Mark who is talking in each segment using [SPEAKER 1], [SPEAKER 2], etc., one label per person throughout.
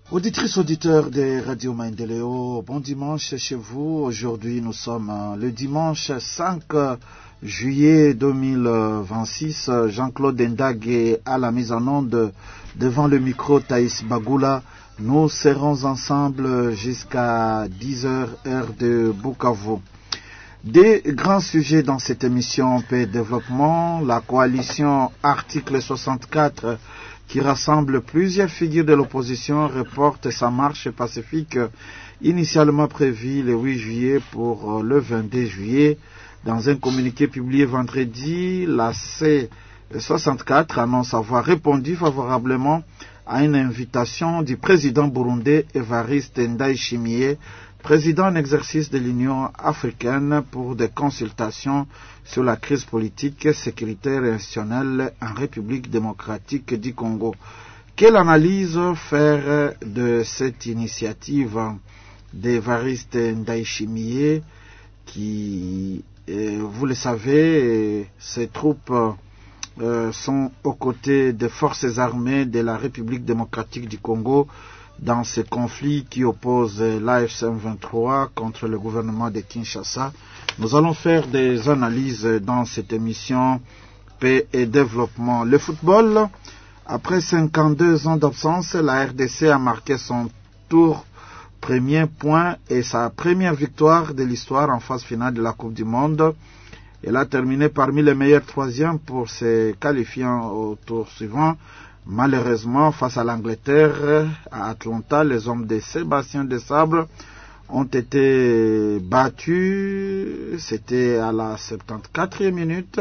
[SPEAKER 1] Auditrices, auditeurs des radios Maendeleo, bon dimanche chez vous. Aujourd'hui, nous sommes le dimanche 5 juillet 2026. Jean-Claude Ndage à la mise en onde devant le micro Thaïs Bagoula. Nous serons ensemble jusqu'à 10h heure de Bukavu. Des grands sujets dans cette émission paix et développement. La coalition article 64 qui rassemble plusieurs figures de l'opposition reporte sa marche pacifique initialement prévue le 8 juillet pour le 22 juillet. Dans un communiqué publié vendredi, la C64 annonce avoir répondu favorablement à une invitation du président burundais Evariste Ndayishimiye, président en exercice de l'Union africaine, pour des consultations sur la crise politique, sécuritaire et institutionnelle en République démocratique du Congo. Quelle analyse faire de cette initiative d'Evariste Ndayishimiye qui, vous le savez, ses troupes sont aux côtés des forces armées de la République démocratique du Congo dans ce conflit qui oppose l'AFC M23 contre le gouvernement de Kinshasa. Nous allons faire des analyses dans cette émission Paix et Développement. Le football, après 52 ans d'absence, la RDC a marqué son premier point et sa première victoire de l'histoire en phase finale de la Coupe du Monde. Elle a terminé parmi les meilleurs troisièmes pour se qualifier au tour suivant. Malheureusement, face à l'Angleterre, à Atlanta, les hommes de Sébastien Desabre ont été battus. C'était à la 74e minute.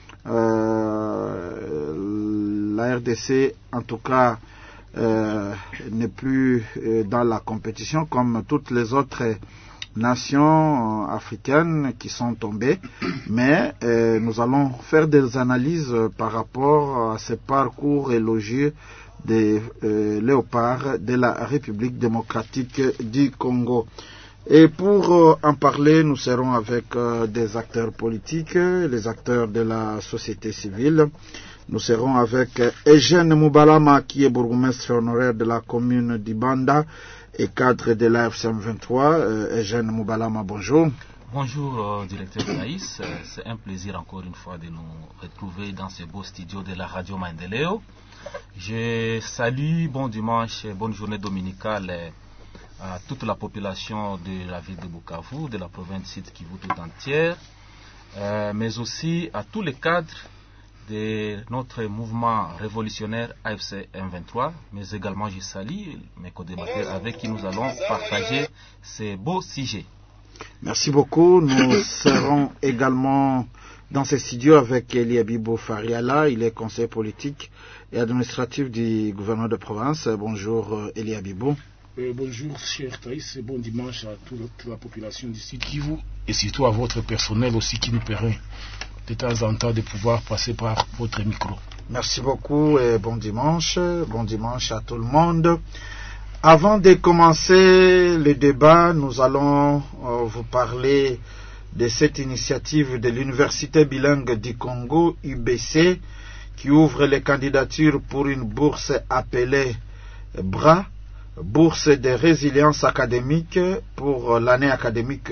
[SPEAKER 1] La RDC, en tout cas, n'est plus dans la compétition comme toutes les autres nations africaines qui sont tombées, mais nous allons faire des analyses par rapport à ce parcours élogieux des léopards de la République démocratique du Congo. Et pour en parler, nous serons avec des acteurs politiques, les acteurs de la société civile. Nous serons avec Eugène Moubalama, qui est bourgmestre honoraire de la commune d'Ibanda et cadre de l'AFC M23. Eugène Moubalama, bonjour.
[SPEAKER 2] Bonjour, directeur Thaïs. C'est un plaisir encore une fois de nous retrouver dans ce beau studio de la radio Maendeleo. Je salue, bon dimanche, bonne journée dominicale à toute la population de la ville de Bukavu, de la province Sud-Kivu tout entière, mais aussi à tous les cadres de notre mouvement révolutionnaire AFC M23, mais également je salue mes co-débatteurs avec qui nous allons partager ces beaux sujets.
[SPEAKER 1] Merci beaucoup. Nous serons également dans ce studio avec Eli Abibo Fariala. Il est conseiller politique et administratif du gouvernement de province. Bonjour Eli Abibo.
[SPEAKER 3] Bonjour cher Thaïs et bon dimanche à toute la population du Sud Kivu et surtout à votre personnel aussi qui nous permet de temps en temps de pouvoir passer par votre micro.
[SPEAKER 1] Merci beaucoup et bon dimanche à tout le monde. Avant de commencer le débat, nous allons vous parler de cette initiative de l'Université bilingue du Congo, UBC, qui ouvre les candidatures pour une bourse appelée BRA, bourse de résilience académique pour l'année académique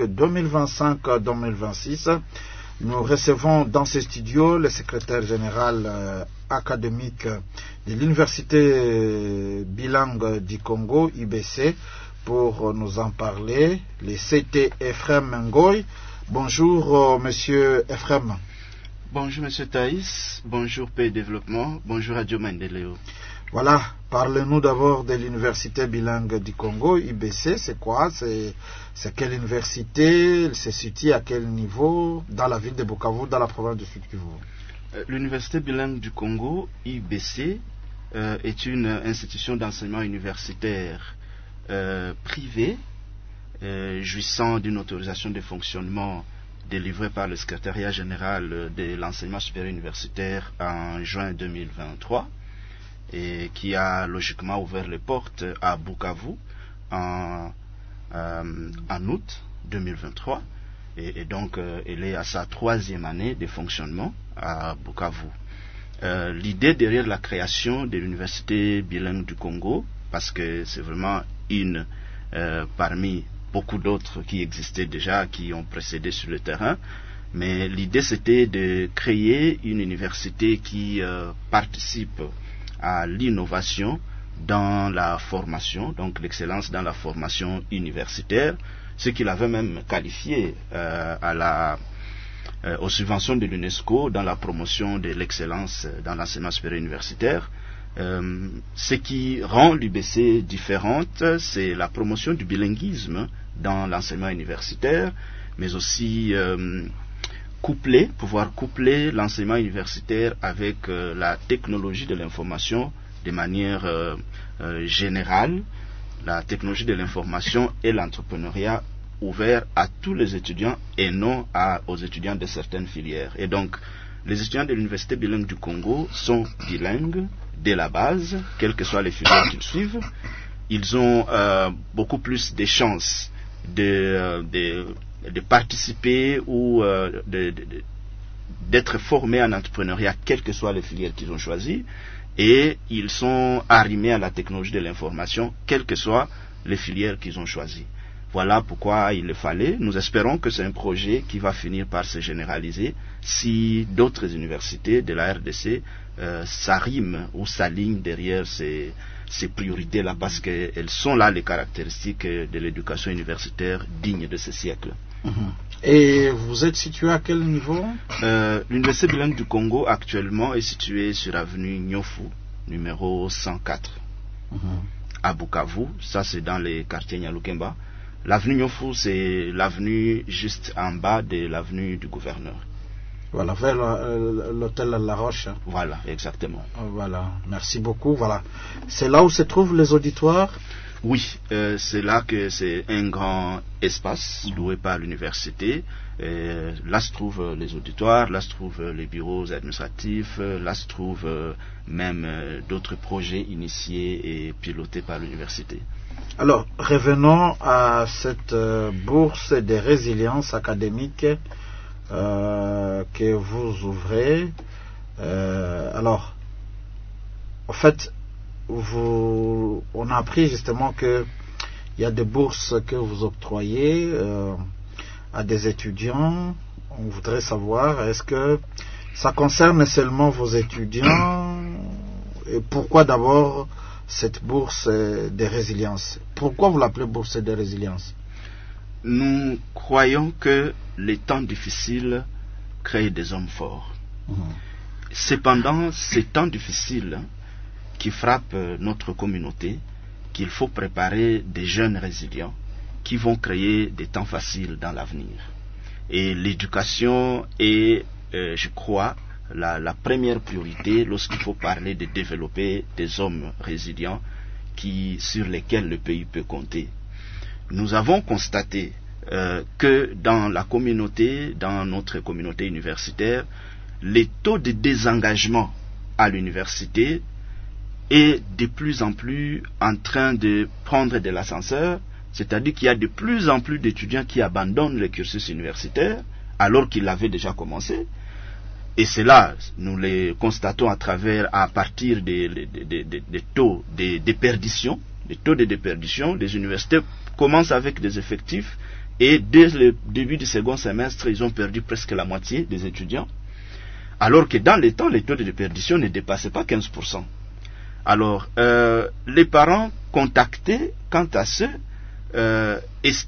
[SPEAKER 1] 2025-2026. Nous recevons dans ce studio le secrétaire général académique de l'Université bilingue du Congo, UBC, pour nous en parler, le CT Ephrem Ngoy. Bonjour, monsieur Ephrem.
[SPEAKER 4] Bonjour, monsieur Thaïs. Bonjour, Paix et Développement. Bonjour, Radio Maendeleo.
[SPEAKER 1] Voilà, parlez-nous d'abord de l'Université bilingue du Congo, UBC. C'est quoi? C'est quelle université? Elle se situe à quel niveau? Dans la ville de Bukavu, dans la province du Sud-Kivu?
[SPEAKER 4] L'Université bilingue du Congo, UBC, est une institution d'enseignement universitaire privée, jouissant d'une autorisation de fonctionnement délivrée par le secrétariat général de l'enseignement supérieur universitaire en juin 2023. Et qui a logiquement ouvert les portes à Bukavu en août 2023. Et donc, elle est à sa 3e année de fonctionnement à Bukavu. L'idée derrière la création de l'Université bilingue du Congo parce que c'est vraiment une parmi beaucoup d'autres qui existaient déjà, qui ont précédé sur le terrain. Mais l'idée, c'était de créer une université qui participe à l'innovation dans la formation, donc l'excellence dans la formation universitaire, ce qu'il avait même qualifié aux subventions de l'UNESCO dans la promotion de l'excellence dans l'enseignement supérieur universitaire. Ce qui rend l'UBC différente, c'est la promotion du bilinguisme dans l'enseignement universitaire, mais aussi pouvoir coupler l'enseignement universitaire avec la technologie de l'information de manière générale, la technologie de l'information et l'entrepreneuriat ouvert à tous les étudiants et non aux étudiants de certaines filières. Et donc, les étudiants de l'Université bilingue du Congo sont bilingues dès la base, quelles que soient les filières qu'ils suivent. Ils ont beaucoup plus de chances de participer ou d'être formés en entrepreneuriat, quelles que soient les filières qu'ils ont choisies, et ils sont arrimés à la technologie de l'information, quelles que soient les filières qu'ils ont choisies. Voilà pourquoi il le fallait. Nous espérons que c'est un projet qui va finir par se généraliser si d'autres universités de la RDC s'arriment ou s'alignent derrière ces priorités-là, parce qu'elles sont là les caractéristiques de l'éducation universitaire digne de ce siècle.
[SPEAKER 1] Et vous êtes situé à quel niveau?
[SPEAKER 4] L'Université bilingue du Congo actuellement est située sur avenue Nyofu, numéro 104, à Bukavu. Ça, c'est dans les quartiers Nyalukemba. L'avenue Nyofu, c'est l'avenue juste en bas de l'avenue du gouverneur.
[SPEAKER 1] Voilà, vers l'hôtel La Roche.
[SPEAKER 4] Voilà, exactement.
[SPEAKER 1] Voilà, merci beaucoup. Voilà, c'est là où se trouvent les auditoires?
[SPEAKER 4] Oui, c'est là que c'est un grand espace loué par l'université. Là se trouvent les auditoires, là se trouvent les bureaux administratifs, là se trouvent même d'autres projets initiés et pilotés par l'université.
[SPEAKER 1] Alors, revenons à cette bourse de résilience académique que vous ouvrez. Alors, en fait, on a appris justement qu'il y a des bourses que vous octroyez à des étudiants. On voudrait savoir, est-ce que ça concerne seulement vos étudiants? Et pourquoi d'abord cette bourse de résilience? Pourquoi vous l'appelez bourse de résilience?
[SPEAKER 4] Nous croyons que les temps difficiles créent des hommes forts. Cependant, ces temps difficiles qui frappent notre communauté, qu'il faut préparer des jeunes résilients qui vont créer des temps faciles dans l'avenir. Et l'éducation est, je crois, la première priorité lorsqu'il faut parler de développer des hommes résilients sur lesquels le pays peut compter. Nous avons constaté que dans la communauté, dans notre communauté universitaire, les taux de désengagement à l'université est de plus en plus en train de prendre de l'ascenseur, c'est-à-dire qu'il y a de plus en plus d'étudiants qui abandonnent le cursus universitaire alors qu'ils l'avaient déjà commencé. Et cela, nous le constatons à partir des taux de déperdition. Les taux de déperdition, les universités commencent avec des effectifs et dès le début du second semestre, ils ont perdu presque la moitié des étudiants. Alors que dans les temps, les taux de déperdition ne dépassaient pas 15%. Alors, les parents contactés, quant à ce,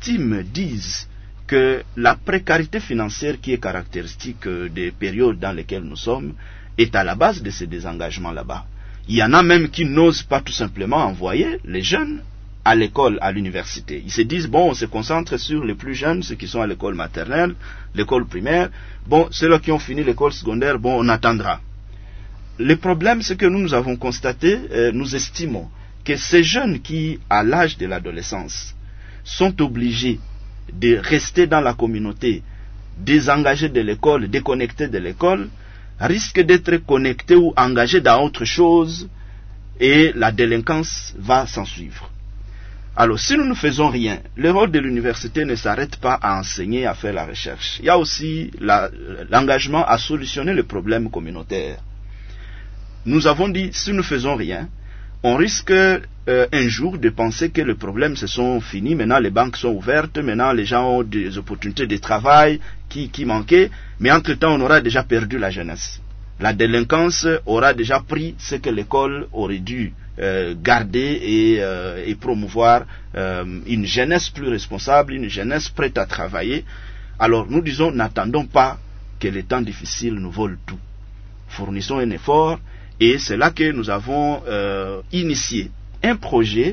[SPEAKER 4] disent que la précarité financière qui est caractéristique des périodes dans lesquelles nous sommes est à la base de ces désengagements là-bas. Il y en a même qui n'osent pas tout simplement envoyer les jeunes à l'école, à l'université. Ils se disent, bon, on se concentre sur les plus jeunes, ceux qui sont à l'école maternelle, l'école primaire. Bon, ceux-là qui ont fini l'école secondaire, bon, on attendra. Le problème, c'est que nous avons constaté, nous estimons que ces jeunes qui, à l'âge de l'adolescence, sont obligés de rester dans la communauté, désengagés de l'école, déconnectés de l'école, risquent d'être connectés ou engagés dans autre chose et la délinquance va s'en suivre. Alors, si nous ne faisons rien, le rôle de l'université ne s'arrête pas à enseigner, à faire la recherche. Il y a aussi l'engagement à solutionner le problème communautaire. Nous avons dit, si nous ne faisons rien, on risque un jour de penser que les problèmes se sont finis, maintenant les banques sont ouvertes, maintenant les gens ont des opportunités de travail qui manquaient, mais entre-temps on aura déjà perdu la jeunesse. La délinquance aura déjà pris ce que l'école aurait dû garder et promouvoir une jeunesse plus responsable, une jeunesse prête à travailler. Alors nous disons, n'attendons pas que les temps difficiles nous volent tout. Fournissons un effort, et c'est là que nous avons initié un projet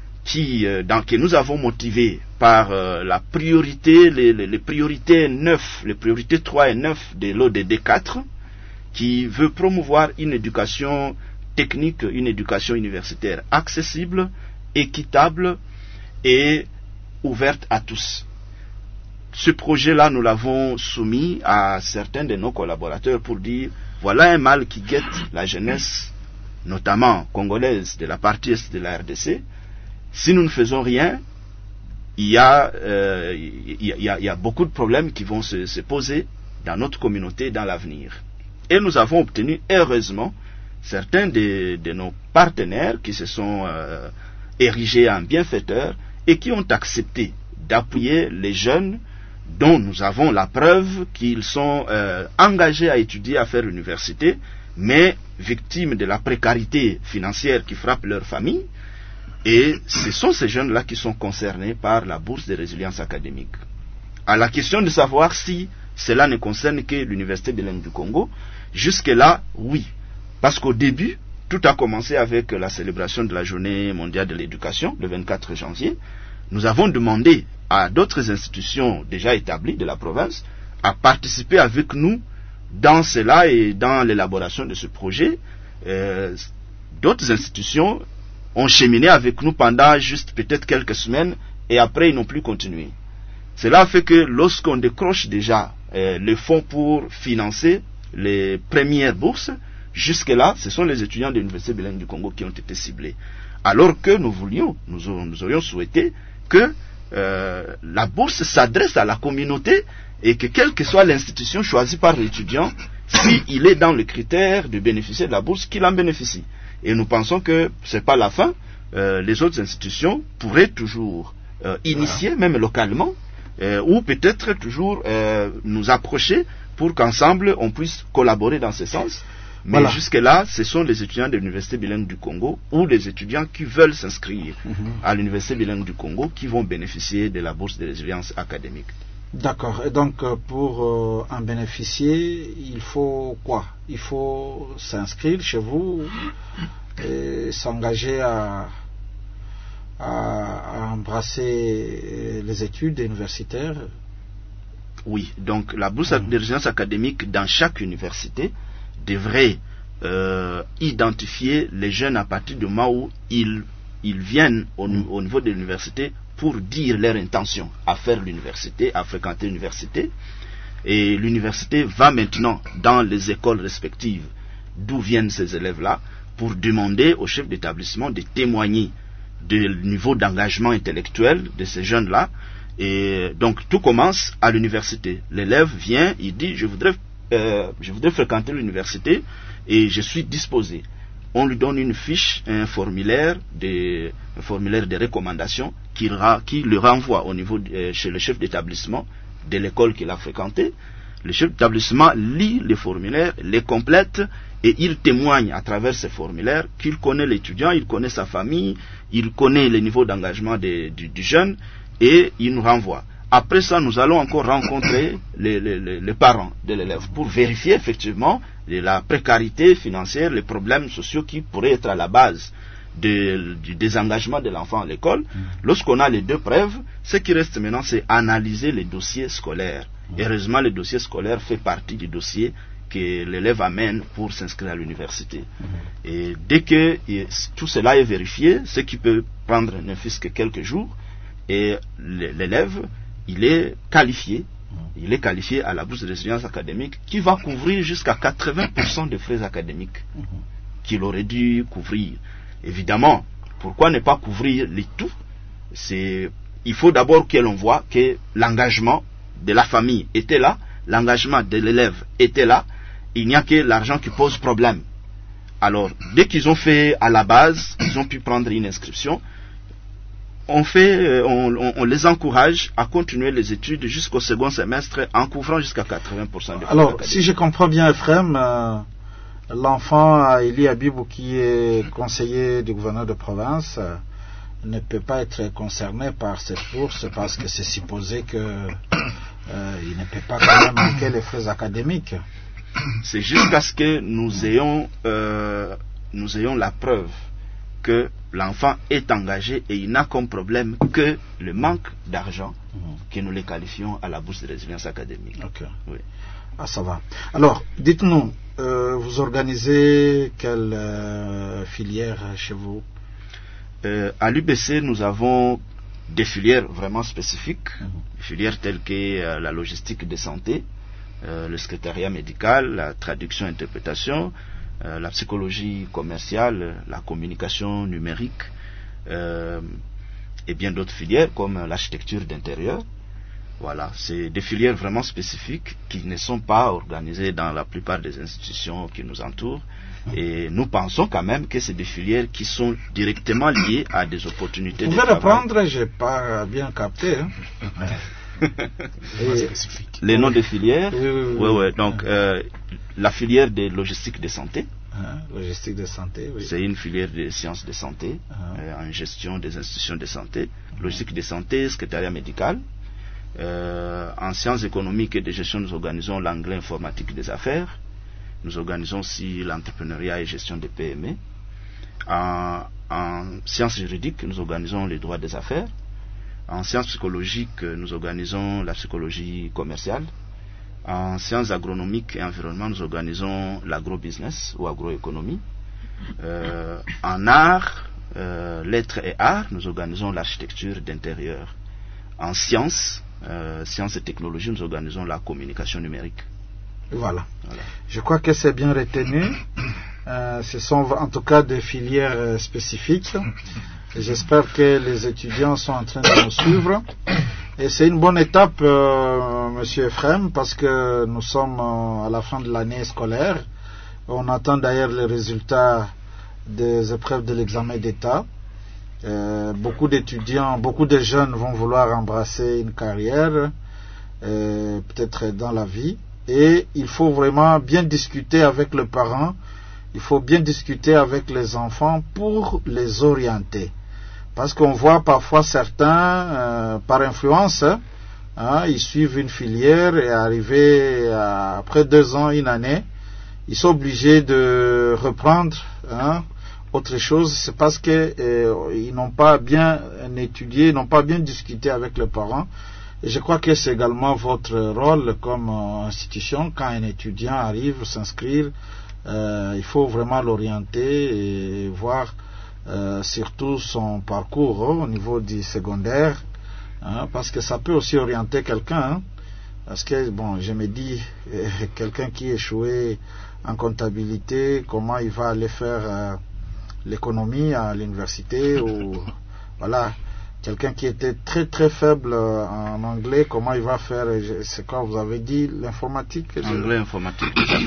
[SPEAKER 4] que nous avons motivé par la priorité, les priorités 9, les priorités 3 et 9 de l'ODD 4, qui veut promouvoir une éducation technique, une éducation universitaire accessible, équitable et ouverte à tous. Ce projet-là, nous l'avons soumis à certains de nos collaborateurs pour dire, voilà un mal qui guette la jeunesse, notamment congolaise de la partie est de la RDC. Si nous ne faisons rien, il y a beaucoup de problèmes qui vont se poser dans notre communauté dans l'avenir. Et nous avons obtenu, heureusement, certains de nos partenaires qui se sont érigés en bienfaiteurs et qui ont accepté d'appuyer les jeunes dont nous avons la preuve qu'ils sont engagés à étudier, à faire l'université, mais victimes de la précarité financière qui frappe leur famille. Et ce sont ces jeunes-là qui sont concernés par la bourse de résilience académique. À la question de savoir si cela ne concerne que l'Université bilingue du Congo, jusque-là, oui. Parce qu'au début, tout a commencé avec la célébration de la Journée mondiale de l'éducation, le 24 janvier. Nous avons demandé à d'autres institutions déjà établies de la province à participer avec nous dans cela et dans l'élaboration de ce projet. D'autres institutions ont cheminé avec nous pendant juste peut-être quelques semaines et après ils n'ont plus continué. Cela fait que lorsqu'on décroche déjà les fonds pour financer les premières bourses, jusque-là, ce sont les étudiants de l'Université bilingue du Congo qui ont été ciblés. Alors que nous aurions souhaité que la bourse s'adresse à la communauté et que quelle que soit l'institution choisie par l'étudiant, s'il est dans le critère de bénéficier de la bourse, qu'il en bénéficie. Et nous pensons que ce n'est pas la fin. Les autres institutions pourraient toujours initier, même localement, ou peut-être toujours nous approcher pour qu'ensemble on puisse collaborer dans ce sens. Mais jusque-là, ce sont les étudiants de l'Université bilingue du Congo ou les étudiants qui veulent s'inscrire à l'Université bilingue du Congo qui vont bénéficier de la bourse de résilience académique.
[SPEAKER 1] D'accord. Et donc, pour en bénéficier, il faut quoi? Il faut s'inscrire chez vous et s'engager à embrasser les études universitaires?
[SPEAKER 4] Oui. Donc, la bourse de résilience académique dans chaque université devrait identifier les jeunes à partir du moment où ils viennent au niveau de l'université pour dire leur intention à faire l'université, à fréquenter l'université. Et l'université va maintenant dans les écoles respectives d'où viennent ces élèves-là pour demander au chef d'établissement de témoigner du niveau d'engagement intellectuel de ces jeunes-là. Et donc tout commence à l'université. L'élève vient, il dit je voudrais fréquenter l'université et je suis disposé. On lui donne une fiche, un formulaire de recommandation qui le renvoie au niveau chez le chef d'établissement de l'école qu'il a fréquentée. Le chef d'établissement lit les formulaires, les complète et il témoigne à travers ces formulaires qu'il connaît l'étudiant, il connaît sa famille, il connaît le niveau d'engagement du jeune et il nous renvoie. Après ça, nous allons encore rencontrer les parents de l'élève pour vérifier effectivement la précarité financière, les problèmes sociaux qui pourraient être à la base du désengagement de l'enfant à l'école. Lorsqu'on a les deux preuves, ce qui reste maintenant, c'est analyser les dossiers scolaires. Heureusement, le dossier scolaire fait partie du dossier que l'élève amène pour s'inscrire à l'université. Et dès que tout cela est vérifié, ce qui peut prendre ne fût-ce que quelques jours, et l'élève il est qualifié à la bourse de résilience académique qui va couvrir jusqu'à 80% des frais académiques qu'il aurait dû couvrir. Évidemment, pourquoi ne pas couvrir les tout? Il faut d'abord que l'on voit que l'engagement de la famille était là, l'engagement de l'élève était là, il n'y a que l'argent qui pose problème. Alors, dès qu'ils ont fait à la base, ils ont pu prendre une inscription. On les encourage à continuer les études jusqu'au second semestre en couvrant jusqu'à 80% des
[SPEAKER 1] Alors, si je comprends bien, Ephraim, l'enfant Eli Abibou, qui est conseiller du gouverneur de province, ne peut pas être concerné par cette bourse parce que c'est supposé qu'il ne peut pas quand même manquer les frais académiques.
[SPEAKER 4] C'est jusqu'à ce que nous ayons la preuve que l'enfant est engagé et il n'a comme problème que le manque d'argent que nous les qualifions à la bourse de résilience académique.
[SPEAKER 1] Ok.
[SPEAKER 4] Oui.
[SPEAKER 1] Ah, ça va. Alors, dites-nous, vous organisez quelle filière chez vous?
[SPEAKER 4] À l'UBC, nous avons des filières vraiment spécifiques, des filières telles que la logistique de santé, le secrétariat médical, la traduction-interprétation, la psychologie commerciale, la communication numérique et bien d'autres filières comme l'architecture d'intérieur. Voilà, c'est des filières vraiment spécifiques qui ne sont pas organisées dans la plupart des institutions qui nous entourent. Et nous pensons quand même que c'est des filières qui sont directement liées à des opportunités de travail.
[SPEAKER 1] Vous pouvez reprendre, je n'ai pas bien capté. Hein.
[SPEAKER 4] Les noms des filières,
[SPEAKER 1] oui.
[SPEAKER 4] Donc, la filière de logistique de santé.
[SPEAKER 1] Logistique de santé, oui.
[SPEAKER 4] C'est une filière de sciences de santé, en gestion des institutions de santé. Logistique de santé, secrétariat médical. En sciences économiques et de gestion, nous organisons l'anglais informatique des affaires. Nous organisons aussi l'entrepreneuriat et gestion des PME. En sciences juridiques, nous organisons les droits des affaires. En sciences psychologiques, nous organisons la psychologie commerciale. En sciences agronomiques et environnement, nous organisons l'agrobusiness ou agroéconomie. En arts, lettres et arts, nous organisons l'architecture d'intérieur. En sciences et technologies, nous organisons la communication numérique.
[SPEAKER 1] Voilà. Je crois que c'est bien retenu. Ce sont en tout cas des filières spécifiques. Et j'espère que les étudiants sont en train de nous suivre. Et c'est une bonne étape, Monsieur Ephraim, parce que nous sommes à la fin de l'année scolaire. On attend d'ailleurs les résultats des épreuves de l'examen d'État. Beaucoup d'étudiants, beaucoup de jeunes vont vouloir embrasser une carrière, peut-être dans la vie. Et il faut vraiment bien discuter avec le parent, il faut bien discuter avec les enfants pour les orienter. Parce qu'on voit parfois certains, par influence, ils suivent une filière et arrivé après 2 ans, une année, ils sont obligés de reprendre autre chose. C'est parce qu'ils n'ont pas bien étudié, ils n'ont pas bien discuté avec les parents. Et je crois que c'est également votre rôle comme institution. Quand un étudiant arrive s'inscrire, il faut vraiment l'orienter et voir surtout son parcours au niveau du secondaire, parce que ça peut aussi orienter quelqu'un. Parce que, bon, je me dis, quelqu'un qui échoué en comptabilité, comment il va aller faire l'économie à l'université, ou voilà. Quelqu'un qui était très très faible en anglais, comment il va faire, c'est quoi vous avez dit, l'informatique?
[SPEAKER 4] Anglais informatique.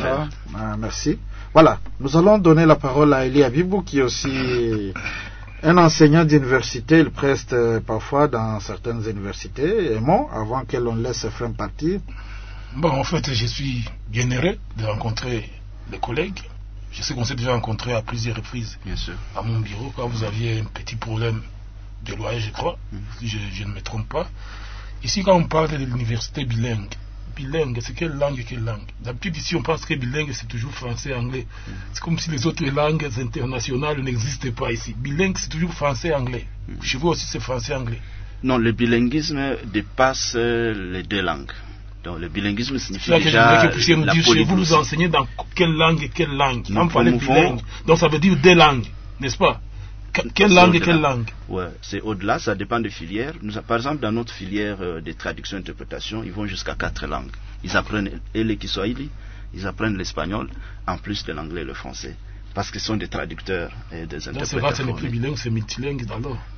[SPEAKER 1] Merci. Voilà, nous allons donner la parole à Eli Abibou, qui est aussi un enseignant d'université. Il preste parfois dans certaines universités. Et moi, avant que l'on laisse Ephraim partir.
[SPEAKER 3] Bon, en fait, je suis bien heureux de rencontrer les collègues. Je sais qu'on s'est déjà rencontrés à plusieurs reprises.
[SPEAKER 4] Bien sûr.
[SPEAKER 3] À mon bureau, quand vous aviez un petit problème de loyer, je crois, si je ne me trompe pas. Ici, quand on parle de l'université bilingue, c'est quelle langue? D'habitude, ici, on pense que bilingue, c'est toujours français-anglais. C'est comme si les autres langues internationales n'existaient pas ici. Bilingue, c'est toujours français-anglais. Chez vous aussi, c'est français-anglais.
[SPEAKER 4] Non, le bilinguisme dépasse les 2 langues. Donc, le bilinguisme signifie
[SPEAKER 3] déjà
[SPEAKER 4] que je
[SPEAKER 3] puissiez nous dire, chez vous, vous enseignez dans quelle langue et quelle langue?
[SPEAKER 4] Nous
[SPEAKER 3] bilingue. Donc, ça veut dire 2 langues, n'est-ce pas? Quelle langue et quelle langue?
[SPEAKER 4] Ouais, c'est au-delà, ça dépend des filières. Par exemple, dans notre filière de traduction-interprétation, ils vont jusqu'à 4 langues. Ils apprennent le Kiswahili, ils apprennent l'espagnol, en plus de l'anglais et le français. Parce qu'ils sont des traducteurs et des interpréteurs.
[SPEAKER 3] Donc c'est vrai, ce n'est plus bilingue, c'est multilingue d'alors.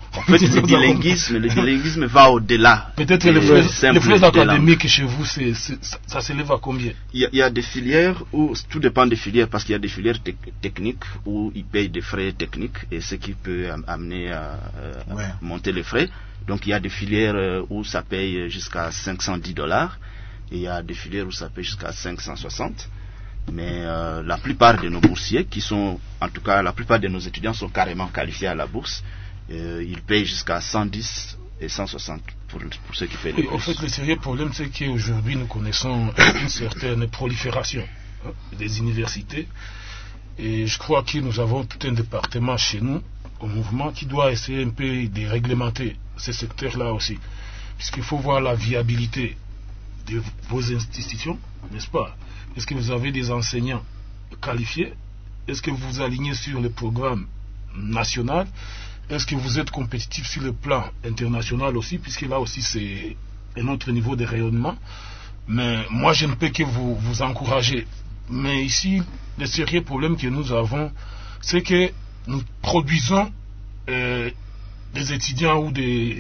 [SPEAKER 4] En fait, le bilinguisme va au-delà.
[SPEAKER 3] Peut-être les frais académiques chez vous, ça s'élève à combien?
[SPEAKER 4] Il y a des filières où, tout dépend des filières, parce qu'il y a des filières techniques où ils payent des frais techniques et ce qui peut amener à monter les frais. Donc il y a des filières où ça paye jusqu'à $510 et il y a des filières où ça paye jusqu'à 560. Mais la plupart de nos boursiers, en tout cas la plupart de nos étudiants sont carrément qualifiés à la bourse. Ils payent jusqu'à 110 et 160 pour ceux qui payent les bourses.
[SPEAKER 3] En fait, le sérieux problème, c'est qu'aujourd'hui, nous connaissons une certaine prolifération des universités. Et je crois que nous avons tout un département chez nous, au mouvement, qui doit essayer un peu de réglementer ces secteurs-là aussi. Puisqu'il faut voir la viabilité de vos institutions, n'est-ce pas? Est-ce que vous avez des enseignants qualifiés? Est-ce que vous vous alignez sur le programme national? Est-ce que vous êtes compétitif sur le plan international aussi, puisque là aussi c'est un autre niveau de rayonnement. Mais moi je ne peux que vous encourager. Mais ici, le sérieux problème que nous avons, c'est que nous produisons des étudiants ou des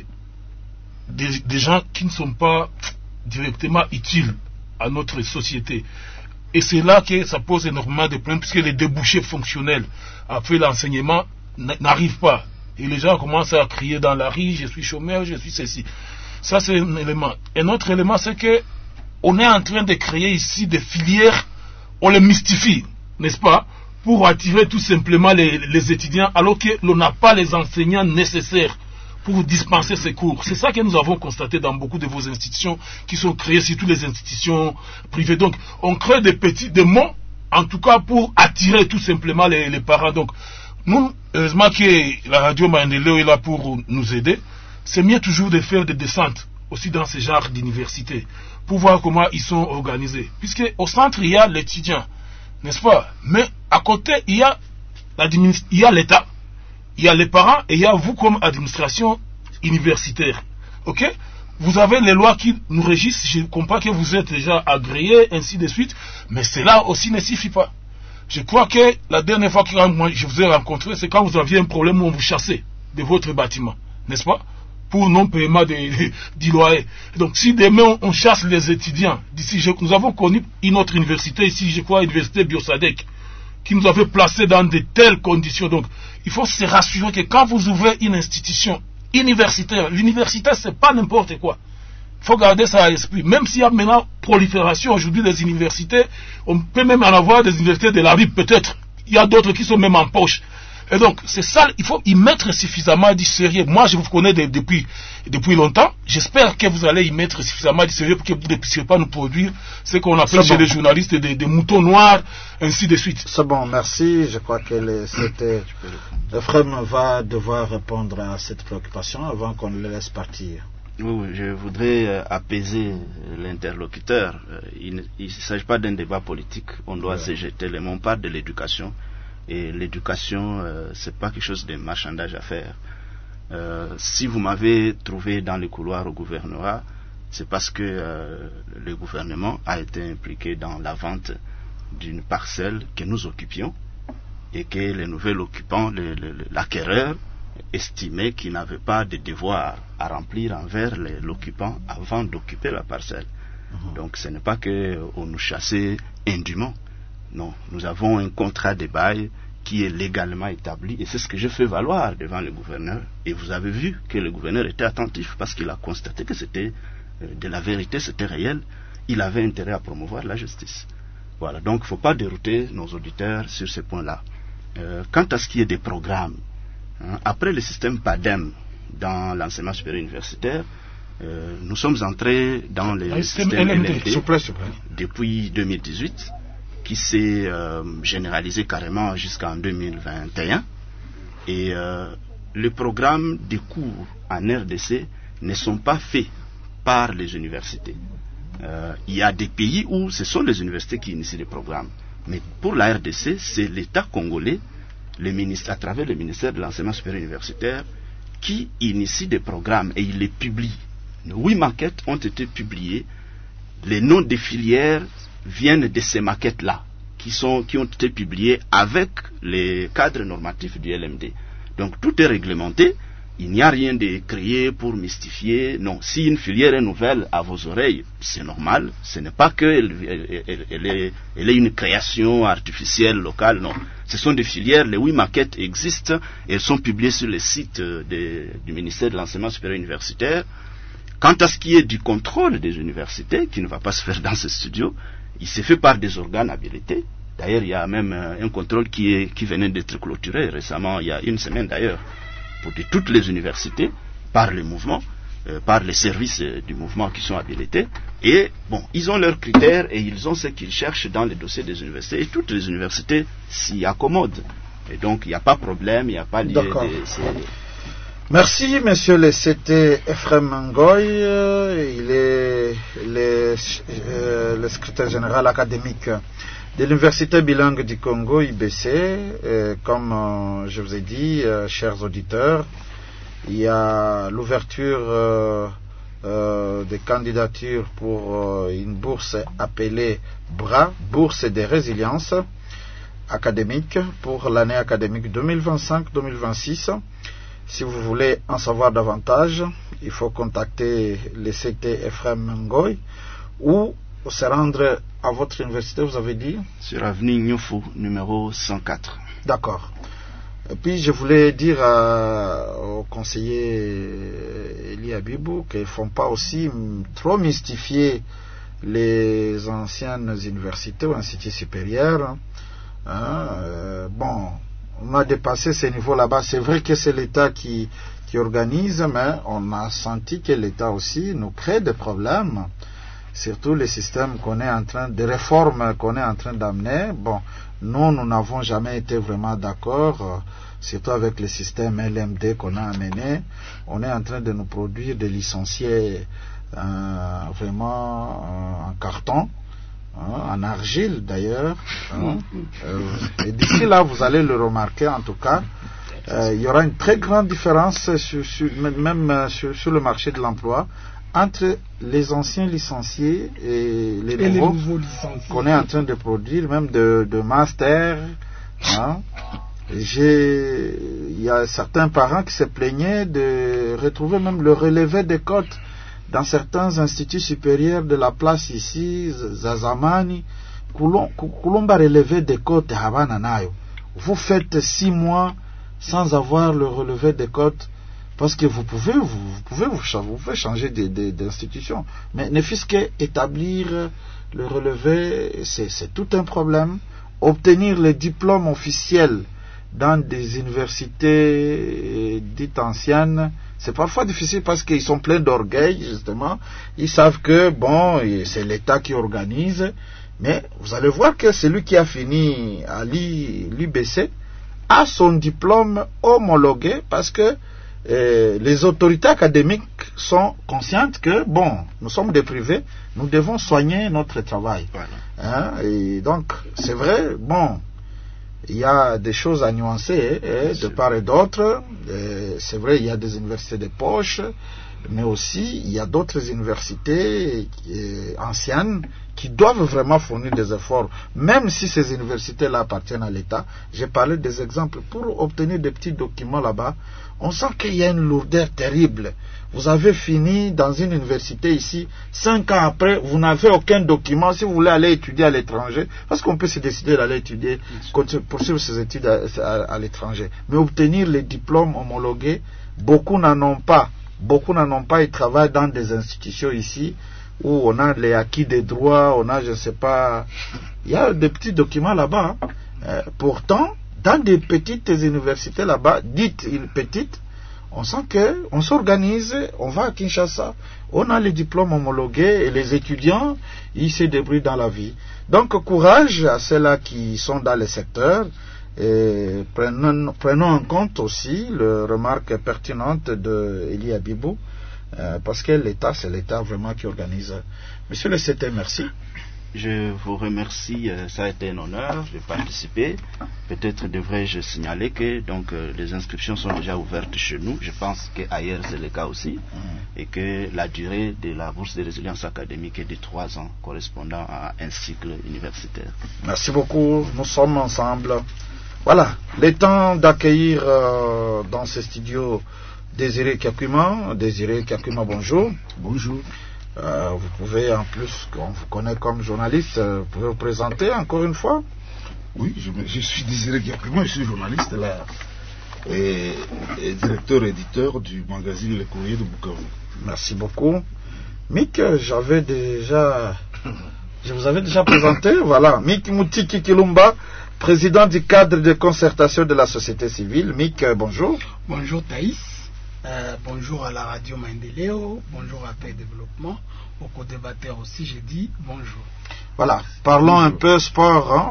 [SPEAKER 3] gens qui ne sont pas directement utiles à notre société. Et c'est là que ça pose énormément de problèmes, puisque les débouchés fonctionnels après l'enseignement n'arrivent pas. Et les gens commencent à crier dans la rue, je suis chômeur, je suis ceci. Ça, c'est un élément. Un autre élément, c'est que on est en train de créer ici des filières, on les mystifie, n'est-ce pas, pour attirer tout simplement les étudiants, alors que l'on n'a pas les enseignants nécessaires pour dispenser ces cours. C'est ça que nous avons constaté dans beaucoup de vos institutions qui sont créées, surtout les institutions privées. Donc, on crée des monts, en tout cas pour attirer tout simplement les parents. Donc, nous, heureusement que la radio Maendeleo est là pour nous aider, c'est mieux toujours de faire des descentes aussi dans ce genre d'université pour voir comment ils sont organisés. Puisque au centre, il y a l'étudiant, n'est-ce pas? Mais à côté, il y a l'État, il y a les parents et il y a vous comme administration universitaire. Ok? Vous avez les lois qui nous régissent, je comprends que vous êtes déjà agréés, ainsi de suite, mais cela aussi ne suffit pas. Je crois que la dernière fois que je vous ai rencontré, c'est quand vous aviez un problème où on vous chassait de votre bâtiment, n'est-ce pas? Pour non-paiement du loyer. Donc si demain on chasse les étudiants, nous avons connu une autre université ici, je crois, l'université Biosadec, qui nous avait placés dans de telles conditions. Donc il faut se rassurer que quand vous ouvrez une institution universitaire, l'université c'est pas n'importe quoi. Il faut garder ça à l'esprit. Même s'il y a maintenant prolifération aujourd'hui des universités, on peut même en avoir des universités de la rue, peut-être. Il y a d'autres qui sont même en poche. Et donc, c'est ça, il faut y mettre suffisamment du sérieux. Moi, je vous connais depuis longtemps. J'espère que vous allez y mettre suffisamment du sérieux pour que vous ne puissiez pas nous produire ce qu'on appelle chez les journalistes des moutons noirs, ainsi de suite.
[SPEAKER 1] C'est bon, merci. Je crois que Ephraim va devoir répondre à cette préoccupation avant qu'on le laisse partir.
[SPEAKER 4] Oui, je voudrais apaiser l'interlocuteur. Il ne s'agit pas d'un débat politique. On doit se jeter les mots. On parle de l'éducation. Et l'éducation, c'est pas quelque chose de marchandage à faire. Si vous m'avez trouvé dans les couloirs au gouvernorat, c'est parce que le gouvernement a été impliqué dans la vente d'une parcelle que nous occupions et que les nouveaux occupants, l'acquéreur, estimait qu'il n'avait pas de devoir à remplir envers l'occupant avant d'occuper la parcelle. Donc ce n'est pas qu'on nous chassait indûment. Non, nous avons un contrat de bail qui est légalement établi et c'est ce que je fais valoir devant le gouverneur. Et vous avez vu que le gouverneur était attentif parce qu'il a constaté que c'était de la vérité, c'était réel. Il avait intérêt à promouvoir la justice. Voilà, donc il ne faut pas dérouter nos auditeurs sur ce point-là. Quant à ce qui est des programmes, après le système PADEM dans l'enseignement supérieur universitaire, nous sommes entrés dans le système LMD depuis 2018 qui s'est généralisé carrément jusqu'en 2021 et les programmes de cours en RDC ne sont pas faits par les universités. Il y a des pays où ce sont les universités qui initient les programmes, mais pour la RDC c'est l'État congolais, à travers le ministère de l'enseignement supérieur universitaire, qui initie des programmes et il les publie. 8 maquettes ont été publiées. Les noms des filières viennent de ces maquettes-là, qui ont été publiées avec les cadres normatifs du LMD. Donc tout est réglementé Il n'y a rien de créé pour mystifier. Non, si une filière est nouvelle à vos oreilles, c'est normal. Ce n'est pas qu'elle est une création artificielle, locale, non. Ce sont des filières, les 8 maquettes existent, et elles sont publiées sur le site du ministère de l'Enseignement supérieur universitaire. Quant à ce qui est du contrôle des universités, qui ne va pas se faire dans ce studio, il se fait par des organes habilités. D'ailleurs, il y a même un contrôle qui venait d'être clôturé récemment, il y a une semaine d'ailleurs, pour toutes les universités, par le mouvement, par les services du mouvement qui sont habilités. Et bon, ils ont leurs critères et ils ont ce qu'ils cherchent dans les dossiers des universités. Et toutes les universités s'y accommodent. Et donc, il n'y a pas de problème, il n'y a pas lieu de...
[SPEAKER 1] Merci, monsieur le CT Ephraim Ngoy. Il est le secrétaire général académique de l'Université bilingue du Congo, IBC. Comme je vous ai dit, chers auditeurs, il y a l'ouverture des candidatures pour une bourse appelée BRA, Bourse de résilience académique, pour l'année académique 2025-2026. Si vous voulez en savoir davantage, il faut contacter le CT Ephraim Ngoy ou se rendre à votre université, vous avez dit?
[SPEAKER 4] Sur avenue Nyofu, numéro 104.
[SPEAKER 1] D'accord. Et puis je voulais dire au conseiller Eli Abibou qu'il ne faut pas aussi trop mystifier les anciennes universités ou instituts supérieurs. Bon, on a dépassé ce niveau là-bas. C'est vrai que c'est l'État qui organise, mais on a senti que l'État aussi nous crée des problèmes. Surtout les systèmes des réformes qu'on est en train d'amener. Bon, nous n'avons jamais été vraiment d'accord, surtout avec le système LMD qu'on a amené. On est en train de nous produire des licenciés vraiment en carton, en argile d'ailleurs. Et d'ici là, vous allez le remarquer en tout cas. Il y aura une très grande différence même sur le marché de l'emploi entre les anciens licenciés et les nouveaux licenciés qu'on est en train de produire, même de master. Il y a certains parents qui se plaignaient de retrouver même le relevé des cotes dans certains instituts supérieurs de la place ici, Zazamani. Kulomba relevé des cotes Havana Nayo. Vous faites 6 mois sans avoir le relevé des cotes. Parce que vous pouvez changer d'institution. Mais ne fût-ce qu'établir le relevé, c'est tout un problème. Obtenir le diplôme officiel dans des universités dites anciennes, c'est parfois difficile parce qu'ils sont pleins d'orgueil, justement. Ils savent que, bon, c'est l'État qui organise. Mais vous allez voir que celui qui a fini à l'IBC a son diplôme homologué parce que les autorités académiques sont conscientes que, bon, nous sommes des privés, nous devons soigner notre travail. Voilà. Et donc, c'est vrai, bon, il y a des choses à nuancer de part et d'autre. C'est vrai, il y a des universités de poche, mais aussi il y a d'autres universités anciennes qui doivent vraiment fournir des efforts, même si ces universités-là appartiennent à l'État. J'ai parlé des exemples. Pour obtenir des petits documents là-bas, on sent qu'il y a une lourdeur terrible. Vous avez fini dans une université ici, 5 ans après, vous n'avez aucun document si vous voulez aller étudier à l'étranger, parce qu'on peut se décider d'aller étudier, poursuivre ses études à l'étranger. Mais obtenir les diplômes homologués, beaucoup n'en ont pas. Beaucoup n'en ont pas, ils travaillent dans des institutions ici, où on a les acquis des droits, on a, je ne sais pas, il y a des petits documents là-bas. Pourtant, dans des petites universités là-bas, dites petites, on sent qu'on s'organise, on va à Kinshasa, on a les diplômes homologués et les étudiants, ils se débrouillent dans la vie. Donc, courage à ceux-là qui sont dans le secteur. Et prenons en compte aussi la remarque pertinente de Eli Abibou, parce que l'État, c'est l'État vraiment qui organise. Monsieur le CT, merci.
[SPEAKER 4] Je vous remercie, ça a été un honneur de participer. Peut-être devrais-je signaler que donc, les inscriptions sont déjà ouvertes chez nous. Je pense qu'ailleurs c'est le cas aussi. Et que la durée de la bourse de résilience académique est de 3 ans, correspondant à un cycle universitaire.
[SPEAKER 1] Merci beaucoup. Nous sommes ensemble. Voilà, le temps d'accueillir dans ce studio Désiré Kakuma. Désiré Kakuma, bonjour.
[SPEAKER 5] Bonjour.
[SPEAKER 1] Vous pouvez, en plus, qu'on vous connaît comme journaliste, vous pouvez vous présenter encore une fois?
[SPEAKER 5] Oui, je suis Désiré Kakuma, je suis journaliste là, et directeur-éditeur du magazine Le Courrier de Bukavu.
[SPEAKER 1] Merci beaucoup. Mick, je vous avais déjà présenté, voilà, Mick Moutiki Kilumba, président du cadre de concertation de la société civile. Mick, bonjour.
[SPEAKER 6] Bonjour Thaïs, bonjour à la radio Maendeleo, bonjour à Paix Développement, aux co-débatteurs aussi, j'ai dit bonjour.
[SPEAKER 1] Voilà, parlons un peu sport,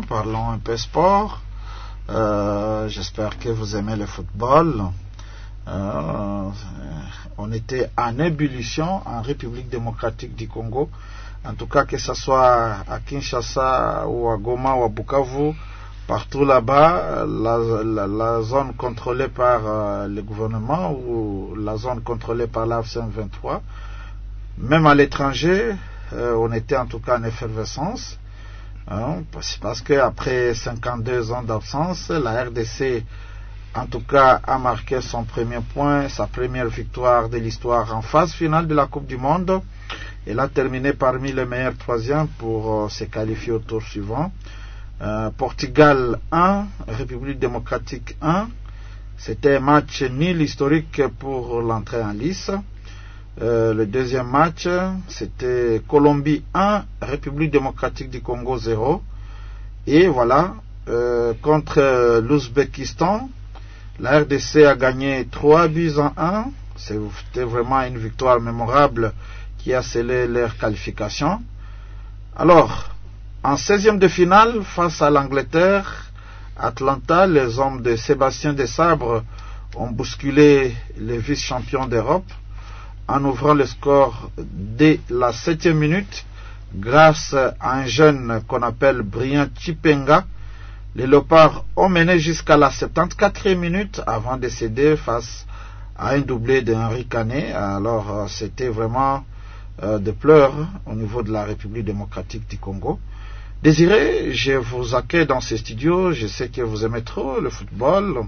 [SPEAKER 1] j'espère que vous aimez le football. On était en ébullition en République démocratique du Congo, en tout cas que ce soit à Kinshasa ou à Goma ou à Bukavu, partout là-bas, la zone contrôlée par le gouvernement ou la zone contrôlée par l'AFC 23, même à l'étranger, on était en tout cas en effervescence, parce qu'après 52 ans d'absence, la RDC en tout cas a marqué son premier point, sa première victoire de l'histoire en phase finale de la Coupe du Monde. Elle a terminé parmi les meilleurs troisièmes pour se qualifier au tour suivant. Portugal 1, République démocratique 1. C'était un match nul historique pour l'entrée en lice. Le deuxième match, c'était Colombie 1, République démocratique du Congo 0. Et voilà, contre l'Ouzbékistan, la RDC a gagné 3-1. C'était vraiment une victoire mémorable qui a scellé leur qualification. Alors, en 16e de finale, face à l'Angleterre, Atlanta, les hommes de Sébastien Desabre ont bousculé les vice-champions d'Europe en ouvrant le score dès la 7e minute grâce à un jeune qu'on appelle Brian Chipenga. Les Léopards ont mené jusqu'à la 74e minute avant de céder face à un doublé d'Henri Canet. Alors c'était vraiment de pleurs au niveau de la République démocratique du Congo. Désiré, je vous accueille dans ce studio. Je sais que vous aimez trop le football.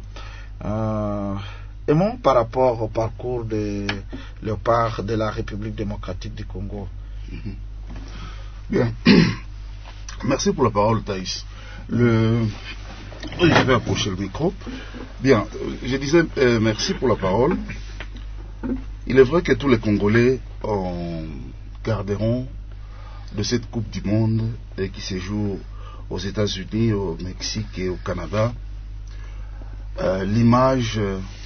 [SPEAKER 1] Aimons par rapport au parcours des Léopards de la République démocratique du Congo.
[SPEAKER 5] Bien. Merci pour la parole, Thaïs. Oui, je vais approcher le micro. Bien, je disais merci pour la parole. Il est vrai que tous les Congolais garderont de cette Coupe du Monde qui se joue aux États-Unis, au Mexique et au Canada l'image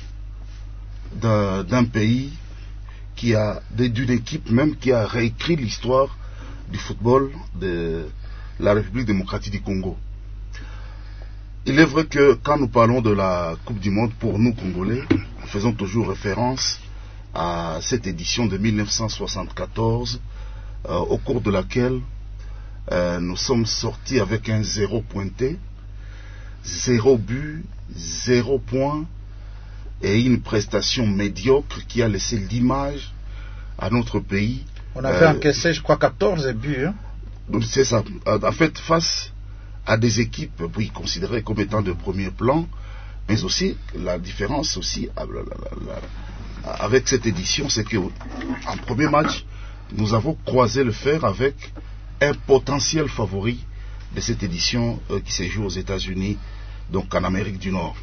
[SPEAKER 5] d'un pays qui a, d'une équipe même qui a réécrit l'histoire du football de la République démocratique du Congo. Il est vrai que quand nous parlons de la Coupe du Monde, pour nous Congolais, nous faisons toujours référence à cette édition de 1974, au cours de laquelle nous sommes sortis avec un 0 pointé, 0 but, 0 point, et une prestation médiocre qui a laissé l'image à notre pays.
[SPEAKER 1] On avait encaissé, je crois, 14 buts. Hein?
[SPEAKER 5] C'est ça. En fait, face à des équipes, oui, considérées comme étant de premier plan, mais aussi, la différence aussi avec cette édition, c'est qu'en premier match, nous avons croisé le fer avec un potentiel favori de cette édition qui se joue aux États-Unis, donc en Amérique du Nord.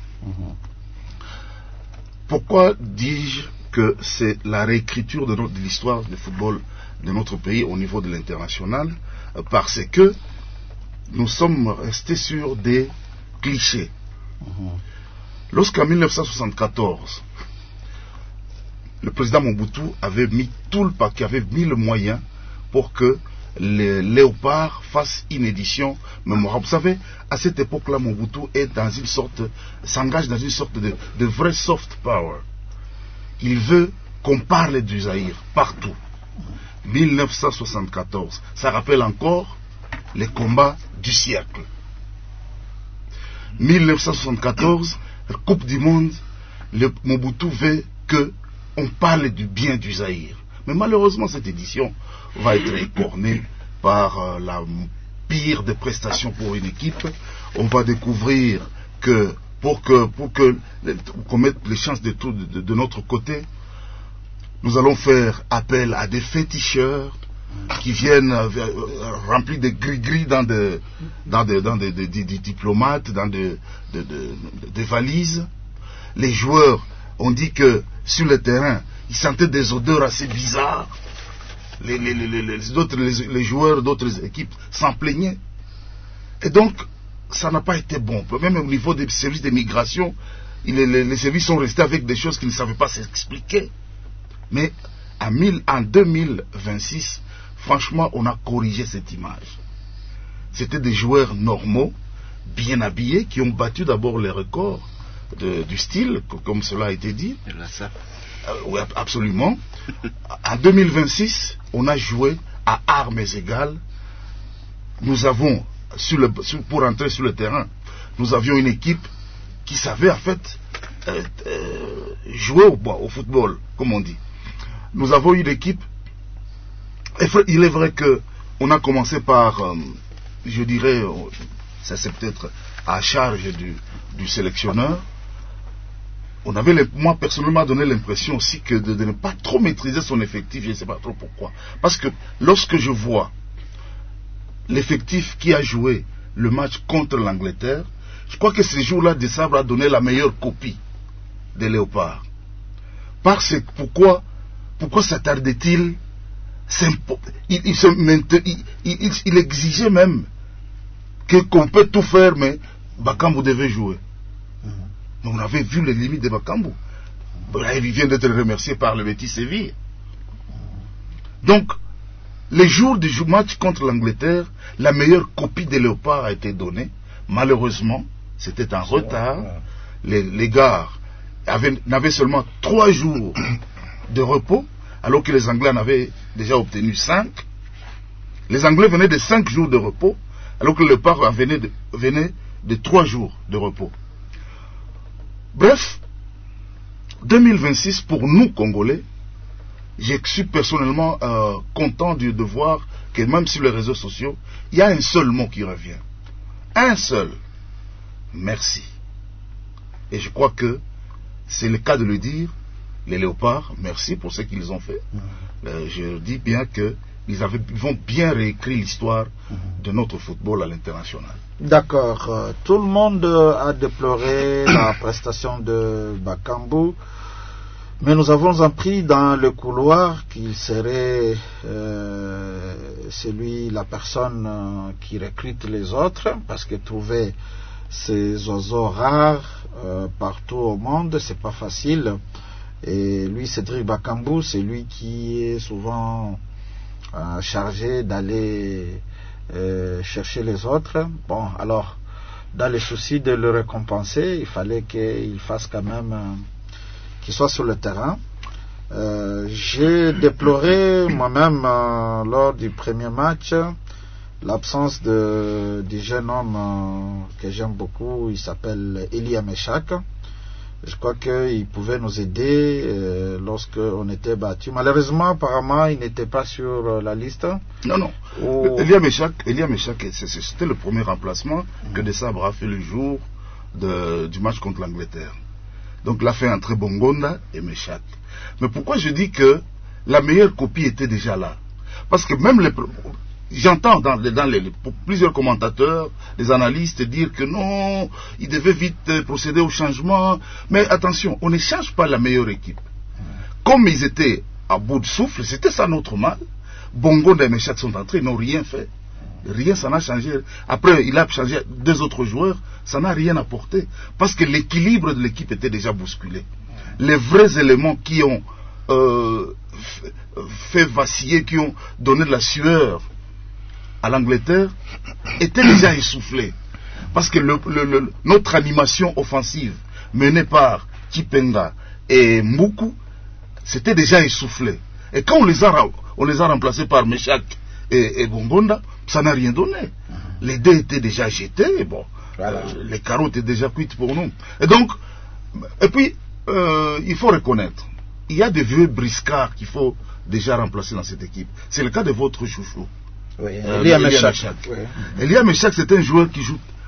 [SPEAKER 5] Pourquoi dis-je que c'est la réécriture de l'histoire du football de notre pays au niveau de l'international? Parce que nous sommes restés sur des clichés. Lorsqu'en 1974, le président Mobutu avait mis tout le paquet, avait mis le moyen pour que les Léopards fassent une édition mémorable. Vous savez, à cette époque-là, Mobutu s'engage dans une sorte de vrai soft power. Il veut qu'on parle du Zaïre partout. 1974, ça rappelle encore les combats du siècle. 1974, Coupe du Monde, Mobutu veut qu'on parle du bien du Zaïre. Mais malheureusement, cette édition va être écornée par la pire des prestations pour une équipe. On va découvrir que pour qu'on mette les chances de notre côté, nous allons faire appel à des féticheurs qui viennent remplis de gris-gris dans des diplomates, dans des valises. Les joueurs ont dit que sur le terrain, ils sentaient des odeurs assez bizarres. Les joueurs d'autres équipes s'en plaignaient. Et donc, ça n'a pas été bon. Même au niveau des services d'immigration, les services sont restés avec des choses qu'ils ne savaient pas s'expliquer. Mais en 2026, franchement, on a corrigé cette image. C'était des joueurs normaux, bien habillés, qui ont battu d'abord les records du style, comme cela a été dit. Oui, absolument. En 2026, on a joué à armes égales. Nous avons, pour entrer sur le terrain, nous avions une équipe qui savait en fait jouer au football, comme on dit. Nous avons une équipe. Il est vrai que on a commencé par, je dirais, ça c'est peut-être à charge du sélectionneur. On avait, moi personnellement, donné l'impression aussi que de ne pas trop maîtriser son effectif, je ne sais pas trop pourquoi. Parce que lorsque je vois l'effectif qui a joué le match contre l'Angleterre, je crois que ce jour-là, Desabre a donné la meilleure copie des Léopards. Pourquoi s'attardait-il? Il exigeait même qu'on peut tout faire, mais Bakambu devait jouer. On avait vu les limites de Bakambu. Il vient d'être remercié par le Betis Séville. Donc, les jours du match contre l'Angleterre, la meilleure copie des Léopards a été donnée. Malheureusement, c'était en retard. Les gars n'avaient seulement 3 jours de repos, alors que les Anglais en avaient déjà obtenu 5. Les Anglais venaient de 5 jours de repos, alors que les Léopards venaient de 3 jours de repos. Bref, 2026, pour nous, Congolais, je suis personnellement content de voir que même sur les réseaux sociaux, il y a un seul mot qui revient. Un seul. Merci. Et je crois que c'est le cas de le dire. Les Léopards, merci pour ce qu'ils ont fait. Je dis bien qu'ils vont bien réécrire l'histoire de notre football à l'international.
[SPEAKER 1] D'accord. Tout le monde a déploré la prestation de Bakambu, mais nous avons appris dans le couloir qu'il serait la personne qui recrute les autres, parce que trouver ces oiseaux rares partout au monde, c'est pas facile. Et lui, Cédric Bakambu, c'est lui qui est souvent chargé d'aller chercher les autres. Bon, alors, dans le souci de le récompenser, il fallait qu'il fasse quand même, qu'il soit sur le terrain. J'ai déploré moi-même lors du premier match l'absence du jeune homme que j'aime beaucoup. Il s'appelle Elia Meshak. Je crois qu'il pouvait nous aider lorsque on était battu. Malheureusement, apparemment, il n'était pas sur la liste.
[SPEAKER 5] Non. Elia Meshak, c'était le premier remplacement que Desabre a fait le jour du match contre l'Angleterre. Donc, il a fait entrer Bongonda et Meshak. Mais pourquoi je dis que la meilleure copie était déjà là? Parce que même j'entends dans plusieurs commentateurs, les analystes dire que non, ils devaient vite procéder au changement. Mais attention, on ne change pas la meilleure équipe. Comme ils étaient à bout de souffle, c'était ça notre mal. Bongonda et Meshak sont entrés, ils n'ont rien fait. Rien, ça n'a changé. Après, il a changé 2 autres joueurs, ça n'a rien apporté. Parce que l'équilibre de l'équipe était déjà bousculé. Les vrais éléments qui ont fait vaciller, qui ont donné de la sueur à l'Angleterre, était déjà essoufflé. Parce que notre animation offensive menée par Chipenga et Mbuku, c'était déjà essoufflé. Et quand on les a remplacés par Meshak et Bongonda, ça n'a rien donné. Les dés étaient déjà jetés, bon, voilà. Les carreaux étaient déjà cuits pour nous. Et puis, il faut reconnaître, il y a des vieux briscards qu'il faut déjà remplacer dans cette équipe. C'est le cas de votre chouchou.
[SPEAKER 1] Oui, Elia Meshak.
[SPEAKER 5] Elia Meshak, c'est un joueur qui joue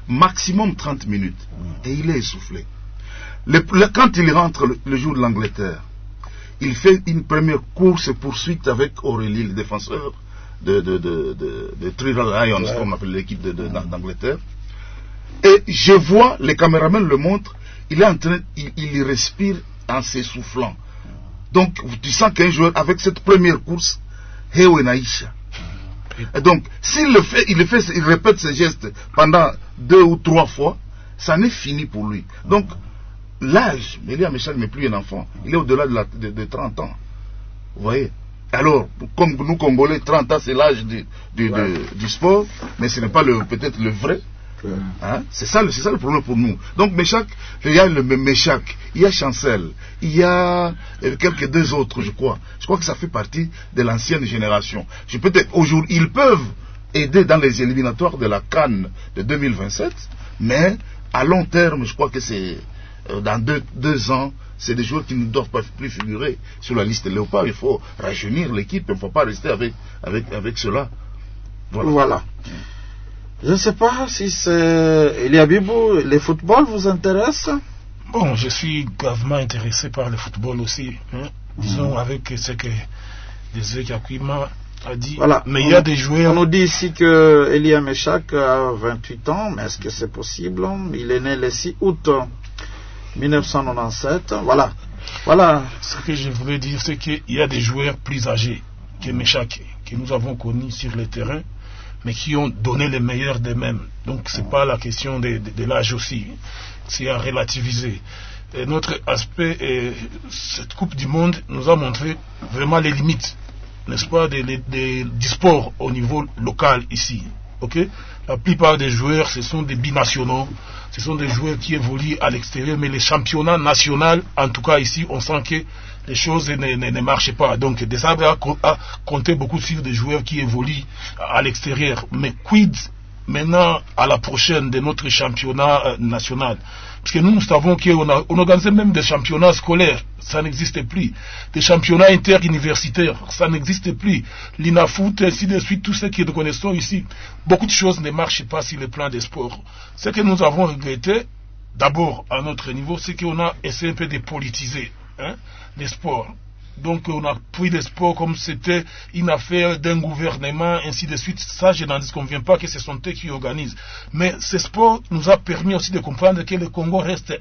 [SPEAKER 5] maximum 30 minutes. Et il est essoufflé. Quand il rentre le jour de l'Angleterre, il fait une première course-poursuite avec Aurélie, le défenseur de Three Lions, comme on appelle l'équipe d'Angleterre. Et je vois, les caméramans le montrent, il est en train, il respire en s'essoufflant. Donc, tu sens qu'un joueur, avec cette première course, Hewe Naïcha. Et donc, s'il le fait, il répète ses gestes pendant 2 ou 3 fois, ça n'est fini pour lui. Donc, l'âge, Elia Meshak n'est plus un enfant. Il est au-delà de 30 ans. Vous voyez? Alors, comme nous Congolais, 30 ans c'est l'âge du sport, mais ce n'est pas peut-être le vrai. Hein? C'est ça le problème pour nous. Donc Meshak, il y a le Meshak, il y a Chancel, il y a quelques 2 autres, je crois. Je crois que ça fait partie de l'ancienne génération. Aujourd'hui, ils peuvent aider dans les éliminatoires de la CAN de 2027, mais à long terme, je crois que c'est dans 2 ans, c'est des joueurs qui ne doivent pas plus figurer sur la liste Léopard. Il faut rajeunir l'équipe, il ne faut pas rester avec cela.
[SPEAKER 1] Voilà. Je ne sais pas si c'est... Elia Bibou, le football vous intéresse?
[SPEAKER 3] Bon, je suis gravement intéressé par le football aussi. Disons avec ce que Désiré Kakwima a dit.
[SPEAKER 1] Voilà.
[SPEAKER 3] Mais il y a des joueurs...
[SPEAKER 1] On nous dit ici que Elia Meshak a 28 ans, mais est-ce que c'est possible? Il est né le 6 août 1997. Voilà.
[SPEAKER 3] Ce que je voulais dire, c'est qu'il y a des joueurs plus âgés que Meshak, que nous avons connus sur le terrain, mais qui ont donné le meilleur d'eux-mêmes. Donc c'est pas la question de l'âge aussi, c'est à relativiser. Et notre aspect, cette Coupe du Monde nous a montré vraiment les limites, n'est-ce pas, du sport au niveau local ici. Okay? La plupart des joueurs, ce sont des binationaux, ce sont des joueurs qui évoluent à l'extérieur, mais les championnats nationaux, en tout cas ici, on sent que les choses ne marchent pas. Donc, Desabre a compté beaucoup sur des joueurs qui évoluent à l'extérieur. Mais quid maintenant à la prochaine de notre championnat national? Parce que nous savons qu'on organise même des championnats scolaires, ça n'existe plus. Des championnats interuniversitaires, ça n'existe plus. L'INAFOOT, ainsi de suite, tout ce que nous connaissons ici. Beaucoup de choses ne marchent pas sur le plan des sports. Ce que nous avons regretté, d'abord à notre niveau, c'est qu'on a essayé un peu de politiser les sports. Donc on a pris les sports comme c'était une affaire d'un gouvernement, ainsi de suite. Ça, je n'en conviens pas que ce sont eux qui organisent. Mais ce sport nous a permis aussi de comprendre que le Congo reste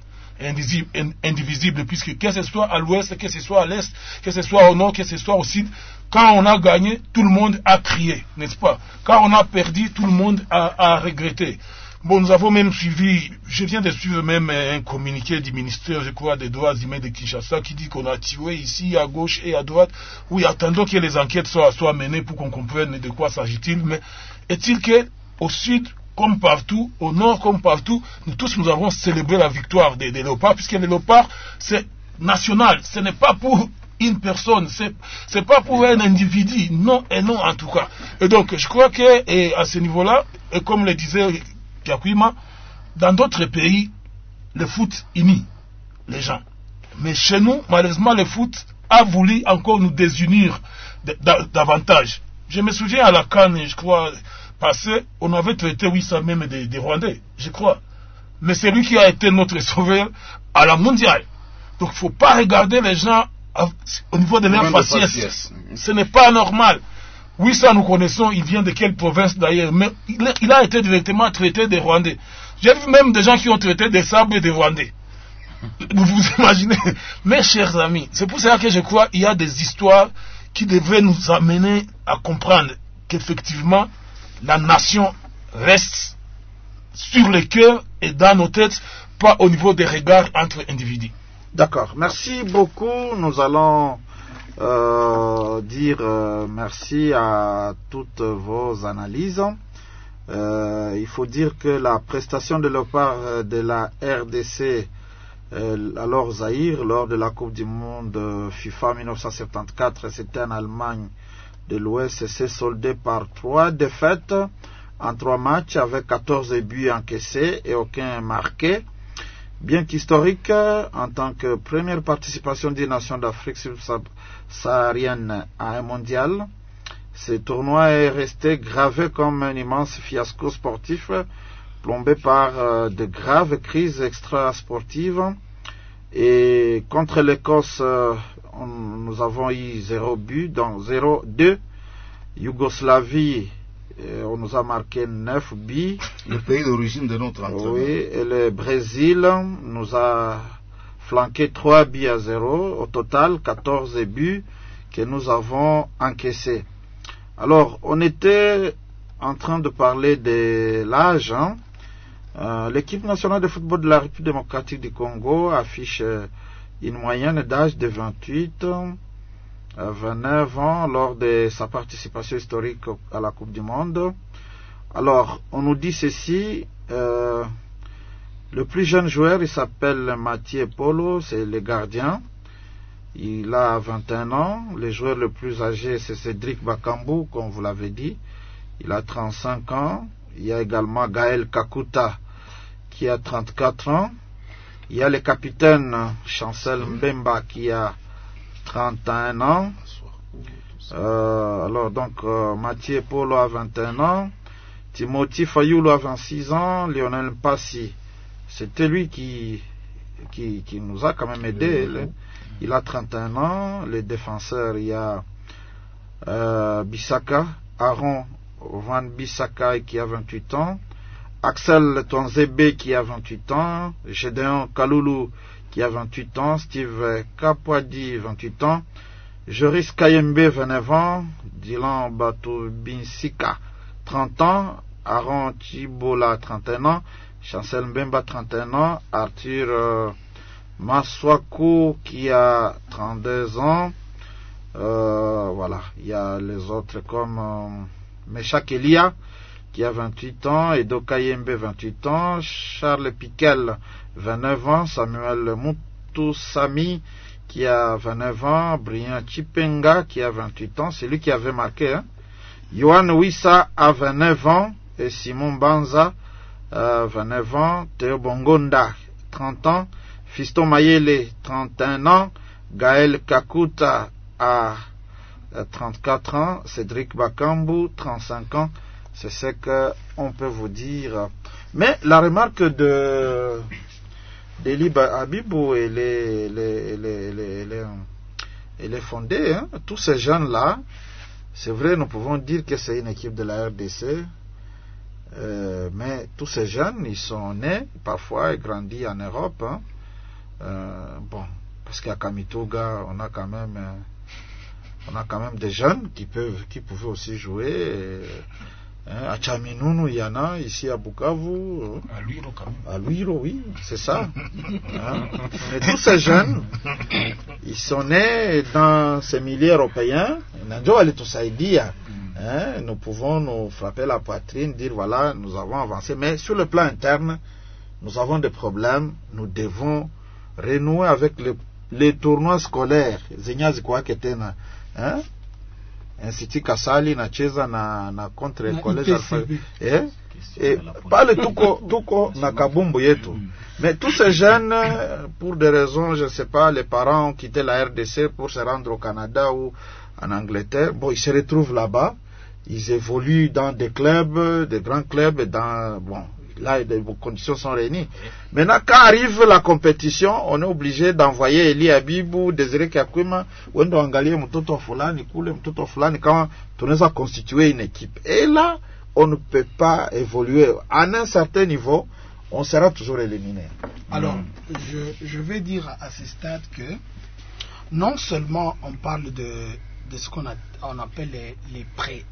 [SPEAKER 3] indivisible, puisque que ce soit à l'ouest, que ce soit à l'est, que ce soit au nord, que ce soit au sud, quand on a gagné, tout le monde a crié, n'est-ce pas? Quand on a perdu, tout le monde a regretté. Bon, nous avons même suivi, je viens de suivre même un communiqué du ministère, je crois, des droits humains de Kinshasa, qui dit qu'on a tiré ici, à gauche et à droite. Oui, attendons que les enquêtes soient menées pour qu'on comprenne de quoi s'agit-il. Mais est-il qu'au sud, comme partout, au nord comme partout, nous avons célébré la victoire des léopards, puisque les léopards, c'est national, ce n'est pas pour une personne, c'est pas pour un individu, non et non en tout cas. Et donc, je crois que à ce niveau-là, et comme le disait Kakwima, dans d'autres pays, le foot unit les gens. Mais chez nous, malheureusement, le foot a voulu encore nous désunir davantage. Je me souviens à la CAN, je crois, passée, on avait traité, oui, ça même des Rwandais, je crois. Mais c'est lui qui a été notre sauveur à la mondiale. Donc, il ne faut pas regarder les gens au niveau de leur faciès. Ce n'est pas normal. Oui, ça nous connaissons, il vient de quelle province d'ailleurs, mais il a été directement traité des Rwandais. J'ai vu même des gens qui ont traité des Sabres des Rwandais. Vous vous imaginez? Mes chers amis, c'est pour ça que je crois qu'il y a des histoires qui devraient nous amener à comprendre qu'effectivement, la nation reste sur le cœur et dans nos têtes, pas au niveau des regards entre individus.
[SPEAKER 1] D'accord, merci beaucoup. Nous allons dire merci à toutes vos analyses. Il faut dire que la prestation de la part de la RDC, alors Zaïre, lors de la Coupe du Monde FIFA 1974, c'était en Allemagne de l'Ouest, s'est soldée par 3 défaites en 3 matchs avec 14 buts encaissés et aucun marqué. Bien qu'historique, en tant que première participation des nations d'Afrique subsaharienne à un mondial, ce tournoi est resté gravé comme un immense fiasco sportif plombé par de graves crises extra-sportives. Et contre l'Écosse, nous avons eu 0 but, donc 0-2. Yougoslavie, on nous a marqué 9 buts.
[SPEAKER 5] Le pays d'origine de notre entraîneur.
[SPEAKER 1] Oui, et le Brésil nous a flanqué 3 buts à 0. Au total, 14 buts que nous avons encaissés. Alors, on était en train de parler de l'âge. Hein. L'équipe nationale de football de la République démocratique du Congo affiche une moyenne d'âge de 28 à 29 ans lors de sa participation historique à la Coupe du Monde. Alors, on nous dit ceci, le plus jeune joueur, il s'appelle Mathieu Polo, c'est le gardien. Il a 21 ans. Le joueur le plus âgé, c'est Cédric Bakambu, comme vous l'avez dit. Il a 35 ans. Il y a également Gaël Kakuta, qui a 34 ans. Il y a le capitaine Chancel Mbemba, qui a 31 ans. Alors donc, Mathieu Polo a 21 ans. Timothy Fayulu a 26 ans. Lionel Mpassi, c'était lui qui nous a quand même aidé. Il a 31 ans. Les défenseurs, il y a Bissaka, Aaron Van Bissaka qui a 28 ans. Axel Tonzebe qui a 28 ans. Gédéon Kaloulou qui a 28 ans. Steve Kapwadi, 28 ans. Joris Kayembe, 29 ans. Dylan Batubinsika, 30 ans. Aaron Chibola, 31 ans. Chancel Mbemba, 31 ans. Arthur Maswaku qui a 32 ans. Voilà, il y a les autres comme Meshak Elia qui a 28 ans, Edo Kayembe 28 ans, Charles Piquel 29 ans, Samuel Mutusami qui a 29 ans, Brian Chipenga qui a 28 ans, c'est lui qui avait marqué, hein. Yohan Wissa a 29 ans et Simon Banza 29 ans, Théo Bongonda 30 ans, Fiston Mayele 31 ans, Gaël Kakuta a 34 ans, Cédric Bakambu 35 ans. C'est ce qu'on peut vous dire. Mais la remarque de Liba Abibou, elle est fondée. Hein. Tous ces jeunes-là, c'est vrai, nous pouvons dire que c'est une équipe de la RDC, mais tous ces jeunes, ils sont nés, parfois, et grandis en Europe. Hein. Bon, parce qu'à Kamituga, on a quand même des jeunes qui pouvaient aussi jouer. À Tchaminounou, il y en a, ici à Bukavu.
[SPEAKER 3] À Luiro, quand même.
[SPEAKER 1] À Luiro, oui, c'est ça. Mais tous ces jeunes, ils sont nés dans ces milieux européens. Nous pouvons nous frapper la poitrine, dire voilà, nous avons avancé. Mais sur le plan interne, nous avons des problèmes. Nous devons renouer avec les tournois scolaires. Institut Kasali nacheza na contre collège Alpha pale tuko na kabumbu yetu. Mais tous ces jeunes, pour des raisons, je ne sais pas, les parents ont quitté la RDC pour se rendre au Canada ou en Angleterre. Bon, ils se retrouvent là-bas, ils évoluent dans des clubs, des grands clubs, là, les conditions sont réunies. Maintenant, quand arrive la compétition, on est obligé d'envoyer Eli Abibou, Désiré Kakwima, Wendo Angalie, Mtoto Fulani, Kule, Mtoto Fulani, quand on a constitué une équipe. Et là, on ne peut pas évoluer. À un certain niveau, on sera toujours éliminé.
[SPEAKER 6] Alors, je vais dire à ce stade que non seulement on parle de ce qu'on appelle les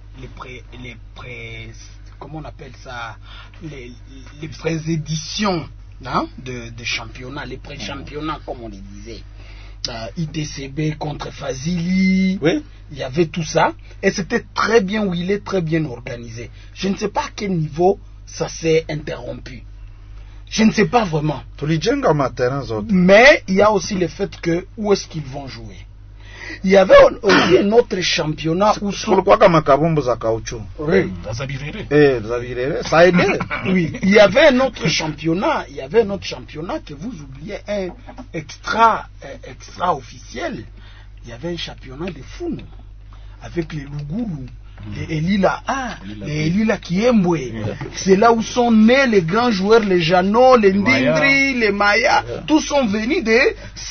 [SPEAKER 6] comment on appelle ça, les pré-éditions, hein, de championnats, les pré-championnats comme on les disait. ITCB contre Fazili, oui. Il y avait tout ça, et c'était très bien huilé, très bien organisé. Je ne sais pas à quel niveau ça s'est interrompu. Je ne sais pas vraiment. Mais il y a aussi le fait que où est-ce qu'ils vont jouer. Il y avait aussi un autre championnat où
[SPEAKER 1] sur le Makabumbu za caoutchouc.
[SPEAKER 6] Oui.
[SPEAKER 1] Ça a aidé.
[SPEAKER 6] Oui, il y avait un autre championnat, que vous oubliez, un extra officiel. Il y avait un championnat de Founou avec les Lougoulou. les Lila Kiembwe. C'est là où sont nés les grands joueurs, les Jeannot, les Ndingri, les Maya. Tous sont venus de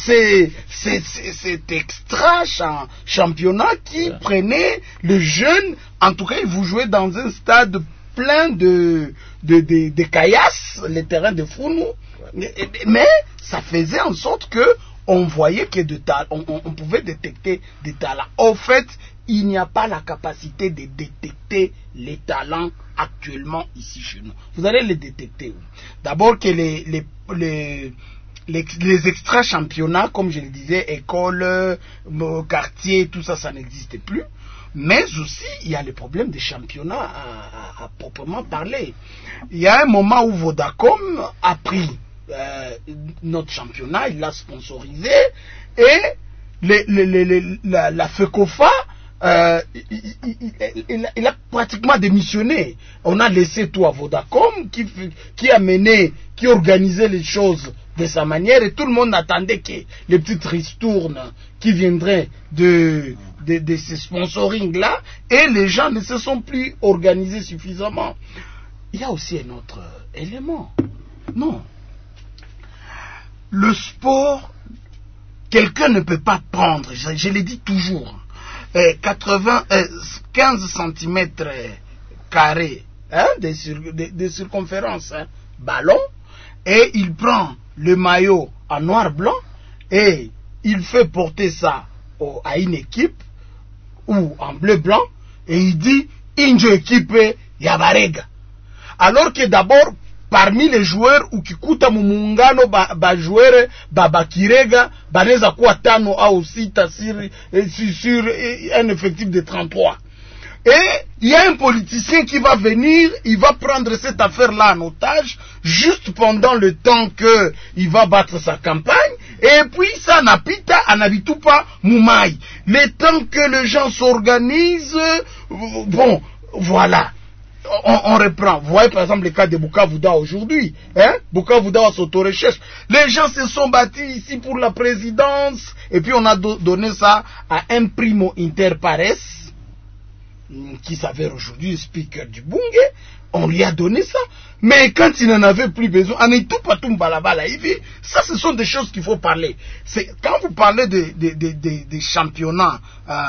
[SPEAKER 6] cet extra championnat qui prenait le jeune. En tout cas, vous jouez dans un stade plein de caillasses, les terrains de Founou. Mais ça faisait en sorte que on voyait que on pouvait détecter des talents. En fait, il n'y a pas la capacité de détecter les talents actuellement ici chez nous. Vous allez les détecter. D'abord que les extra-championnats, comme je le disais, école, quartier, tout ça, ça n'existe plus. Mais aussi, il y a le problème des championnats à proprement parler. Il y a un moment où Vodacom a pris notre championnat, il l'a sponsorisé, et la FECOFA, il a pratiquement démissionné. On a laissé tout à Vodacom qui organisait les choses de sa manière, et tout le monde attendait que les petites ristournes qui viendraient de ces sponsorings-là, et les gens ne se sont plus organisés suffisamment. Il y a aussi un autre élément. Non. Le sport, quelqu'un ne peut pas prendre, je l'ai dit toujours, 15 cm carrés de circonférence, ballon, et il prend le maillot en noir-blanc et il fait porter ça à une équipe ou en bleu-blanc et il dit Injo équipe Yabarega. Alors que d'abord, parmi les joueurs ukikuta mumuungano joueur babakirega banaweza kuwa 5 au 6 sur un effectif de 33. Et il y a un politicien qui va venir, il va prendre cette affaire-là en otage, juste pendant le temps que il va battre sa campagne, et puis ça n'habite pas Moumaï. Le temps que les gens s'organisent, bon, voilà. On reprend. Vous voyez par exemple le cas de Bukavouda aujourd'hui. Bukavouda s'auto-recherche. Les gens se sont bâtis ici pour la présidence, et puis on a donné ça à un primo inter pares, qui s'avère aujourd'hui le speaker du Bunge. On lui a donné ça. Mais quand il n'en avait plus besoin, ça, ce sont des choses qu'il faut parler. Quand vous parlez des championnats,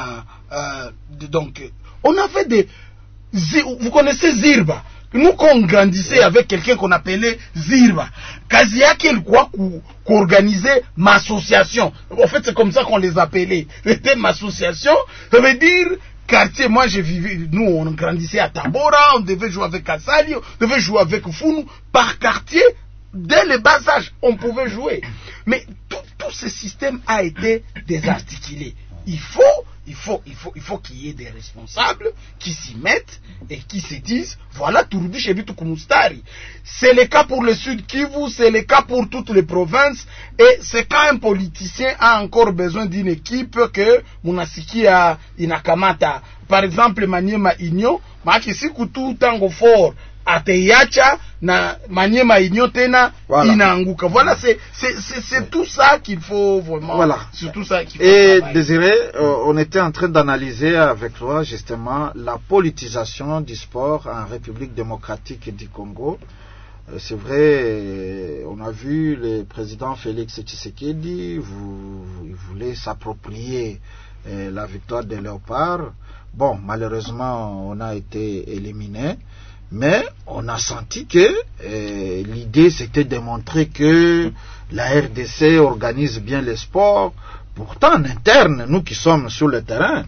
[SPEAKER 6] donc, on avait des... Vous connaissez Zirba? Nous, quand on grandissait avec quelqu'un qu'on appelait Zirba, kazi yake ilikuwa qu'organiser ma association. En fait, c'est comme ça qu'on les appelait. C'était ma association. Ça veut dire quartier. Moi, nous, on grandissait à Tabora, on devait jouer avec Kassali, on devait jouer avec Founou. Par quartier, dès le bas âge, on pouvait jouer. Mais tout ce système a été désarticulé. Il faut qu'il y ait des responsables qui s'y mettent et qui se disent voilà, Tourubi Chebitu Kumustari. C'est le cas pour le Sud Kivu, c'est le cas pour toutes les provinces, et c'est quand un politicien a encore besoin d'une équipe que Munasiki a inakamata. Par exemple, Maniema Inyo, Makisiku tout tango fort ateiacha na Maniema Inyo tena inaanguka. Voilà, c'est tout ça qu'il faut vraiment.
[SPEAKER 1] Voilà.
[SPEAKER 6] C'est tout ça qu'il faut.
[SPEAKER 1] Et
[SPEAKER 6] travailler.
[SPEAKER 1] Désiré, on était en train d'analyser avec toi justement la politisation du sport en République démocratique du Congo. C'est vrai, on a vu le président Félix Tshisekedi, il voulait s'approprier la victoire des Léopards. Bon, malheureusement, on a été éliminé. Mais on a senti que l'idée c'était de montrer que la RDC organise bien le sport. Pourtant en interne, nous qui sommes sur le terrain,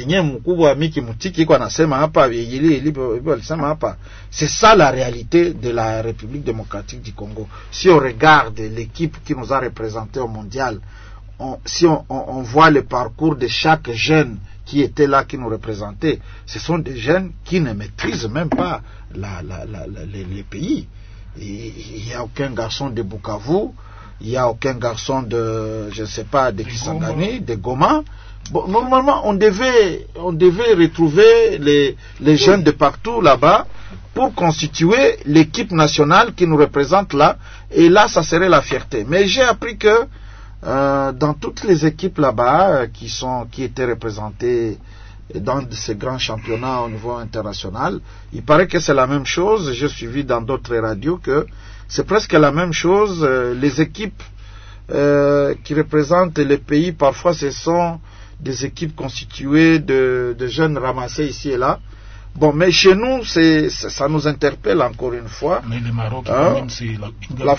[SPEAKER 1] c'est ça la réalité de la République démocratique du Congo. Si on regarde l'équipe qui nous a représentés au mondial, si on voit le parcours de chaque jeune qui était là, qui nous représentait, ce sont des jeunes qui ne maîtrisent même pas les pays. Il n'y a aucun garçon de Bukavu, il n'y a aucun garçon de, je ne sais pas, de Kisangani, de Goma. Bon, normalement, on devait retrouver les jeunes de partout là-bas pour constituer l'équipe nationale qui nous représente là, et là, ça serait la fierté. Mais j'ai appris que dans toutes les équipes là-bas qui étaient représentées dans ces grands championnats au niveau international. Il paraît que c'est la même chose. J'ai suivi dans d'autres radios que c'est presque la même chose. Les équipes qui représentent les pays, parfois ce sont des équipes constituées de jeunes ramassés ici et là. Bon, mais chez nous, ça nous interpelle encore une fois.
[SPEAKER 3] Mais le Maroc, c'est
[SPEAKER 1] la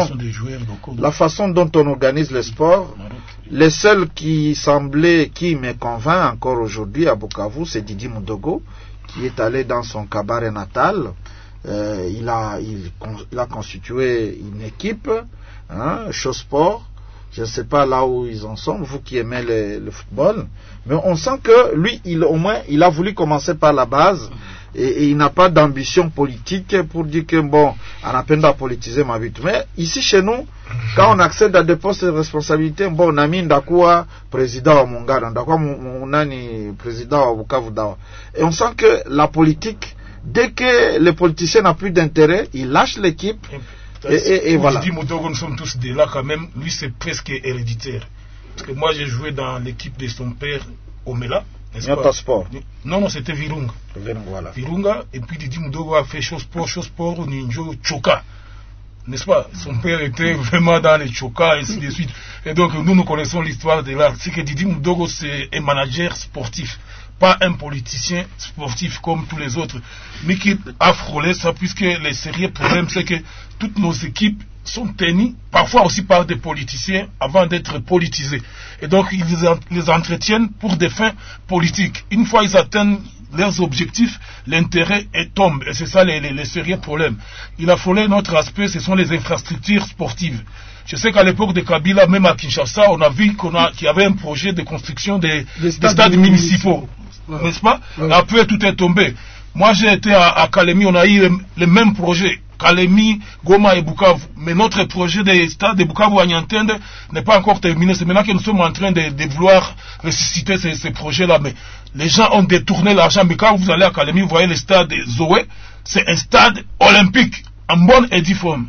[SPEAKER 1] façon dont on organise le sport. Les seuls qui me convainc encore aujourd'hui à Bukavu, c'est Didi Mudogo, qui est allé dans son cabaret natal. Il a constitué une équipe, Show-Sport. Je ne sais pas là où ils en sont, vous qui aimez le football, mais on sent que lui, au moins, il a voulu commencer par la base et il n'a pas d'ambition politique pour dire que bon, on a peine à politiser ma vie. Mais ici chez nous, quand on accède à des postes de responsabilité, bon, on a mis Ndakwa président à Mongara, Ndakwa Mounani président à Bukavu Dawa. Et on sent que la politique, dès que les politiciens n'ont plus d'intérêt, ils lâchent l'équipe. Et voilà.
[SPEAKER 3] Je dis Mudogo, nous sommes tous de là quand même. Lui, c'est presque héréditaire. Parce que moi, j'ai joué dans l'équipe de son père, Omela.
[SPEAKER 1] Sport.
[SPEAKER 3] Non, c'était Virunga.
[SPEAKER 1] Voilà.
[SPEAKER 3] Virunga, et puis Didi Mudogo a fait Show-Sport, Ninjo, Choka. N'est-ce pas? Son père était vraiment dans les Choka, et ainsi de suite. Et donc, nous connaissons l'histoire de l'art. C'est que Didi Mudogo, c'est un manager sportif. Pas un politicien sportif comme tous les autres, mais qui a frôlé ça, puisque le sérieux problème, c'est que toutes nos équipes sont tenues, parfois aussi par des politiciens, avant d'être politisées. Et donc, ils les entretiennent pour des fins politiques. Une fois ils atteignent leurs objectifs, l'intérêt tombe. Et c'est ça les sérieux problèmes. Il a frôlé notre aspect, ce sont les infrastructures sportives. Je sais qu'à l'époque de Kabila, même à Kinshasa, on a vu qu'il y avait un projet de construction des stades municipaux. N'est-ce pas? Après, tout est tombé. Moi, j'ai été à Kalemi, on a eu le même projet. Kalemi, Goma et Bukavu. Mais notre projet des stades de Bukavu à Niantende n'est pas encore terminé. C'est maintenant que nous sommes en train de vouloir ressusciter ces projets-là. Mais les gens ont détourné l'argent. Mais quand vous allez à Kalemi, vous voyez le stade de Zoé. C'est un stade olympique. En bonne et due forme.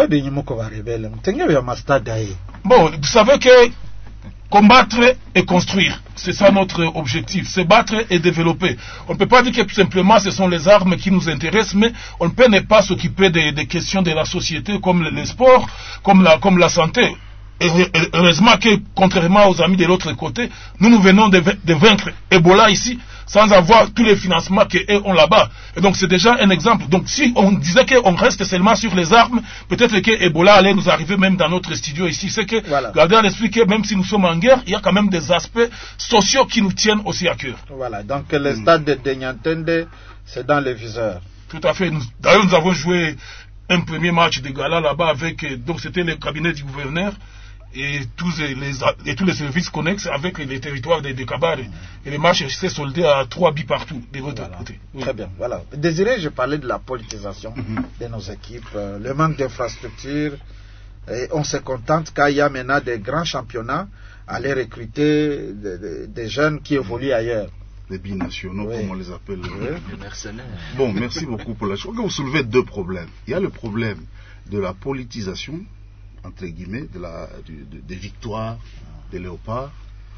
[SPEAKER 3] Bon, vous savez que combattre et construire, c'est ça notre objectif, se battre et développer. On ne peut pas dire que tout simplement ce sont les armes qui nous intéressent, mais on ne peut ne pas s'occuper des questions de la société comme les sports, comme la santé. Et heureusement que, contrairement aux amis de l'autre côté, nous venons de vaincre Ebola ici, sans avoir tous les financements qu'eux ont là-bas. Et donc c'est déjà un exemple. Donc si on disait qu'on reste seulement sur les armes, peut-être que Ebola allait nous arriver même dans notre studio ici. C'est que, gardez à l'esprit que même si nous sommes en guerre, il y a quand même des aspects sociaux qui nous tiennent aussi à cœur.
[SPEAKER 1] Voilà, donc le stade de Niantende, c'est dans les viseurs.
[SPEAKER 3] Tout à fait. D'ailleurs, nous avons joué un premier match de gala là-bas avec, donc c'était le cabinet du gouverneur, et tous les services connexes avec les territoires de Kabare. Et les matchs s'est soldé à 3 buts partout de votre côté.
[SPEAKER 1] Oui. Très bien, voilà. Désiré, je parlais de la politisation de nos équipes, le manque d'infrastructures. On se contente quand il y a maintenant des grands championnats à aller recruter des jeunes qui évoluent ailleurs.
[SPEAKER 5] Les binationaux, comme on les appelle.
[SPEAKER 4] Les mercenaires.
[SPEAKER 5] Bon, merci beaucoup pour la chose. Vous soulevez deux problèmes. Il y a le problème de la politisation, entre guillemets, des victoires des léopards,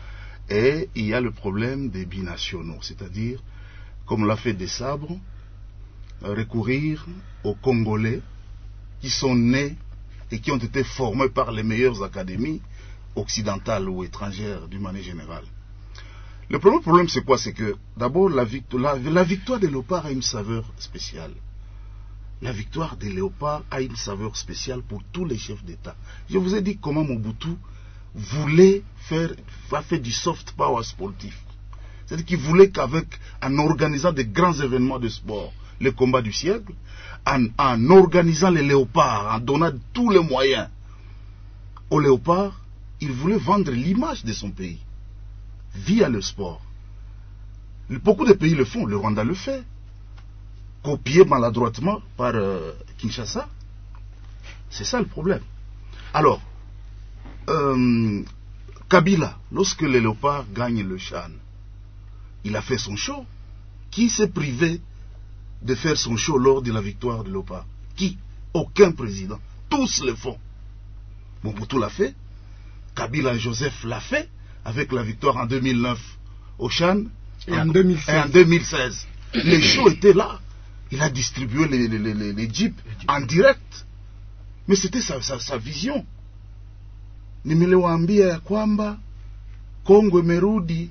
[SPEAKER 5] et il y a le problème des binationaux, c'est-à-dire, comme l'a fait des sabres, recourir aux Congolais qui sont nés et qui ont été formés par les meilleures académies occidentales ou étrangères d'une manière générale. Le premier problème, c'est quoi? C'est que d'abord la victoire des léopards a une saveur spéciale. La victoire des léopards a une saveur spéciale pour tous les chefs d'État. Je vous ai dit comment Mobutu voulait faire du soft power sportif. C'est-à-dire qu'il voulait en organisant des grands événements de sport, les combats du siècle, en organisant les léopards, en donnant tous les moyens aux léopards, il voulait vendre l'image de son pays via le sport. Beaucoup de pays le font, le Rwanda le fait, copié maladroitement par Kinshasa. C'est ça le problème. Alors, Kabila, lorsque les léopards gagnent le Chan, il a fait son show. Qui s'est privé de faire son show lors de la victoire de léopard? Qui? Aucun président. Tous le font. Mobutu l'a fait. Kabila Joseph l'a fait avec la victoire en 2009 au Chan.
[SPEAKER 6] Et en 2016.
[SPEAKER 5] Les shows étaient là. Il a distribué les jeeps en direct. Mais c'était sa vision. Nimeliwaambia ya kwamba Kongo imerudi,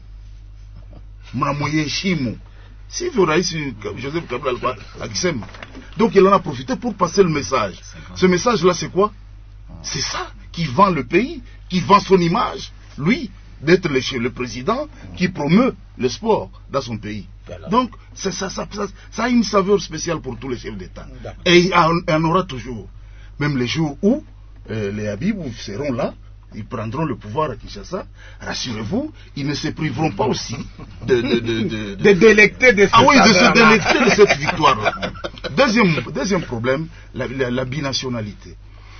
[SPEAKER 5] mnamuheshimu. Sivyo Rais Joseph Kabila alikuwa akisema. Donc il en a profité pour passer le message. Ce message-là, c'est quoi? C'est ça qui vend le pays, qui vend son image, lui, d'être le président qui promeut le sport dans son pays. Donc, ça a une saveur spéciale pour tous les chefs d'État. Et il y en aura toujours. Même les jours où les Habibou seront là, ils prendront le pouvoir à Kinshasa, rassurez-vous, ils ne se priveront pas aussi de
[SPEAKER 6] délecter de
[SPEAKER 5] se délecter de cette victoire. Deuxième problème, la binationalité.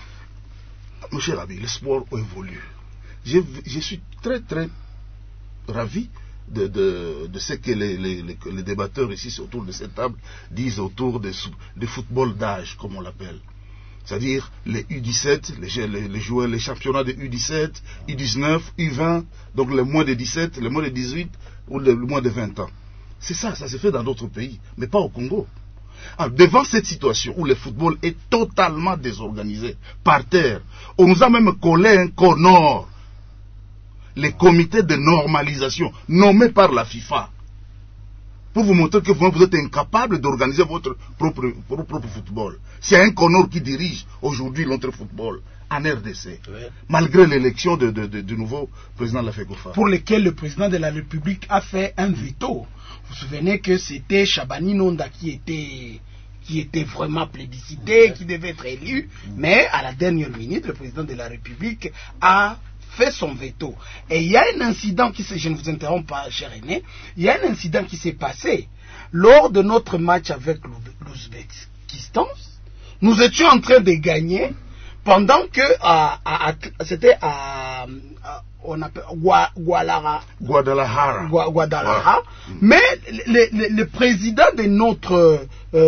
[SPEAKER 5] Mon cher ami, le sport évolue. Je suis très très ravi de ce que les débatteurs ici autour de cette table disent autour de football d'âge, comme on l'appelle. C'est-à-dire les U17, les joueurs, les championnats de U17, U19, U20, donc les moins de 17, les moins de 18 ou les moins de 20 ans. C'est ça se fait dans d'autres pays, mais pas au Congo. Alors, devant cette situation où le football est totalement désorganisé, par terre, on nous a même collé un corps nord, les comités de normalisation nommés par la FIFA, pour vous montrer que vous êtes incapable d'organiser votre propre football. C'est un Connor qui dirige aujourd'hui notre football en RDC, malgré l'élection du nouveau président de la FECOFA.
[SPEAKER 6] Pour lequel le président de la République a fait un veto. Vous vous souvenez que c'était Chabani Nonda qui était vraiment plébiscité, qui devait être élu, mais à la dernière minute, le président de la République a fait son veto. Et il y a un incident je ne vous interromps pas, cher aîné, il y a un incident qui s'est passé lors de notre match avec l'Ouzbékistan. Nous étions en train de gagner pendant que c'était on appelle Guadalajara. Mais le président de notre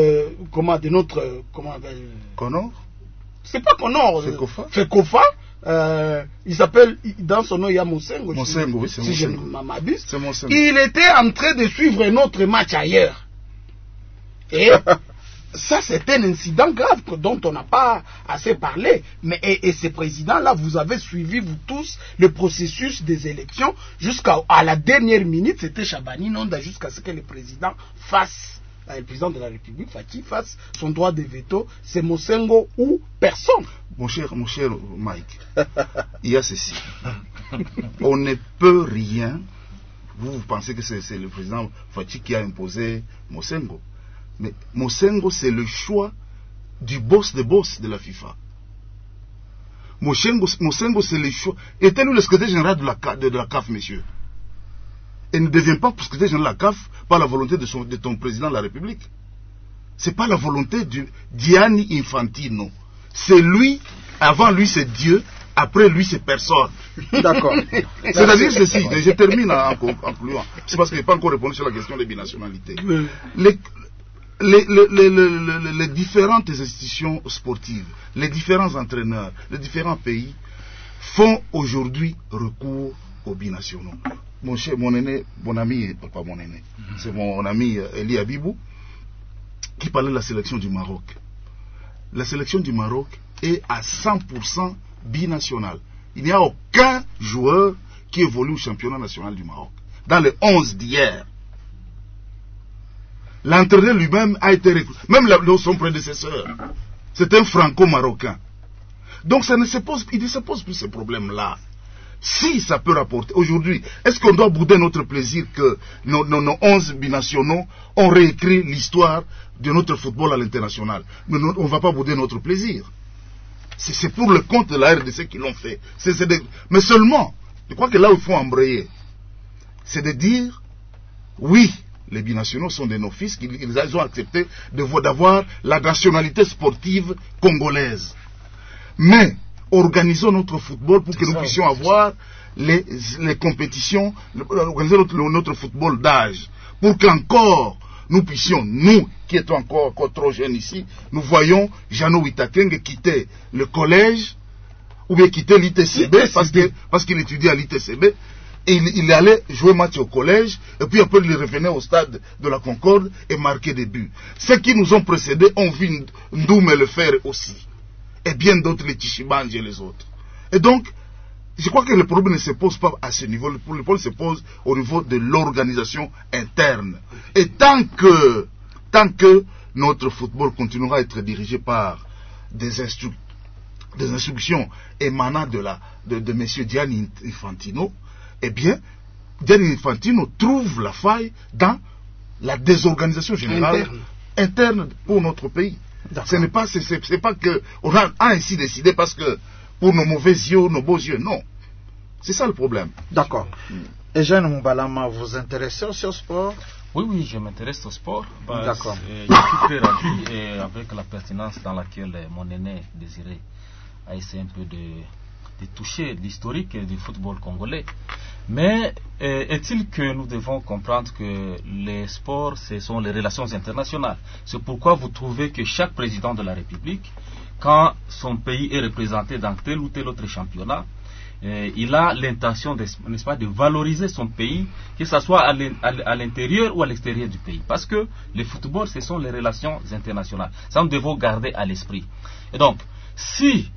[SPEAKER 5] Connor,
[SPEAKER 6] c'est pas Connor, FECOFA. Il s'appelle, dans son nom il y a Mosengo,
[SPEAKER 5] oui,
[SPEAKER 6] si je ne m'abuse. Il était en train de suivre notre match ailleurs. Et ça, c'est un incident grave dont on n'a pas assez parlé. Mais et ce président-là, vous avez suivi, vous tous, le processus des élections jusqu'à la dernière minute. C'était Chabani Nonda jusqu'à ce que le président le président de la République, Fati, fasse son droit de veto. C'est Mosengo ou personne.
[SPEAKER 5] Mon cher Mike, il y a ceci. On ne peut rien. Vous pensez que c'est le président Fati qui a imposé Mosengo. Mais Mosengo, c'est le choix du boss de la FIFA. Mosengo, c'est le choix. Était-il le secrétaire général de la CAF, monsieur? Et ne devient pas secrétaire général de la CAF par la volonté de ton président de la République. Ce n'est pas la volonté du Gianni Infantino. C'est lui, avant lui c'est Dieu, après lui c'est personne.
[SPEAKER 6] D'accord.
[SPEAKER 5] C'est-à-dire ceci, je termine en concluant. C'est parce que je n'ai pas encore répondu sur la question des binationalités. Les différentes institutions sportives, les différents entraîneurs, les différents pays font aujourd'hui recours aux binationaux. Mon ami, pas mon aîné, c'est mon ami Eli Habibou qui parlait de la sélection du Maroc. La sélection du Maroc est à 100% binationale. Il n'y a aucun joueur qui évolue au championnat national du Maroc. Dans les 11 d'hier, l'entraîneur lui-même a été recruté, même son prédécesseur, c'est un franco-marocain. Donc il ne se pose plus ce problème-là. Si ça peut rapporter, aujourd'hui, est-ce qu'on doit bouder notre plaisir que nos 11 binationaux ont réécrit l'histoire de notre football à l'international? Mais on ne va pas bouder notre plaisir. C'est pour le compte de la RDC qu'ils l'ont fait. Mais seulement, je crois que là où il faut embrayer, c'est de dire, oui, les binationaux sont de nos fils, ils ont accepté d'avoir la nationalité sportive congolaise. Mais, organisons notre football pour que nous puissions avoir les compétitions, organiser notre football d'âge, pour qu'encore nous puissions, nous qui étions encore trop jeunes ici, nous voyons Jeannot Witakenge quitter le collège ou bien quitter l'ITCB parce qu'il étudie à l'ITCB Et il allait jouer match au collège, et puis après il revenait au stade de la Concorde et marquait des buts. Ceux qui nous ont précédés ont vu Ndoumé le faire aussi. Et bien d'autres, les Tchichibanji et les autres. Et donc, je crois que le problème ne se pose pas à ce niveau. Le problème se pose au niveau de l'organisation interne. Et tant que notre football continuera à être dirigé par des instructions émanant de M. Gianni Infantino, eh bien, Gianni Infantino trouve la faille dans la désorganisation générale interne pour notre pays. Ce n'est pas, c'est pas que on a ainsi décidé parce que pour nos mauvais yeux, nos beaux yeux, non. C'est ça le problème.
[SPEAKER 1] D'accord. Et Jeanne Moubalama, vous vous intéressez aussi au sport?
[SPEAKER 2] Oui, je m'intéresse au sport.
[SPEAKER 1] D'accord.
[SPEAKER 2] Je suis très ravi et avec la pertinence dans laquelle mon aîné Désiré a essayé un peu de toucher l'historique du football congolais. Mais est-il que nous devons comprendre que les sports, ce sont les relations internationales. C'est pourquoi vous trouvez que chaque président de la République, quand son pays est représenté dans tel ou tel autre championnat, il a l'intention, n'est-ce pas, de valoriser son pays, que ce soit à l'intérieur ou à l'extérieur du pays. Parce que le football, ce sont les relations internationales. Ça, nous devons garder à l'esprit. Et donc, si,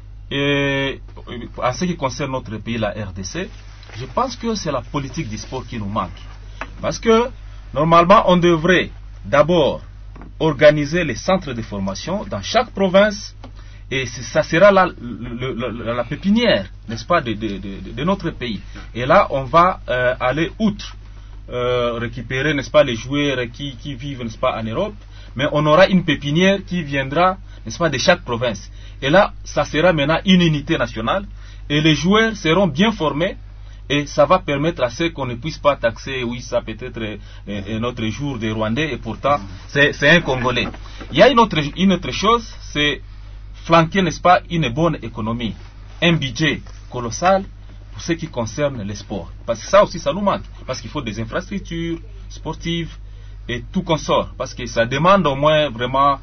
[SPEAKER 2] en ce qui concerne notre pays, la RDC, je pense que c'est la politique du sport qui nous manque. Parce que, normalement, on devrait d'abord organiser les centres de formation dans chaque province. Et ça sera là la pépinière, n'est-ce pas, de notre pays. Et là, on va aller outre, récupérer, n'est-ce pas, les joueurs qui vivent, n'est-ce pas, en Europe. Mais on aura une pépinière qui viendra, n'est-ce pas, de chaque province. Et là, ça sera maintenant une unité nationale. Et les joueurs seront bien formés. Et ça va permettre à ceux qu'on ne puisse pas taxer, oui, ça peut être notre jour des Rwandais, et pourtant, c'est un Congolais. Il y a une autre chose, c'est flanquer, n'est-ce pas, une bonne économie, un budget colossal pour ce qui concerne les sports. Parce que ça aussi, ça nous manque. Parce qu'il faut des infrastructures sportives et tout consort. Parce que ça demande au moins vraiment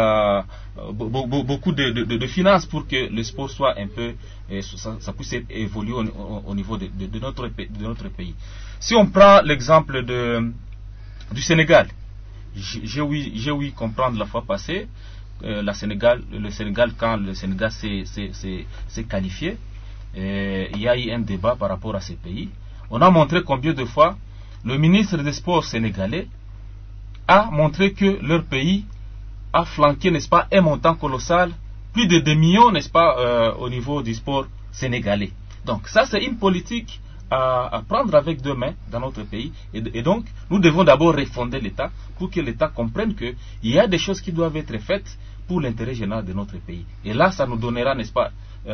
[SPEAKER 2] beaucoup de finances pour que le sport soit un peu, ça puisse évoluer au niveau de notre pays. Si on prend l'exemple du Sénégal, j'ai ouï comprendre la fois passée, le Sénégal, quand le Sénégal s'est qualifié, il y a eu un débat par rapport à ces pays. On a montré combien de fois le ministre des Sports sénégalais a montré que leur pays a flanqué, n'est-ce pas, un montant colossal, plus de 2 millions, n'est-ce pas, au niveau du sport sénégalais. Donc ça, c'est une politique à prendre avec 2 mains dans notre pays. Et donc, nous devons d'abord refonder l'État pour que l'État comprenne qu'il y a des choses qui doivent être faites pour l'intérêt général de notre pays. Et là, ça nous donnera, n'est-ce pas,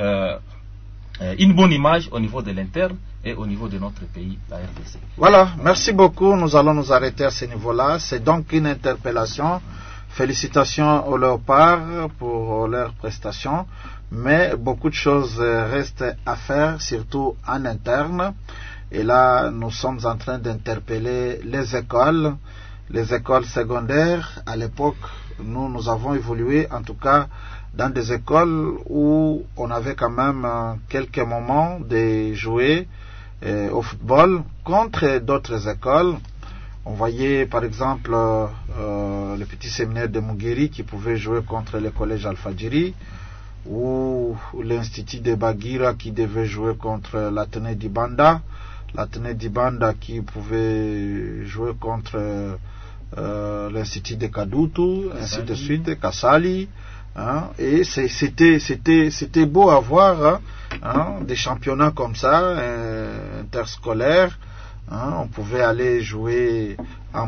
[SPEAKER 2] une bonne image au niveau de l'interne et au niveau de notre pays, la RDC.
[SPEAKER 1] Voilà, merci beaucoup. Nous allons nous arrêter à ce niveau-là. C'est donc une interpellation. Félicitations aux Léopards pour leurs prestations. Mais beaucoup de choses restent à faire, surtout en interne. Et là, nous sommes en train d'interpeller les écoles secondaires. À l'époque, nous avons évolué, en tout cas, dans des écoles où on avait quand même quelques moments de jouer au football contre d'autres écoles. On voyait par exemple le petit séminaire de Mugueri qui pouvait jouer contre le collège Al-Fadjiri, ou l'institut de Bagira qui devait jouer contre l'Athénée d'Ibanda, qui pouvait jouer contre l'institut de Kadutu, ainsi de suite, Kassali. Hein, et c'était beau à voir, hein, des championnats comme ça, interscolaires. Hein, on pouvait aller jouer en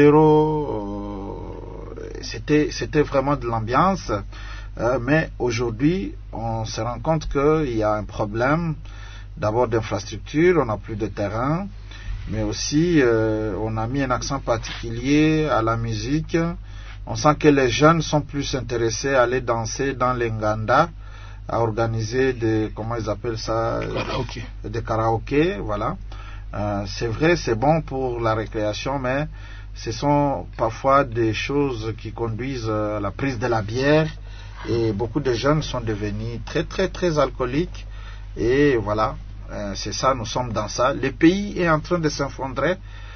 [SPEAKER 1] Bobero, c'était vraiment de l'ambiance. Mais aujourd'hui, on se rend compte qu'il y a un problème d'abord d'infrastructure, on n'a plus de terrain, mais aussi on a mis un accent particulier à la musique. On sent que les jeunes sont plus intéressés à aller danser dans les Nganda, à organiser des karaokés, voilà. C'est vrai, c'est bon pour la récréation, mais ce sont parfois des choses qui conduisent à la prise de la bière, et beaucoup de jeunes sont devenus très très très alcooliques, et voilà, c'est ça, nous sommes dans ça. Le pays est en train de s'effondrer.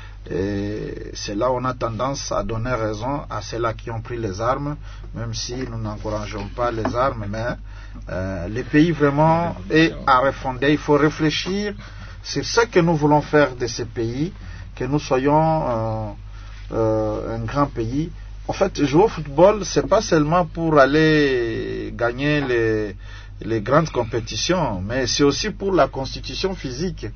[SPEAKER 1] Et c'est là où on a tendance à donner raison à ceux-là qui ont pris les armes, même si nous n'encourageons pas les armes, mais le pays vraiment est à refonder. Il faut réfléchir sur ce que nous voulons faire de ce pays, que nous soyons un grand pays. En fait, jouer au football, c'est pas seulement pour aller gagner les grandes compétitions, mais c'est aussi pour la constitution physique.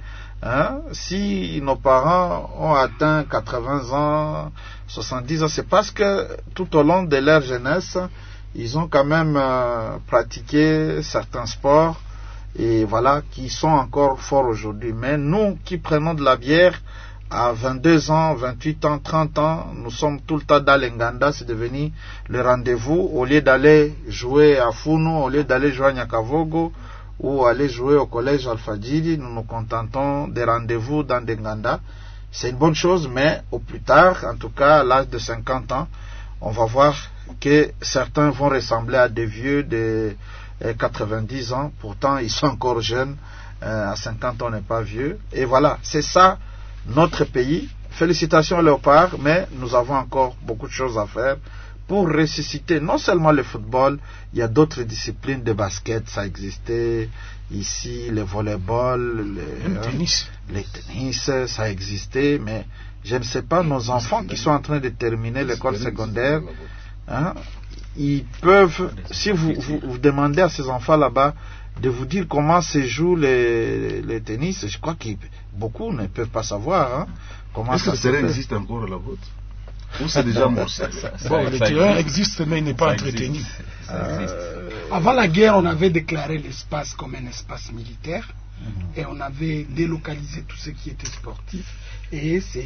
[SPEAKER 1] Si nos parents ont atteint 80 ans, 70 ans, c'est parce que tout au long de leur jeunesse, ils ont quand même pratiqué certains sports et voilà, qui sont encore forts aujourd'hui. Mais nous qui prenons de la bière à 22 ans, 28 ans, 30 ans, nous sommes tout le temps dans l'Enganda, c'est devenu le rendez-vous. Au lieu d'aller jouer à Funu, au lieu d'aller jouer à Nyakavogo, ou aller jouer au collège Alfadjiri, nous nous contentons des rendez-vous dans des Nganda. C'est une bonne chose, mais au plus tard, en tout cas à l'âge de 50 ans, on va voir que certains vont ressembler à des vieux de 90 ans. Pourtant, ils sont encore jeunes. À 50 ans, on n'est pas vieux. Et voilà, c'est ça notre pays. Félicitations Léopard, mais nous avons encore beaucoup de choses à faire pour ressusciter non seulement le football, il y a d'autres disciplines de basket, ça existait ici, le volleyball, les tennis, ça existait, mais je ne sais pas, nos enfants qui sont en train de terminer l'école secondaire, ils peuvent, si vous demandez à ces enfants là-bas de vous dire comment se joue le tennis, je crois que beaucoup ne peuvent pas savoir. Comment
[SPEAKER 5] est-ce que le terrain existe encore à la vôtre? Ou c'est déjà mort?
[SPEAKER 3] Le terrain existe, mais il n'est pas entretenu.
[SPEAKER 6] Avant la guerre, on avait déclaré l'espace comme un espace militaire et on avait délocalisé tout ce qui était sportif. Et c'est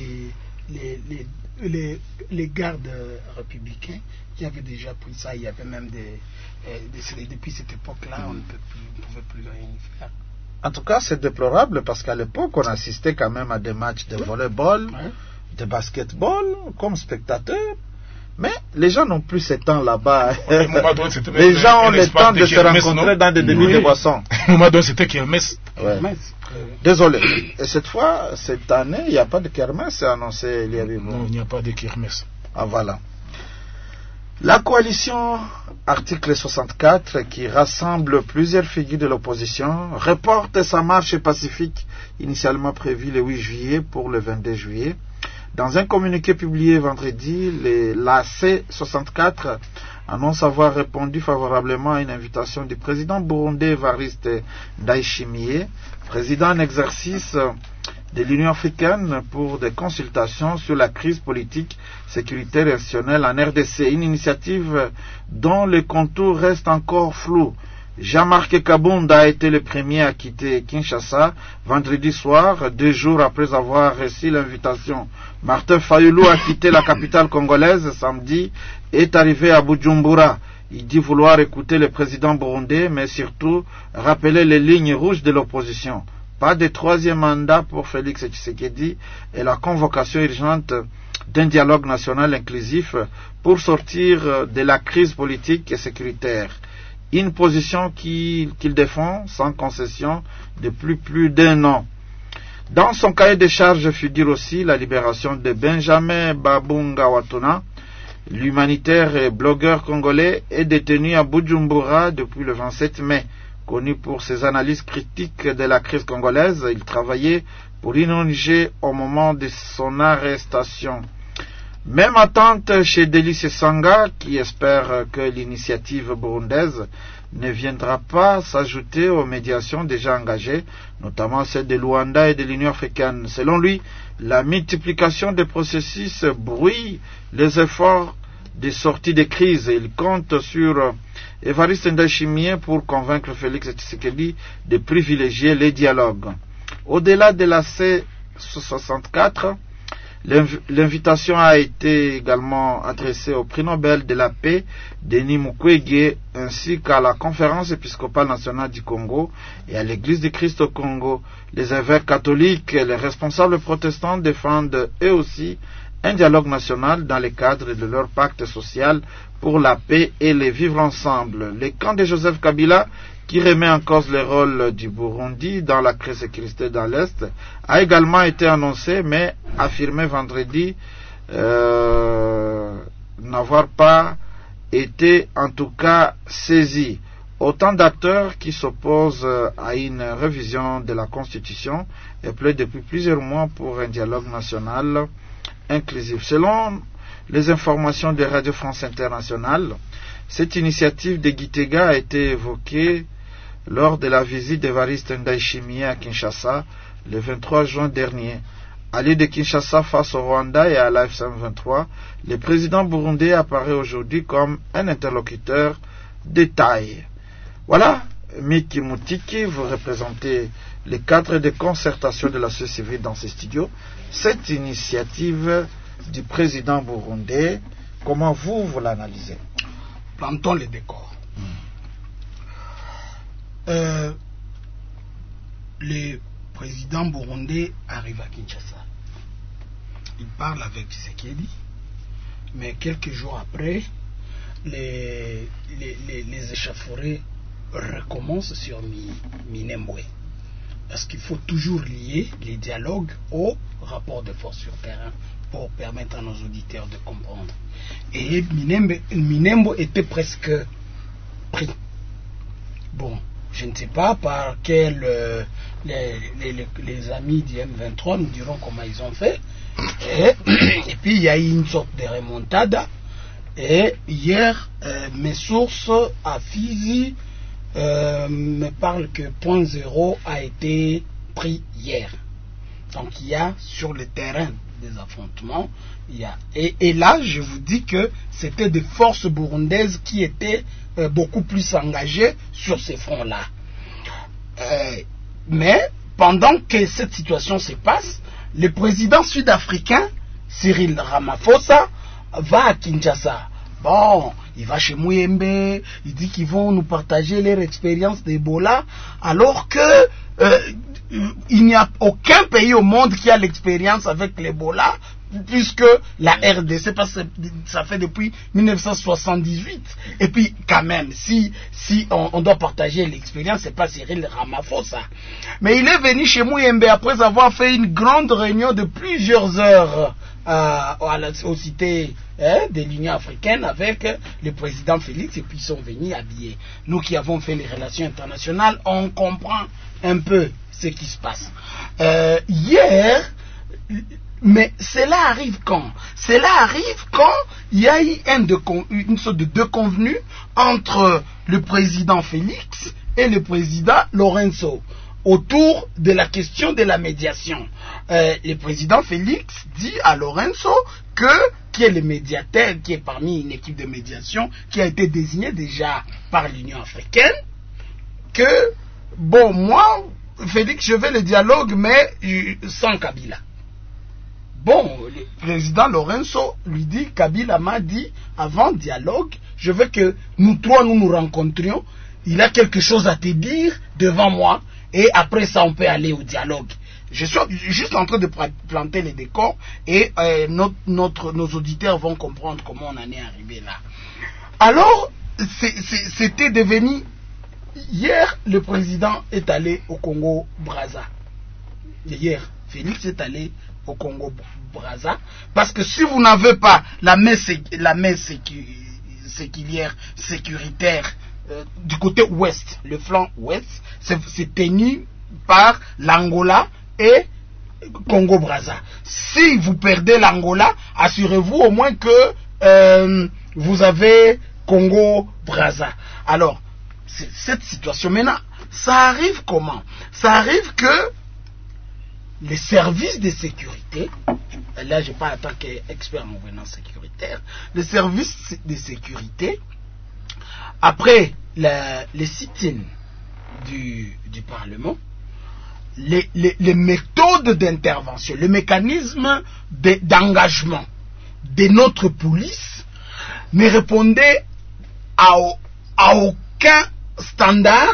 [SPEAKER 6] les gardes républicains qui avaient déjà pris ça. Il y avait même depuis cette époque-là, on ne pouvait plus rien y faire.
[SPEAKER 1] En tout cas, c'est déplorable parce qu'à l'époque, on assistait quand même à des matchs de volleyball, de basketball, comme spectateurs. Mais les gens n'ont plus ce temps là-bas. Les gens ont le temps de se rencontrer dans des débits de boissons.
[SPEAKER 3] Au moment donné, c'était kermesse.
[SPEAKER 1] Désolé. Et cette fois, cette année, il n'y a pas de kermesse, c'est annoncé.
[SPEAKER 3] Non, il n'y a pas de kermesse.
[SPEAKER 1] Ah, voilà. La coalition article 64, qui rassemble plusieurs figures de l'opposition, reporte sa marche pacifique initialement prévue le 8 juillet pour le 22 juillet. Dans un communiqué publié vendredi, la C64 annonce avoir répondu favorablement à une invitation du président burundais Evariste Ndayishimiye, président en exercice de l'Union africaine, pour des consultations sur la crise politique, sécuritaire et institutionnelle en RDC, une initiative dont les contours restent encore flous. Jean-Marc Kabunda a été le premier à quitter Kinshasa vendredi soir, 2 jours après avoir reçu l'invitation. Martin Fayulu a quitté la capitale congolaise samedi et est arrivé à Bujumbura. Il dit vouloir écouter le président burundais, mais surtout rappeler les lignes rouges de l'opposition. Pas de 3e mandat pour Félix Tshisekedi et la convocation urgente d'un dialogue national inclusif pour sortir de la crise politique et sécuritaire. Une position qu'il défend sans concession depuis plus d'1 an. Dans son cahier de charges figure aussi la libération de Benjamin Babunga Watuna. L'humanitaire et blogueur congolais est détenu à Bujumbura depuis le 27 mai. Connu pour ses analyses critiques de la crise congolaise, il travaillait pour une ONG au moment de son arrestation. Même attente chez Délice Sanga, qui espère que l'initiative burundaise ne viendra pas s'ajouter aux médiations déjà engagées, notamment celles de Luanda et de l'Union africaine. Selon lui, la multiplication des processus brouille les efforts de sortie de crise. Il compte sur Evariste Ndayishimiye pour convaincre Félix Tshisekedi de privilégier les dialogues. Au-delà de la C64, l'invitation a été également adressée au prix Nobel de la paix Denis Mukwege ainsi qu'à la conférence épiscopale nationale du Congo et à l'église du Christ au Congo. Les évêques catholiques et les responsables protestants défendent eux aussi un dialogue national dans le cadre de leur pacte social pour la paix et le vivre ensemble. Le camp de Joseph Kabila, qui remet en cause le rôle du Burundi dans la crise sécuritaire dans l'Est, a également été annoncé, mais affirmé vendredi n'avoir pas été en tout cas saisi. Autant d'acteurs qui s'opposent à une révision de la Constitution et plaident depuis plusieurs mois pour un dialogue national inclusif. Selon les informations de Radio France Internationale, cette initiative de Gitega a été évoquée lors de la visite d'Evariste Ndayishimiye à Kinshasa le 23 juin dernier. Allié de Kinshasa face au Rwanda et à la F-23, le président burundais apparaît aujourd'hui comme un interlocuteur de taille. Voilà, Miki Moutiki, vous représentez les cadres de concertation de la société civile dans ces studios. Cette initiative du président burundais, comment vous l'analysez?
[SPEAKER 6] Plantons les décors. Le président burundais arrive à Kinshasa. Il parle avec Tshisekedi, mais quelques jours après, les échauffourées recommencent sur Minembwe. Parce qu'il faut toujours lier les dialogues au rapport de force sur terrain pour permettre à nos auditeurs de comprendre. Et Minembwe était presque pris. Bon, je ne sais pas par quel les amis du M23 nous diront comment ils ont fait. Et puis il y a eu une sorte de remontada. Et hier, mes sources à Fizi me parlent que point 0 a été pris hier. Donc il y a sur le terrain des affrontements, et là je vous dis que c'était des forces burundaises qui étaient beaucoup plus engagées sur ces fronts-là. Mais pendant que cette situation se passe, le président sud-africain Cyril Ramaphosa va à Kinshasa. Bon, il va chez Muyembe, il dit qu'ils vont nous partager leur expérience d'Ebola, alors que il n'y a aucun pays au monde qui a l'expérience avec l'Ebola, puisque la RDC, parce que ça fait depuis 1978. Et puis, quand même, si on doit partager l'expérience, c'est pas Cyril Ramaphosa. Mais il est venu chez Muyembe après avoir fait une grande réunion de plusieurs heures aux cités de l'Union africaine avec le président Félix, et puis ils sont venus habillés. Nous qui avons fait les relations internationales, on comprend un peu ce qui se passe. Hier, mais cela arrive quand? Cela arrive quand il y a eu une sorte de déconvenue entre le président Félix et le président Lorenzo autour de la question de la médiation. Le président Félix dit à Lorenzo qui est le médiateur, qui est parmi une équipe de médiation qui a été désignée déjà par l'Union africaine, que bon, moi Félix, je veux le dialogue, mais sans Kabila. Bon, le président Lorenzo lui dit, Kabila m'a dit, avant dialogue, je veux que nous trois nous rencontrions, il a quelque chose à te dire devant moi, et après ça on peut aller au dialogue. Je suis juste en train de planter les décors, et nos auditeurs vont comprendre comment on en est arrivé là. Alors, c'était devenu... Hier, le président est allé au Congo-Brazza. Hier, Félix est allé au Congo-Brazza. Parce que si vous n'avez pas la main sécuritaire du côté ouest, le flanc ouest, c'est tenu par l'Angola et Congo-Brazza. Si vous perdez l'Angola, assurez-vous au moins que vous avez Congo-Brazza. Alors, cette situation maintenant, ça arrive comment? Ça arrive que les services de sécurité, là je parle en tant qu'expert en gouvernance sécuritaire, les services de sécurité, après les sit-ins du Parlement, les méthodes d'intervention, le mécanisme d'engagement de notre police ne répondaient à aucun standard,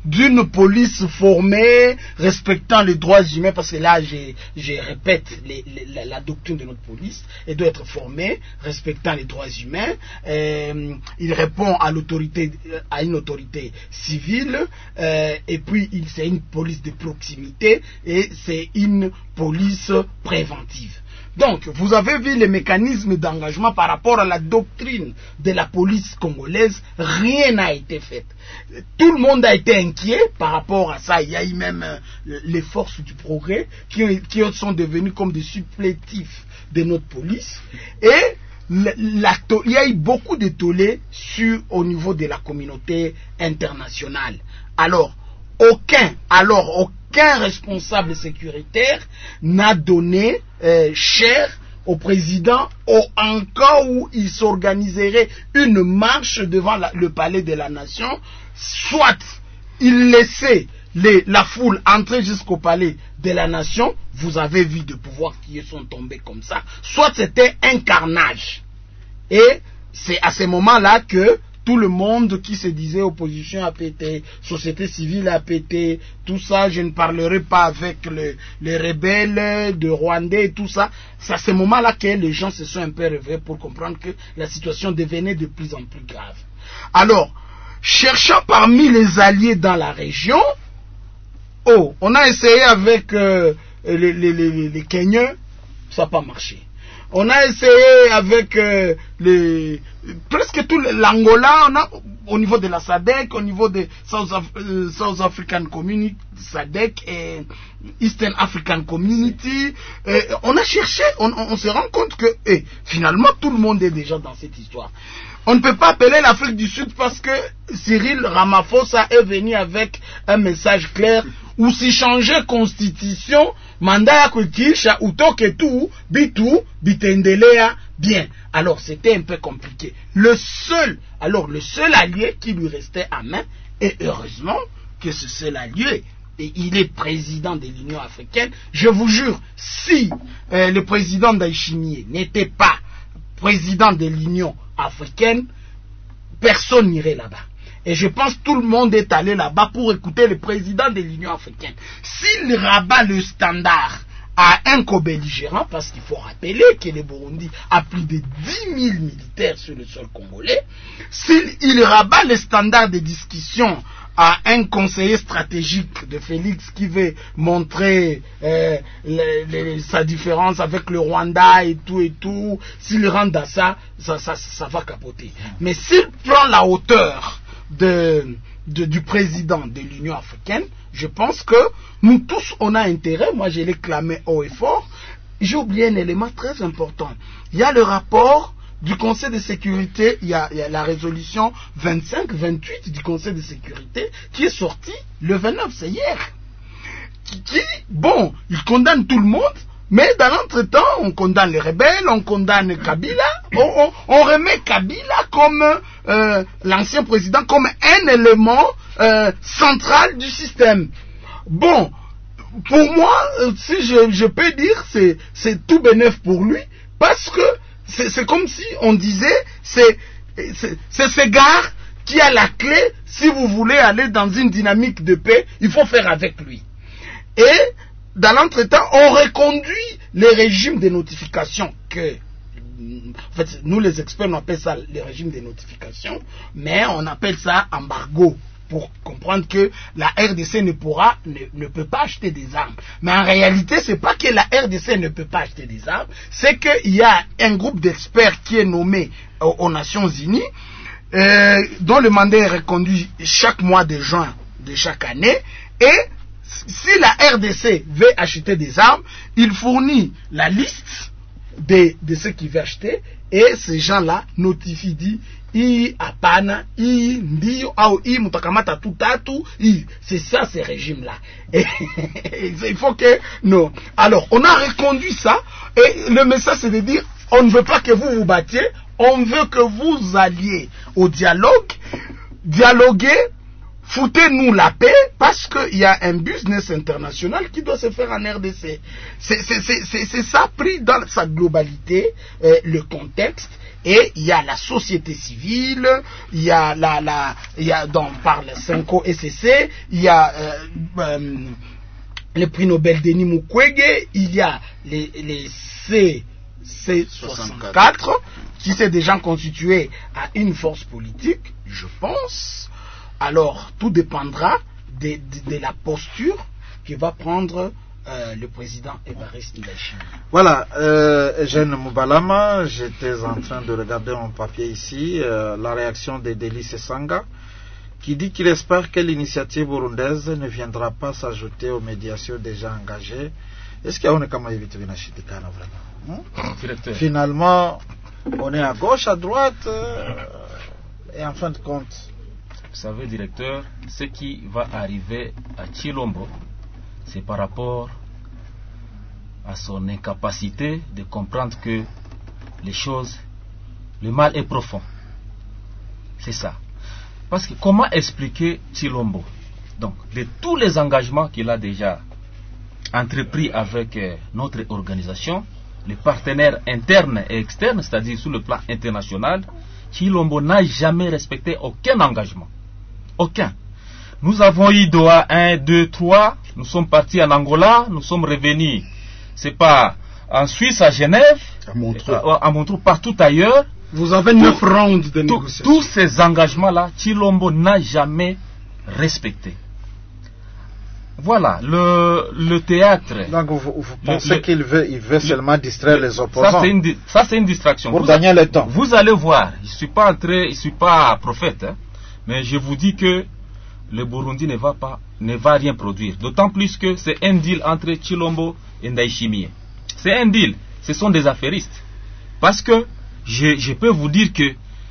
[SPEAKER 6] d'une police formée, respectant les droits humains, parce que là, je répète, la doctrine de notre police, elle doit être formée, respectant les droits humains. Il répond à une autorité civile, et puis c'est une police de proximité, et c'est une police préventive. Donc, vous avez vu les mécanismes d'engagement par rapport à la doctrine de la police congolaise. Rien n'a été fait. Tout le monde a été inquiet par rapport à ça. Il y a eu même les forces du progrès qui sont devenues comme des supplétifs de notre police. Et il y a eu beaucoup de tollés au niveau de la communauté internationale. Alors, aucun responsable sécuritaire n'a donné cher au président en cas où il s'organiserait une marche devant le palais de la nation, soit il laissait la foule entrer jusqu'au palais de la nation, vous avez vu des pouvoirs qui sont tombés comme ça, soit c'était un carnage. Et c'est à ce moment-là que tout le monde qui se disait opposition a pété, société civile a pété, tout ça, je ne parlerai pas avec les rebelles de Rwandais et tout ça. C'est à ce moment-là que les gens se sont un peu réveillés pour comprendre que la situation devenait de plus en plus grave. Alors, cherchant parmi les alliés dans la région, on a essayé avec les Kenyans, ça n'a pas marché. On a essayé avec presque tout l'Angola, au niveau de la SADC, au niveau de South African Community, SADC et Eastern African Community. On a cherché, on se rend compte que finalement tout le monde est déjà dans cette histoire. On ne peut pas appeler l'Afrique du Sud parce que Cyril Ramaphosa est venu avec un message clair où si changer constitution, mandat ya kuikisha utoke tu bitu bitendelea bien. Alors c'était un peu compliqué. Le seul allié qui lui restait à main, et heureusement que ce seul allié, et il est président de l'Union africaine. Je vous jure, si le président Ndayishimiye n'était pas président de l'Union africaine, personne n'irait là-bas. Et je pense que tout le monde est allé là-bas pour écouter le président de l'Union africaine. S'il rabat le standard à un co-belligérant, parce qu'il faut rappeler que le Burundi a plus de 10 000 militaires sur le sol congolais, s'il rabat le standard de discussion à un conseiller stratégique de Félix qui veut montrer sa différence avec le Rwanda et tout, s'il rentre à ça va capoter. Mais s'il prend la hauteur du président de l'Union africaine, je pense que nous tous on a intérêt, moi je l'ai clamé haut et fort. J'ai oublié un élément très important. Il y a le rapport du Conseil de sécurité, il y a la résolution 25-28 du Conseil de sécurité qui est sortie le 29, c'est hier. Il condamne tout le monde, mais dans l'entretemps, on condamne les rebelles, on condamne Kabila, on remet Kabila comme l'ancien président, comme un élément central du système. Bon, pour moi, si je peux dire, c'est tout bénef pour lui, parce que c'est comme si on disait, c'est ce gars qui a la clé. Si vous voulez aller dans une dynamique de paix, il faut faire avec lui. Et dans l'entretemps, on reconduit les régimes de notification que, en fait, nous les experts, on appelle ça les régimes de notification, mais on appelle ça embargo, pour comprendre que la RDC ne peut pas acheter des armes. Mais en réalité, c'est pas que la RDC ne peut pas acheter des armes, c'est qu'il y a un groupe d'experts qui est nommé aux Nations Unies, dont le mandat est reconduit chaque mois de juin de chaque année, et si la RDC veut acheter des armes, il fournit la liste de ceux qui veulent acheter, et ces gens-là notifient, dit apana, ndio, au mutakamata tutatu, c'est ça ces régimes-là. Et il faut que non. Alors, on a reconduit ça, et le message c'est de dire, on ne veut pas que vous vous battiez, on veut que vous alliez au dialogue, dialoguer. Foutez-nous la paix, parce qu'il y a un business international qui doit se faire en RDC. C'est ça pris dans sa globalité, le contexte, et il y a la société civile, il y a dont parle Senko SCC, il y a le prix Nobel Denis Mukwege, il y a les C64 qui s'est déjà constitué à une force politique, je pense. Alors tout dépendra de la posture que va prendre le président Évariste Ndayishimiye.
[SPEAKER 1] Voilà, Eugène Moubalama, j'étais en train de regarder mon papier ici, la réaction de Délice Sanga, qui dit qu'il espère que l'initiative burundaise ne viendra pas s'ajouter aux médiations déjà engagées. Est-ce qu'il y a une kamaviti vinashitikana vraiment? Finalement, on est à gauche, à droite, et en fin de compte.
[SPEAKER 2] Vous savez, directeur, ce qui va arriver à Chilombo, c'est par rapport à son incapacité de comprendre que les choses, le mal est profond. C'est ça. Parce que comment expliquer Chilombo? Donc, de tous les engagements qu'il a déjà entrepris avec notre organisation, les partenaires internes et externes, c'est-à-dire sur le plan international, Chilombo n'a jamais respecté aucun engagement. Aucun. Nous avons eu Doha 1, 2, 3, nous sommes partis en Angola, nous sommes revenus, c'est pas en Suisse, à Genève, à Montreux, partout ailleurs.
[SPEAKER 6] Vous avez 9 rounds de négociations.
[SPEAKER 2] Tous ces engagements-là, Chilombo n'a jamais respecté. Voilà, le théâtre.
[SPEAKER 1] Donc vous pensez qu'il veut seulement distraire les opposants?
[SPEAKER 2] Ça c'est une distraction.
[SPEAKER 1] Pour gagner le temps.
[SPEAKER 2] Vous allez voir, je suis pas prophète, hein, mais je vous dis que le Burundi ne va rien produire. D'autant plus que c'est un deal entre Chilombo et Ndayishimiye. C'est un deal, ce sont des affairistes. Parce que je peux vous dire que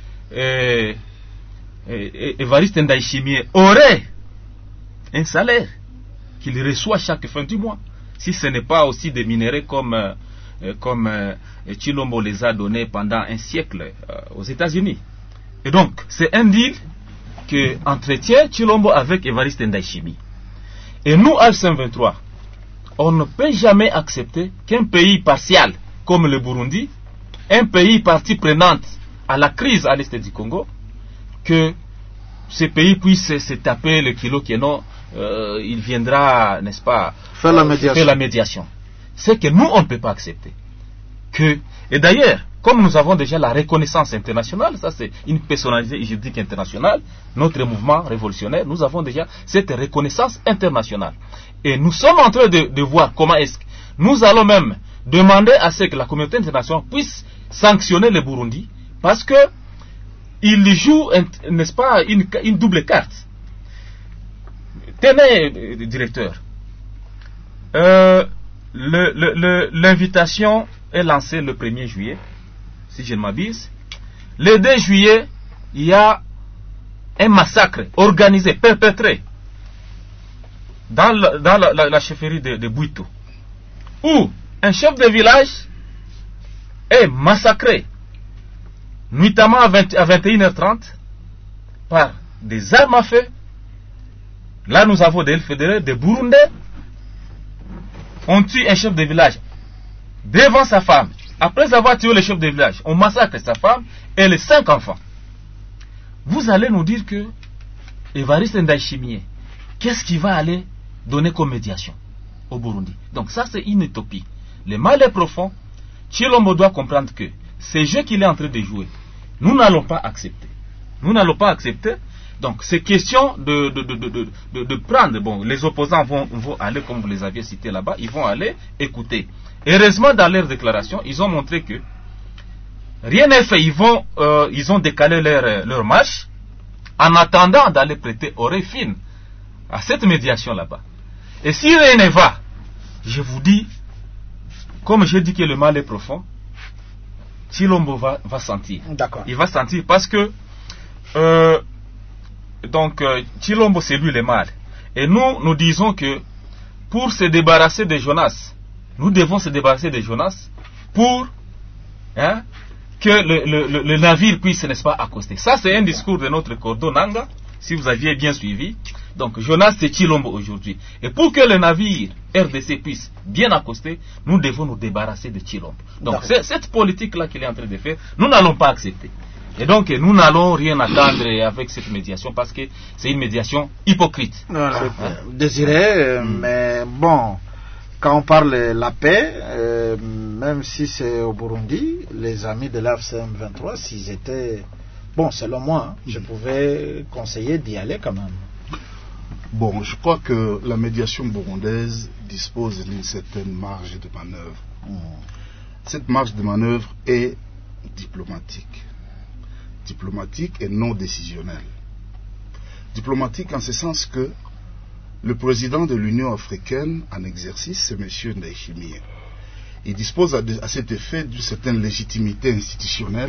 [SPEAKER 2] Évariste Ndayishimiye aurait un salaire qu'il reçoit chaque fin du mois, si ce n'est pas aussi des minéraux comme Chilombo les a donnés pendant un siècle aux États-Unis. Et donc, c'est un deal que entretient Chilombo avec Évariste Ndayishimiye. Et nous, Al-123, on ne peut jamais accepter qu'un pays partial comme le Burundi, un pays partie prenante à la crise à l'est du Congo, que ce pays puisse se taper le kilo qui non, il viendra, n'est-ce pas,
[SPEAKER 1] faire la médiation.
[SPEAKER 2] C'est que nous, on ne peut pas accepter. Et d'ailleurs, comme nous avons déjà la reconnaissance internationale, ça c'est une personnalité juridique internationale, notre mouvement révolutionnaire, nous avons déjà cette reconnaissance internationale. Et nous sommes en train de voir comment est-ce que nous allons même demander à ce que la communauté internationale puisse sanctionner le Burundi, parce que il joue, n'est-ce pas, une double carte. Tenez, directeur, l'invitation est lancée le 1er juillet, si je ne m'abuse. Le 2 juillet, il y a un massacre organisé, perpétré dans la chefferie de Bouito, où un chef de village est massacré nuitamment à 21h30 par des armes à feu. Là, nous avons des fédérés, des Burundais. On tue un chef de village devant sa femme. Après avoir tué le chef de village, on massacre sa femme et les 5 enfants. Vous allez nous dire que Évariste Ndayishimiye, qu'est-ce qu'il va aller donner comme médiation au Burundi? Donc ça, c'est une utopie. Le mal est profond. Chilombo doit comprendre que ces jeux qu'il est en train de jouer, nous n'allons pas accepter. Nous n'allons pas accepter. Donc c'est question de prendre. Bon, les opposants vont aller, comme vous les aviez cités là-bas, ils vont aller écouter. Heureusement, dans leur déclaration, ils ont montré que rien n'est fait. Ils ont décalé leur marche en attendant d'aller prêter oreille fine à cette médiation là-bas. Et si rien ne va, je vous dis, comme j'ai dit que le mal est profond, Chilombo va sentir.
[SPEAKER 6] D'accord.
[SPEAKER 2] Il va sentir parce que Chilombo c'est lui le mal. Et nous disons que pour se débarrasser de Jonas, nous devons se débarrasser de Jonas pour que le navire puisse, n'est-ce pas, accoster. Ça c'est un discours de notre Cordo Nanga, si vous aviez bien suivi. Donc Jonas, c'est Chilombo aujourd'hui. Et pour que le navire RDC puisse bien accoster, nous devons nous débarrasser de Chilombo. Donc cette politique-là qu'il est en train de faire, nous n'allons pas accepter. Et donc nous n'allons rien attendre avec cette médiation parce que c'est une médiation hypocrite.
[SPEAKER 1] Voilà. Désiré, mais bon, quand on parle de la paix, même si c'est au Burundi, les amis de l'AFCM 23, s'ils étaient... Bon, selon moi, je pouvais conseiller d'y aller quand même.
[SPEAKER 5] Bon, je crois que la médiation burundaise dispose d'une certaine marge de manœuvre. Cette marge de manœuvre est diplomatique. Diplomatique et non décisionnelle. Diplomatique en ce sens que le président de l'Union africaine en exercice, c'est M. Ndayishimiye. Il dispose à cet effet d'une certaine légitimité institutionnelle,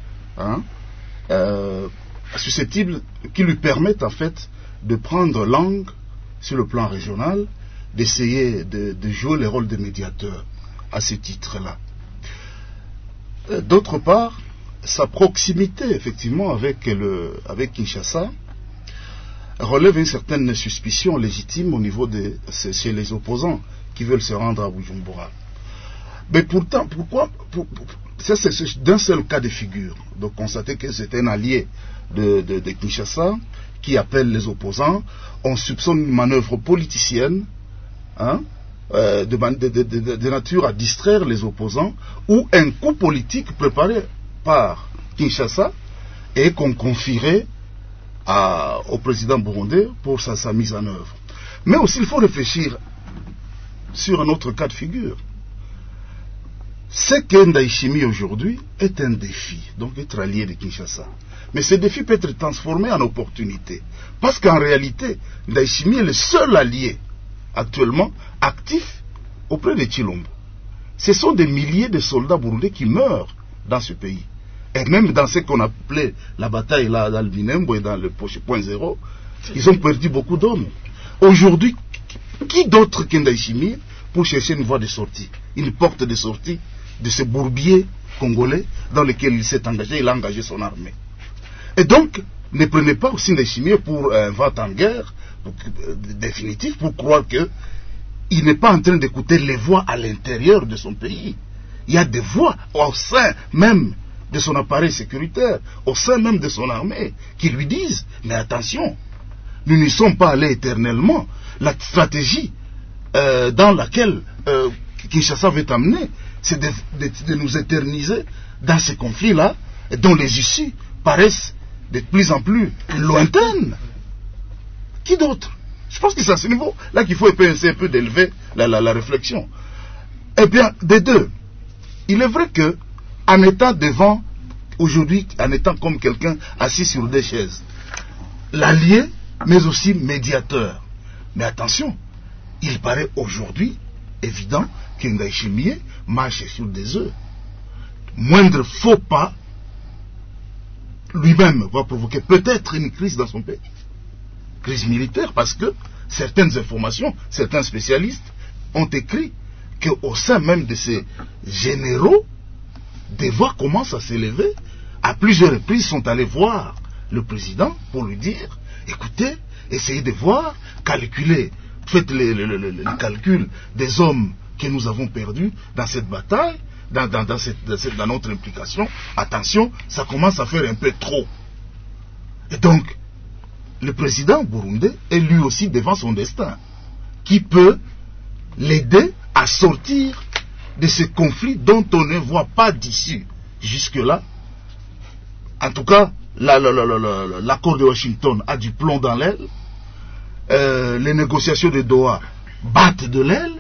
[SPEAKER 5] susceptible, qui lui permettent en fait de prendre langue sur le plan régional, d'essayer de jouer le rôle de médiateur à ce titre-là. D'autre part, sa proximité effectivement avec Kinshasa relève une certaine suspicion légitime au niveau chez les opposants qui veulent se rendre à Bujumbura. Mais pourtant, pourquoi ça, c'est d'un seul cas de figure. Donc constater que c'est un allié de Kinshasa qui appelle les opposants. On soupçonne une manœuvre politicienne de nature à distraire les opposants, ou un coup politique préparé par Kinshasa et qu'on confierait au président burundais pour sa mise en œuvre. Mais aussi il faut réfléchir sur un autre cas de figure. C'est que Ndayishimiye aujourd'hui est un défi, donc être allié de Kinshasa. Mais ce défi peut être transformé en opportunité. Parce qu'en réalité, Ndayishimiye est le seul allié actuellement actif auprès de Chilombo. Ce sont des milliers de soldats burundais qui meurent dans ce pays. Et même dans ce qu'on appelait la bataille là, dans le Binembo et dans le point zéro, ils ont perdu beaucoup d'hommes. Aujourd'hui, qui d'autre que Ndayishimiye pour chercher une voie de sortie, une porte de sortie de ce bourbier congolais dans lequel il s'est engagé, il a engagé son armée. Et donc, ne prenez pas aussi Ndayishimiye pour un vent en guerre définitif, pour croire qu'il n'est pas en train d'écouter les voix à l'intérieur de son pays. Il y a des voix au sein même de son appareil sécuritaire, au sein même de son armée, qui lui disent, mais attention, nous n'y sommes pas allés éternellement. La stratégie dans laquelle Kinshasa veut amener, c'est de nous éterniser dans ces conflits-là, dont les issues paraissent de plus en plus lointaines. Qui d'autre? Je pense que c'est à ce niveau-là qu'il faut essayer un peu d'élever la réflexion. Eh bien, des deux, il est vrai que, en étant devant, aujourd'hui, en étant comme quelqu'un assis sur des chaises, l'allié, mais aussi médiateur. Mais attention, il paraît aujourd'hui évident que Ndayishimiye marche sur des œufs. Moindre faux pas, lui-même va provoquer peut-être une crise dans son pays. Crise militaire, parce que certaines informations, certains spécialistes ont écrit qu'au sein même de ces généraux, des voix commencent à s'élever. À plusieurs reprises, sont allés voir le président pour lui dire, écoutez, essayez de voir, calculez, faites le calcul des hommes que nous avons perdus dans cette bataille, dans notre implication. Attention, ça commence à faire un peu trop. Et donc, le président burundais est lui aussi devant son destin. Qui peut l'aider à sortir de ce conflit dont on ne voit pas d'issue jusque-là? En tout cas, l'accord de Washington a du plomb dans l'aile. Les négociations de Doha battent de l'aile.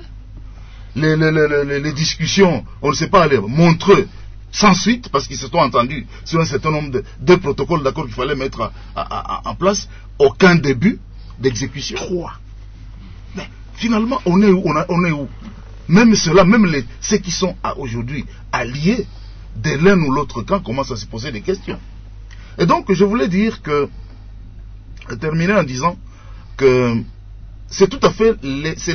[SPEAKER 5] Les discussions, on ne sait pas, les montreux, sans suite, parce qu'ils se sont entendus sur un certain nombre de protocoles d'accord qu'il fallait mettre en place. Aucun début d'exécution. 3. Mais finalement, on est où? On est où? Même ceux-là, même ceux qui sont aujourd'hui alliés de l'un ou l'autre camp commencent à se poser des questions. Et donc, je voulais dire que, terminer en disant que c'est tout à fait, c'est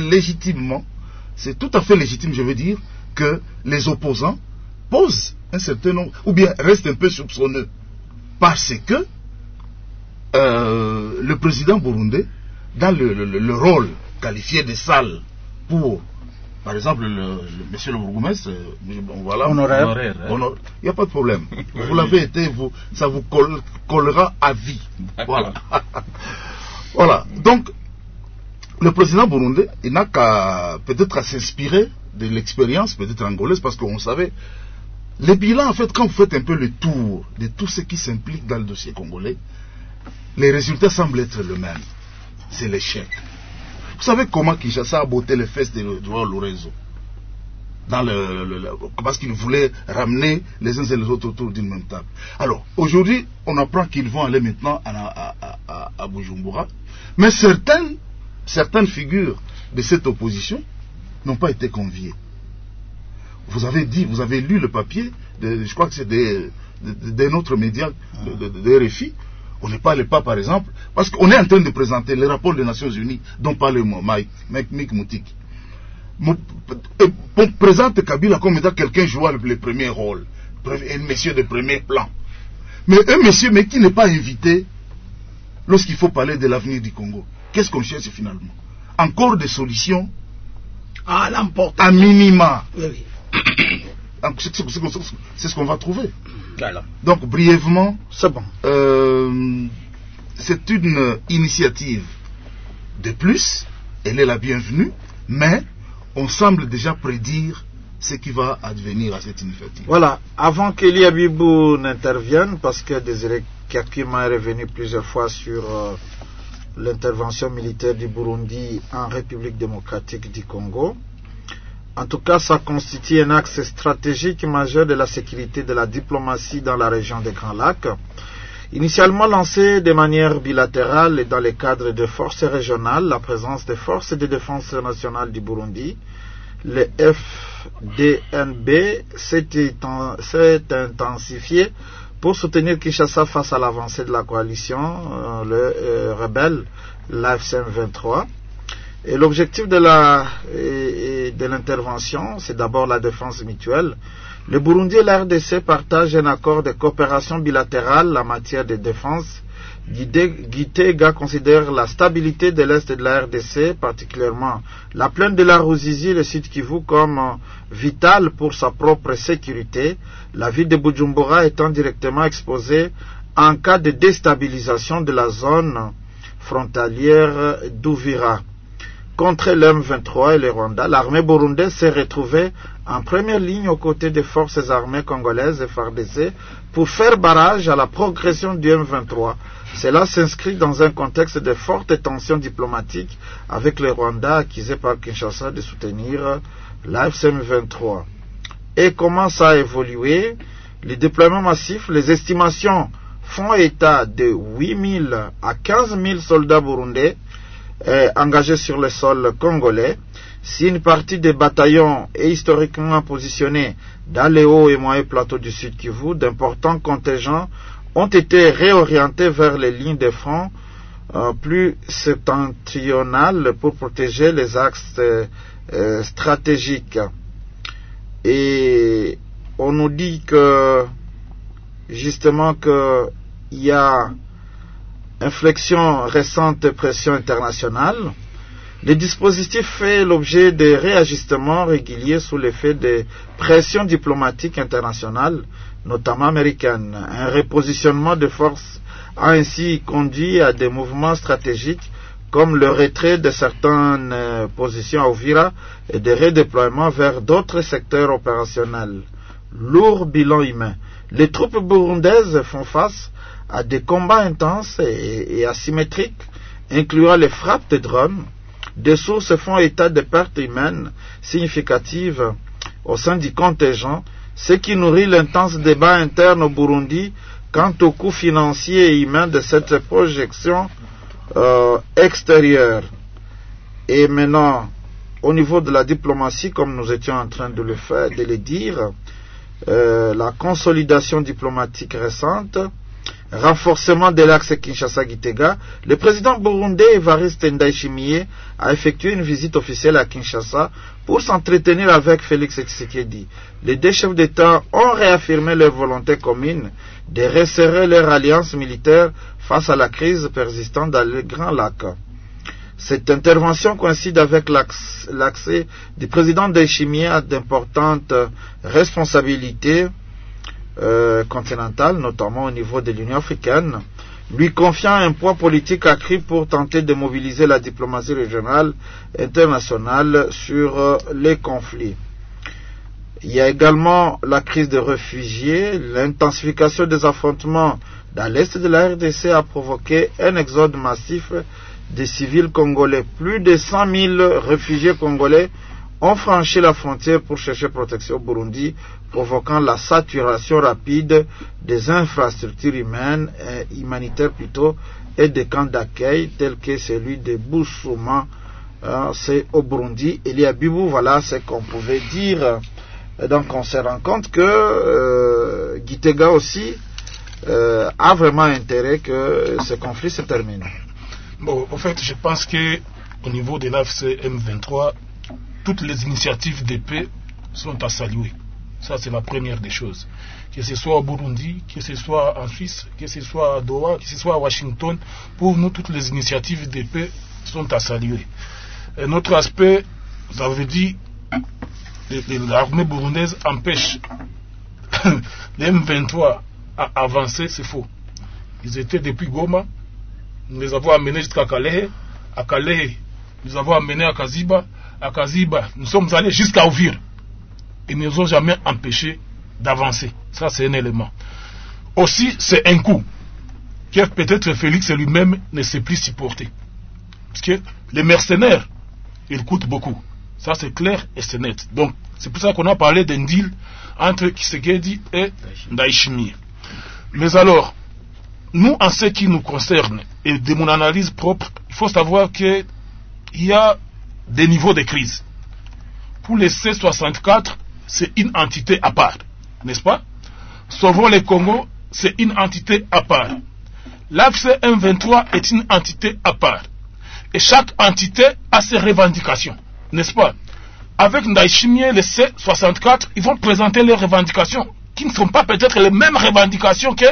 [SPEAKER 5] tout à fait légitime, je veux dire, que les opposants posent un certain nombre, ou bien restent un peu soupçonneux, parce que le président burundais dans le rôle qualifié de salle pour, par exemple, monsieur le bourgmestre, voilà,
[SPEAKER 1] honoraire.
[SPEAKER 5] Il n'y a pas de problème. Vous l'avez été, ça vous collera à vie. Voilà. Voilà. Donc, le président burundais, il n'a qu'à peut-être à s'inspirer de l'expérience peut-être angolaise, parce qu'on savait les bilans, en fait, quand vous faites un peu le tour de tout ce qui s'implique dans le dossier congolais, les résultats semblent être le même. C'est l'échec. Vous savez comment Kinshasa a botté les fesses de Joao Lourenço parce qu'ils voulaient ramener les uns et les autres autour d'une même table. Alors, aujourd'hui, on apprend qu'ils vont aller maintenant à Bujumbura, mais certaines figures de cette opposition n'ont pas été conviées. Vous avez lu le papier, je crois que c'est d'un autre média de RFI. On ne parle pas, par exemple, parce qu'on est en train de présenter les rapports des Nations Unies dont parle Mike Moutiki. On présente Kabila comme étant quelqu'un jouant le premier rôle, un monsieur de premier plan. Mais un monsieur qui n'est pas invité lorsqu'il faut parler de l'avenir du Congo. Qu'est-ce qu'on cherche finalement? Encore des solutions à minima.
[SPEAKER 6] Oui.
[SPEAKER 5] C'est ce qu'on va trouver.
[SPEAKER 6] Alors.
[SPEAKER 5] Donc, brièvement,
[SPEAKER 6] c'est bon.
[SPEAKER 5] C'est une initiative de plus, elle est la bienvenue, mais on semble déjà prédire ce qui va advenir à cette initiative.
[SPEAKER 1] Voilà, avant qu'Eli Abibou n'intervienne, parce que Désiré Kakima est revenu plusieurs fois sur l'intervention militaire du Burundi en République démocratique du Congo. En tout cas, ça constitue un axe stratégique majeur de la sécurité de la diplomatie dans la région des Grands Lacs. Initialement lancé de manière bilatérale et dans le cadre de forces régionales, la présence des forces de défense nationale du Burundi, le FDNB, s'est intensifiée pour soutenir Kinshasa face à l'avancée de la coalition, le rebelle, l'AFC M23. Et l'objectif de l'intervention, c'est d'abord la défense mutuelle. Le Burundi et la RDC partagent un accord de coopération bilatérale en matière de défense. Gitega considère la stabilité de l'Est de la RDC, particulièrement la plaine de la Ruzizi, le Sud Kivu, comme vitale pour sa propre sécurité, la ville de Bujumbura étant directement exposée en cas de déstabilisation de la zone frontalière d'Uvira. Contre l'M23 et le Rwanda, l'armée burundaise s'est retrouvée en première ligne aux côtés des forces armées congolaises et FARDC pour faire barrage à la progression du M23. Cela s'inscrit dans un contexte de fortes tensions diplomatiques avec le Rwanda accusé par Kinshasa de soutenir l'AFC M23. Et comment ça a évolué? Les déploiements massifs, les estimations font état de 8 000 à 15 000 soldats burundais engagés sur le sol congolais. Si une partie des bataillons est historiquement positionnée dans les hauts et moyens plateaux du Sud Kivu, d'importants contingents ont été réorientés vers les lignes de front plus septentrionales pour protéger les axes stratégiques. Et on nous dit que justement qu'il y a inflexion récente de pression internationale. Le dispositif fait l'objet de réajustements réguliers sous l'effet de pressions diplomatiques internationales, notamment américaines. Un repositionnement de forces a ainsi conduit à des mouvements stratégiques comme le retrait de certaines positions à Uvira et des redéploiements vers d'autres secteurs opérationnels. Lourd bilan humain. Les troupes burundaises font face à des combats intenses et asymétriques, incluant les frappes de drones. Des sources font état de pertes humaines significatives au sein du contingent, ce qui nourrit l'intense débat interne au Burundi quant au coût financier et humain de cette projection extérieure. Et maintenant, au niveau de la diplomatie, comme nous étions en train de le dire, la consolidation diplomatique récente, renforcement de l'axe Kinshasa-Gitega, le président burundais Evariste Ndayishimiye a effectué une visite officielle à Kinshasa pour s'entretenir avec Félix Tshisekedi. Les deux chefs d'État ont réaffirmé leur volonté commune de resserrer leur alliance militaire face à la crise persistante dans les Grands Lacs. Cette intervention coïncide avec l'accès du président Ndayishimiye à d'importantes responsabilités continentales, notamment au niveau de l'Union africaine, lui confiant un poids politique accru pour tenter de mobiliser la diplomatie régionale et internationale sur les conflits. Il y a également la crise des réfugiés. L'intensification des affrontements dans l'est de la RDC a provoqué un exode massif des civils congolais. Plus de 100 000 réfugiés congolais ont franchi la frontière pour chercher protection au Burundi, provoquant la saturation rapide des infrastructures humanitaires et des camps d'accueil tels que celui de Bousouma, c'est au Burundi. Il y a Bibou, voilà ce qu'on pouvait dire. Donc on se rend compte que Gitega aussi a vraiment intérêt que ce conflit se termine.
[SPEAKER 3] Bon, en fait, je pense qu'au niveau de l'AFC M23, toutes les initiatives de paix sont à saluer. Ça, c'est la première des choses. Que ce soit au Burundi, que ce soit en Suisse, que ce soit à Doha, que ce soit à Washington, pour nous, toutes les initiatives de paix sont à saluer. Un autre aspect, vous avez dit, l'armée burundaise empêche les M23 à avancer, c'est faux. Ils étaient depuis Goma, nous les avons amenés jusqu'à Calais, à Calais, nous les avons amenés à Kaziba, nous sommes allés jusqu'à Ouvir. Ils ne nous ont jamais empêchés d'avancer. Ça, c'est un élément. Aussi, c'est un coup que peut-être Félix lui-même ne sait plus supporter. Parce que les mercenaires, ils coûtent beaucoup. Ça, c'est clair et c'est net. Donc, c'est pour ça qu'on a parlé d'un deal entre Tshisekedi et Ndayishimiye. Mais alors, nous, en ce qui nous concerne, et de mon analyse propre, il faut savoir qu'il y a des niveaux de crise. Pour les C64, c'est une entité à part, n'est-ce pas? Sauvons les Congo, c'est une entité à part. L'AFC M23 est une entité à part. Et chaque entité a ses revendications, n'est-ce pas? Avec Ndayishimiye, les C64, ils vont présenter leurs revendications, qui ne sont pas peut-être les mêmes revendications que,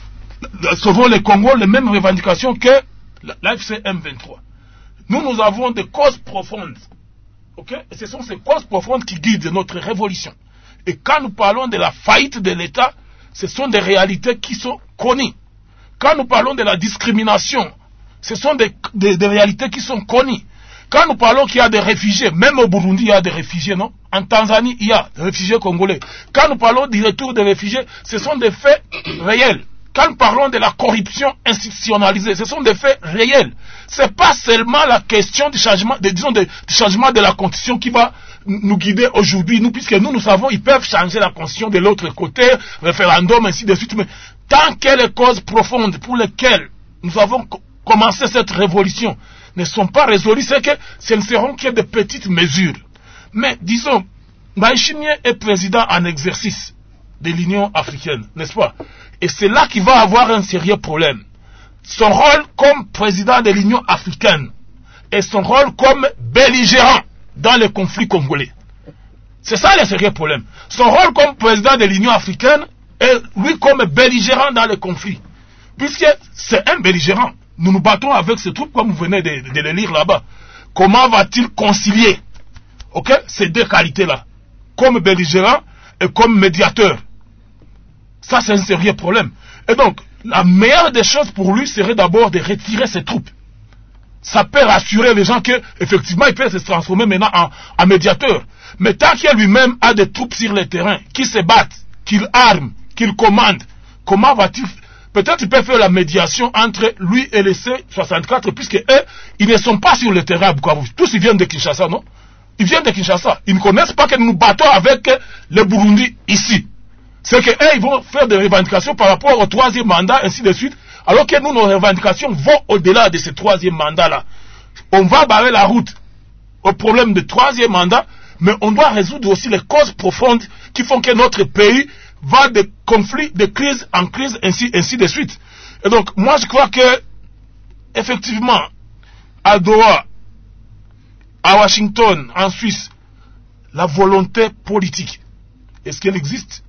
[SPEAKER 3] sauvons les Congo, les mêmes revendications que l'AFC M23. Nous avons des causes profondes. Okay? Et ce sont ces causes profondes qui guident notre révolution. Et quand nous parlons de la faillite de l'État, ce sont des réalités qui sont connues. Quand nous parlons de la discrimination, ce sont des réalités qui sont connues. Quand nous parlons qu'il y a des réfugiés, même au Burundi il y a des réfugiés, non? En Tanzanie il y a des réfugiés congolais. Quand nous parlons du retour des réfugiés, ce sont des faits réels. Quand nous parlons de la corruption institutionnalisée, ce sont des faits réels. C'est pas seulement la question du changement, du changement de la constitution qui va nous guider aujourd'hui, nous, puisque nous savons, ils peuvent changer la constitution de l'autre côté, référendum, ainsi de suite, mais tant que les causes profondes pour lesquelles nous avons commencé cette révolution ne sont pas résolues, c'est que ce ne seront que de petites mesures. Mais, disons, Ndayishimiye est président en exercice de l'Union africaine, n'est-ce pas? Et c'est là qu'il va avoir un sérieux problème. Son rôle comme président de l'Union africaine et son rôle comme belligérant dans le conflit congolais. C'est ça le sérieux problème. Son rôle comme président de l'Union africaine et lui comme belligérant dans le conflit. Puisque c'est un belligérant. Nous nous battons avec ces troupes comme vous venez de le lire là-bas. Comment va-t-il concilier ces deux qualités-là? Comme belligérant et comme médiateur. Ça, c'est un sérieux problème. Et donc, la meilleure des choses pour lui serait d'abord de retirer ses troupes. Ça peut rassurer les gens qu'effectivement, il peut se transformer maintenant en médiateur. Mais tant qu'il lui-même a des troupes sur le terrain, qui se battent, qu'il arme, qu'il commande, comment va-t-il... Peut-être il peut faire la médiation entre lui et les C64, puisque eux, ils ne sont pas sur le terrain à Bukavu. Tous, ils viennent de Kinshasa, non? Ils viennent de Kinshasa. Ils ne connaissent pas que nous nous battons avec le Burundi ici. C'est qu'eux, ils vont faire des revendications par rapport au troisième mandat, ainsi de suite, alors que nous, nos revendications vont au-delà de ce troisième mandat-là. On va barrer la route au problème du troisième mandat, mais on doit résoudre aussi les causes profondes qui font que notre pays va de conflit, de crise en crise, ainsi de suite. Et donc, moi, je crois que, effectivement, à Doha, à Washington, en Suisse, la volonté politique, est-ce qu'elle existe?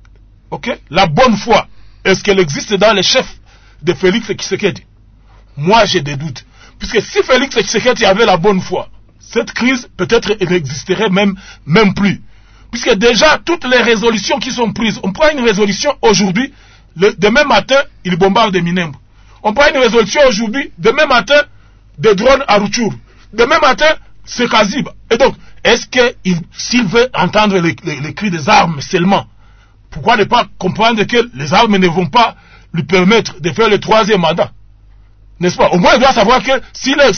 [SPEAKER 3] La bonne foi, est-ce qu'elle existe dans les chefs de Félix Tshisekedi? Moi, j'ai des doutes. Puisque si Félix Tshisekedi avait la bonne foi, cette crise, peut-être, elle n'existerait même plus. Puisque déjà, toutes les résolutions qui sont prises, on prend une résolution aujourd'hui, demain matin, il bombarde Minembwe. On prend une résolution aujourd'hui, demain matin, des drones à Rutshuru. Demain matin, c'est Kaziba. Et donc, est-ce que s'il veut entendre les cris des armes seulement, pourquoi ne pas comprendre que les armes ne vont pas lui permettre de faire le 3e mandat? N'est-ce pas? Au moins, il doit savoir que si les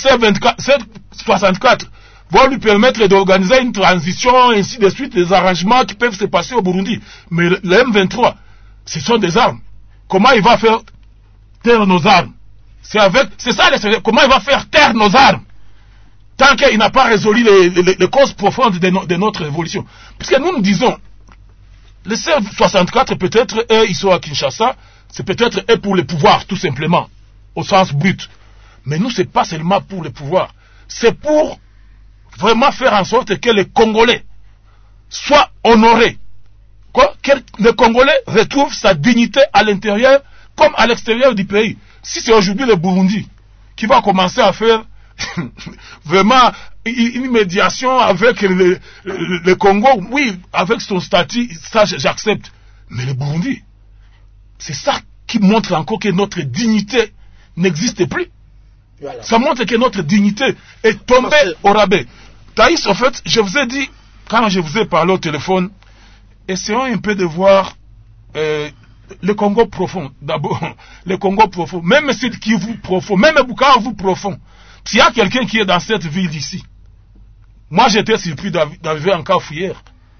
[SPEAKER 3] C64 vont lui permettre d'organiser une transition, ainsi de suite, des arrangements qui peuvent se passer au Burundi. Mais le M23, ce sont des armes. Comment il va faire taire nos armes? C'est ça, comment il va faire taire nos armes? Tant qu'il n'a pas résolu les causes profondes de notre révolution. Puisque nous disons, les C64, peut-être, ils sont à Kinshasa, c'est peut-être pour le pouvoir, tout simplement, au sens brut. Mais nous, c'est pas seulement pour le pouvoir. C'est pour vraiment faire en sorte que les Congolais soient honorés. Que le Congolais retrouve sa dignité à l'intérieur comme à l'extérieur du pays. Si c'est aujourd'hui le Burundi qui va commencer à faire vraiment une médiation avec le Congo, oui, avec son statut, ça j'accepte. Mais le Burundi, c'est ça qui montre encore que notre dignité n'existe plus. Voilà. Ça montre que notre dignité est tombée au rabais. Thaïs, en fait, je vous ai dit, quand je vous ai parlé au téléphone, essayons un peu de voir le Congo profond. D'abord, le Congo profond. Même Sud Kivu profond, même Bukavu profond. S'il y a quelqu'un qui est dans cette ville d'ici, moi j'étais surpris d'arriver en Kafu hier.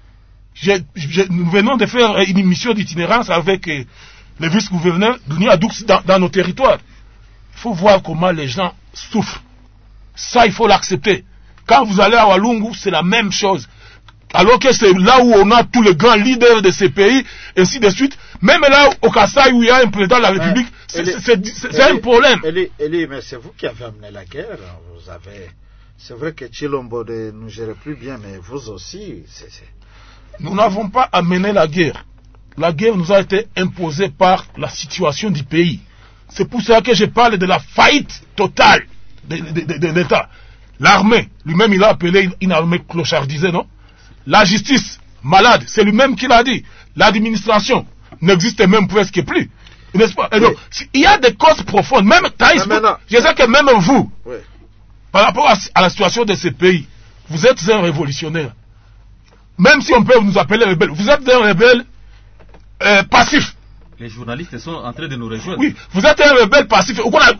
[SPEAKER 3] Nous venons de faire une mission d'itinérance avec le vice-gouverneur Dunia Adoux dans nos territoires. Il faut voir comment les gens souffrent. Ça, il faut l'accepter. Quand vous allez à Walungu, c'est la même chose. Alors que c'est là où on a tous les grands leaders de ces pays, et ainsi de suite. Même là, au Kasaï, où il y a un président de la République, c'est un problème.
[SPEAKER 1] Elie, mais c'est vous qui avez amené la guerre. C'est vrai que Chilombo ne nous gérait plus bien, mais vous aussi.
[SPEAKER 3] Nous n'avons pas amené la guerre. La guerre nous a été imposée par la situation du pays. C'est pour ça que je parle de la faillite totale de l'État. L'armée, lui-même, il a appelé une armée clochardisée, non? La justice, malade, c'est lui-même qui l'a dit. L'administration n'existe même presque plus. N'est-ce pas? Et donc, il y a des causes profondes. Même Thaïs, je sais que même vous, par rapport à la situation de ces pays, vous êtes un révolutionnaire. Même si on peut nous appeler rebelle, vous êtes un rebelle passif.
[SPEAKER 2] Les journalistes sont en train de nous rejoindre.
[SPEAKER 3] Oui, vous êtes un rebelle passif.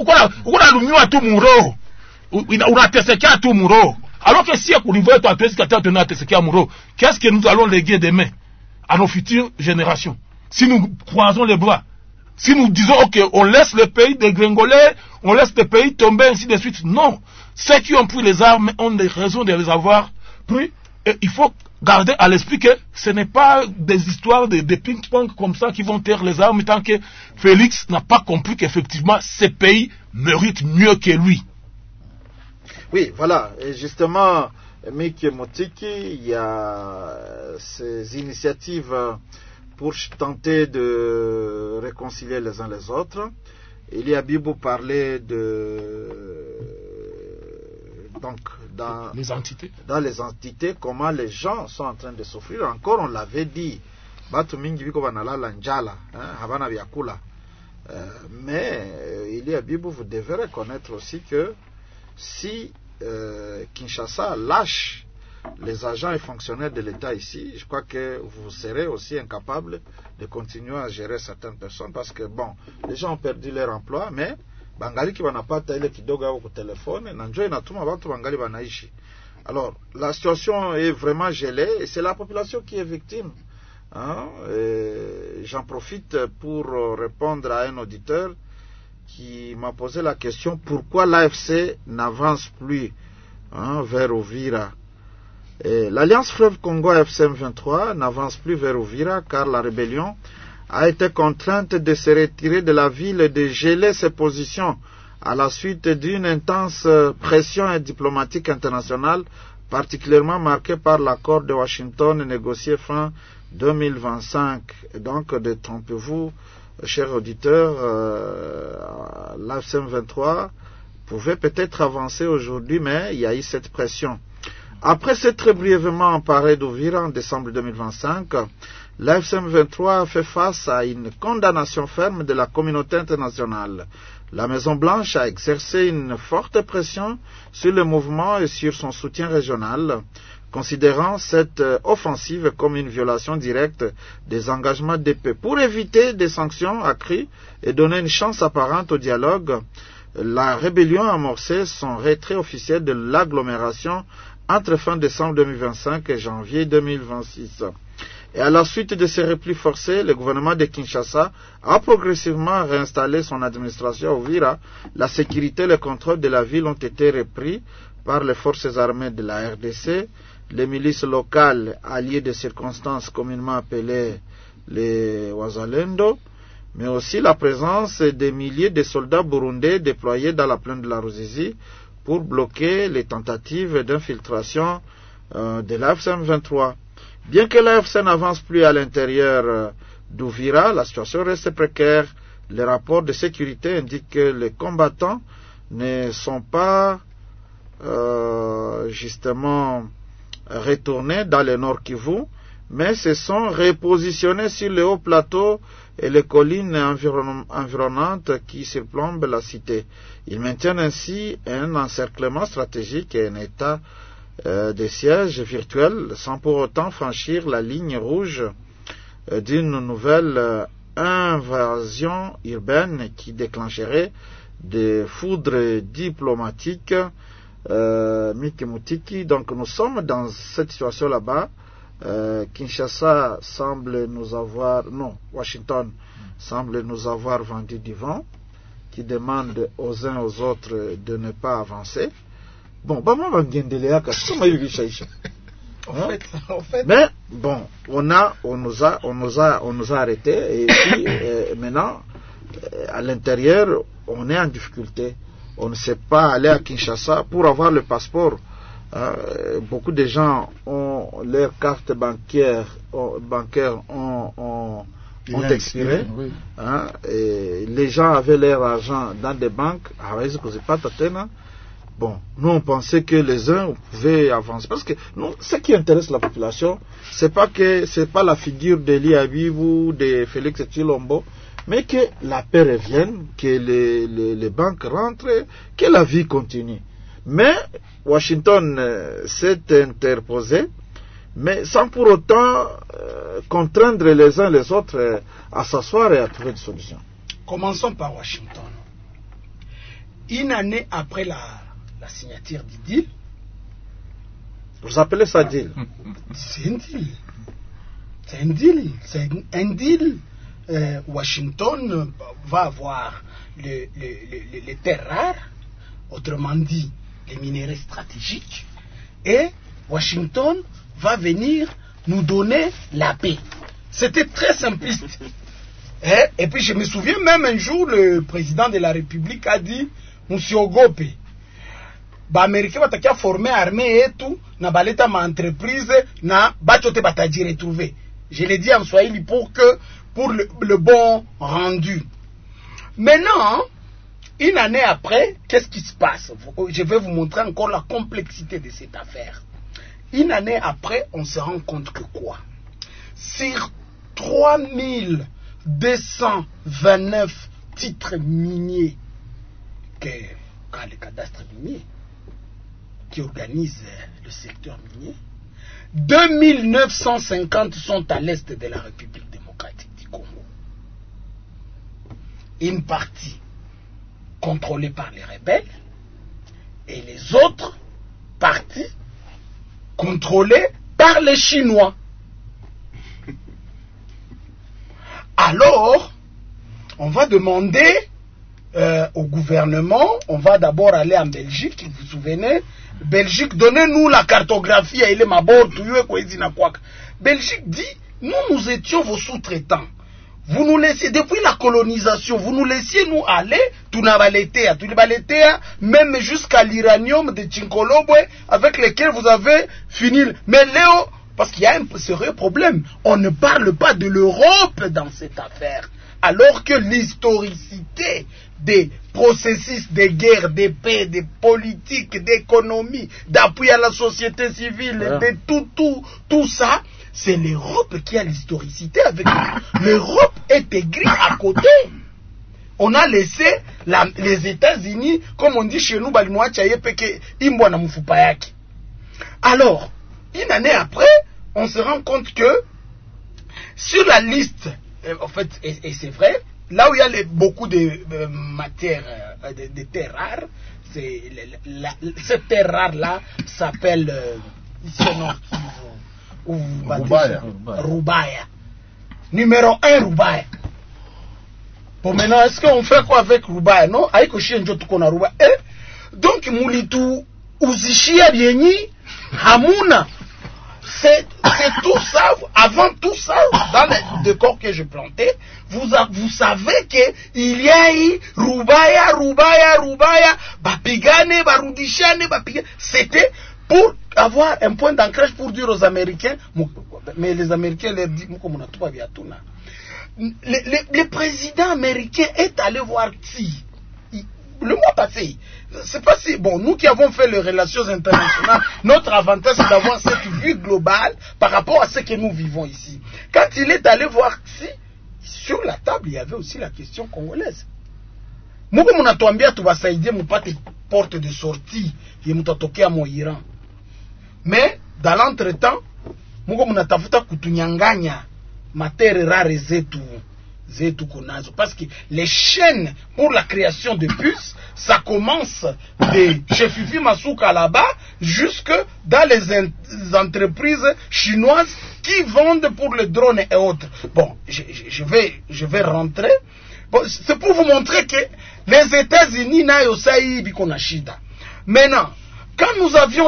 [SPEAKER 3] Alors que si qu'est-ce que nous allons léguer demain à nos futures générations? Si nous croisons les bras, si nous disons ok, on laisse le pays dégringoler, on laisse le pays tomber, ainsi de suite. Non, ceux qui ont pris les armes ont des raisons de les avoir pris. Et il faut garder à l'esprit que ce n'est pas des histoires de ping-pong comme ça qui vont taire les armes, tant que Félix n'a pas compris qu'effectivement ces pays méritent mieux que lui.
[SPEAKER 1] Oui, voilà. Et justement, Miki Motiki, il y a ces initiatives pour tenter de réconcilier les uns les autres. Il y a Bibou parlait dans les entités, comment les gens sont en train de souffrir. Encore, on l'avait dit, mais il y a Bibou, vous devez reconnaître aussi que si Kinshasa lâche les agents et fonctionnaires de l'État ici, je crois que vous serez aussi incapable de continuer à gérer certaines personnes parce que, bon, les gens ont perdu leur emploi, mais bangali qui wanapata ile kidogo au téléphone na njoo inatuma watu bangali wanaishi. Alors, la situation est vraiment gelée et c'est la population qui est victime. J'en profite pour répondre à un auditeur qui m'a posé la question pourquoi l'AFC n'avance plus vers Uvira. L'Alliance Fleuve Congo FCM23 n'avance plus vers Uvira car la rébellion a été contrainte de se retirer de la ville et de geler ses positions à la suite d'une intense pression diplomatique internationale, particulièrement marquée par l'accord de Washington négocié fin 2025. Et donc, détrompez-vous, chers auditeurs, l'AFCM23 pouvait peut-être avancer aujourd'hui, mais il y a eu cette pression. Après s'être très brièvement emparé d'Uvira en décembre 2025, l'AFC M23 a fait face à une condamnation ferme de la communauté internationale. La Maison-Blanche a exercé une forte pression sur le mouvement et sur son soutien régional, considérant cette offensive comme une violation directe des engagements de paix. Pour éviter des sanctions accrues et donner une chance apparente au dialogue, la rébellion a amorcé son retrait officiel de l'agglomération entre fin décembre 2025 et janvier 2026. Et à la suite de ces replis forcés, le gouvernement de Kinshasa a progressivement réinstallé son administration à Uvira. La sécurité et le contrôle de la ville ont été repris par les forces armées de la RDC, les milices locales alliées de circonstances communément appelées les Wazalendo, mais aussi la présence des milliers de soldats burundais déployés dans la plaine de la Ruzizi pour bloquer les tentatives d'infiltration de l'AFC M23. Bien que l'AFC n'avance plus à l'intérieur d'Uvira, la situation reste précaire. Les rapports de sécurité indiquent que les combattants ne sont pas justement retournés dans le Nord Kivu, mais se sont repositionnés sur les hauts plateaux et les collines environnantes qui surplombent la cité. Ils maintiennent ainsi un encerclement stratégique et un état de siège virtuel sans pour autant franchir la ligne rouge d'une nouvelle invasion urbaine qui déclencherait des foudres diplomatiques Mikimutiki. Donc nous sommes dans cette situation là-bas. Kinshasa semble nous avoir, non, Washington semble nous avoir vendu du vent, qui demande aux uns aux autres de ne pas avancer. Bon,
[SPEAKER 6] en fait.
[SPEAKER 1] Mais bon, on nous a arrêtés et puis maintenant à l'intérieur on est en difficulté. On ne sait pas aller à Kinshasa pour avoir le passeport. Beaucoup de gens ont leurs cartes bancaires ont expiré.
[SPEAKER 3] Oui.
[SPEAKER 1] Et les gens avaient leur argent dans des banques. Bon, nous on pensait que les uns pouvaient avancer parce que nous, ce qui intéresse la population, c'est pas la figure d'Eli Habib ou de Félix Tshilombo, mais que la paix revienne, que les banques rentrent, que la vie continue. Mais Washington s'est interposé, mais sans pour autant contraindre les uns les autres à s'asseoir et à trouver des solutions.
[SPEAKER 6] Commençons par Washington. Une année après la signature du deal.
[SPEAKER 1] Vous appelez ça deal?
[SPEAKER 6] C'est un deal. C'est un deal. C'est un deal. Washington va avoir les terres rares, autrement dit les minéraux stratégiques, et Washington va venir nous donner la paix. C'était très simpliste. Et puis je me souviens même un jour, le président de la République a dit, Monsieur Ogope, Américain va former armée et tout, na baleta ma entreprise, na bachote bataji retrouver. Je l'ai dit en Swahili pour le bon rendu. Maintenant, une année après, qu'est-ce qui se passe? Je vais vous montrer encore la complexité de cette affaire. Une année après, on se rend compte que quoi? Sur 3229 titres miniers qu'a le cadastre minier qui organise le secteur minier, 2950 sont à l'est de la République démocratique du Congo. Une partie contrôlée par les rebelles et les autres parties contrôlées par les Chinois. Alors, on va demander au gouvernement, on va d'abord aller en Belgique, vous vous souvenez, Belgique, donnez-nous la cartographie, Belgique dit, nous étions vos sous-traitants. Vous nous laissiez, depuis la colonisation, vous nous laissiez nous aller, même jusqu'à l'uranium de Tchinkolobwe, avec lequel vous avez fini. Mais Léo, parce qu'il y a un sérieux problème, on ne parle pas de l'Europe dans cette affaire, alors que l'historicité des processus de guerre, de paix, de politique, d'économie, d'appui à la société civile, de tout ça, c'est l'Europe qui a l'historicité avec nous. L'Europe est aigrie à côté. On a laissé les États-Unis, comme on dit chez nous, alors, une année après, on se rend compte que sur la liste, en fait, et c'est vrai, là où il y a beaucoup de matières, de terres rares, cette terre rare-là s'appelle Rubaya. Numéro 1, Rubaya. Bon, maintenant, est-ce qu'on fait quoi avec Rubaya? Non, donc, Moulitou, Ouzishia Bieni, Hamouna. C'est tout ça, avant tout ça, dans le décor que je plantais, vous savez qu'il y a eu Rubaya, Bapigane, Barudishane, Bapigane. C'était pour avoir un point d'ancrage pour dire aux Américains, mais les Américains leur disent, le président américain est allé voir Xi le mois passé. C'est pas si bon, nous qui avons fait les relations internationales, notre avantage c'est d'avoir cette vue globale par rapport à ce que nous vivons ici. Quand il est allé voir Xi, sur la table il y avait aussi la question congolaise. Mungu mnatuambia tuwasaidie mpate porte de sortie ya mtatokea mo Iran. Mais dans l'entretemps, Mungu mnatafuta kutunyanganya materi rare zetu konazo, parce que les chaînes pour la création de puces, ça commence de chez Fifi Masuka là-bas jusque dans les entreprises chinoises qui vendent pour les drones et autres. Bon, je vais rentrer. Bon, c'est pour vous montrer que les États-Unis nayo sai bikona shida. Maintenant, quand nous avions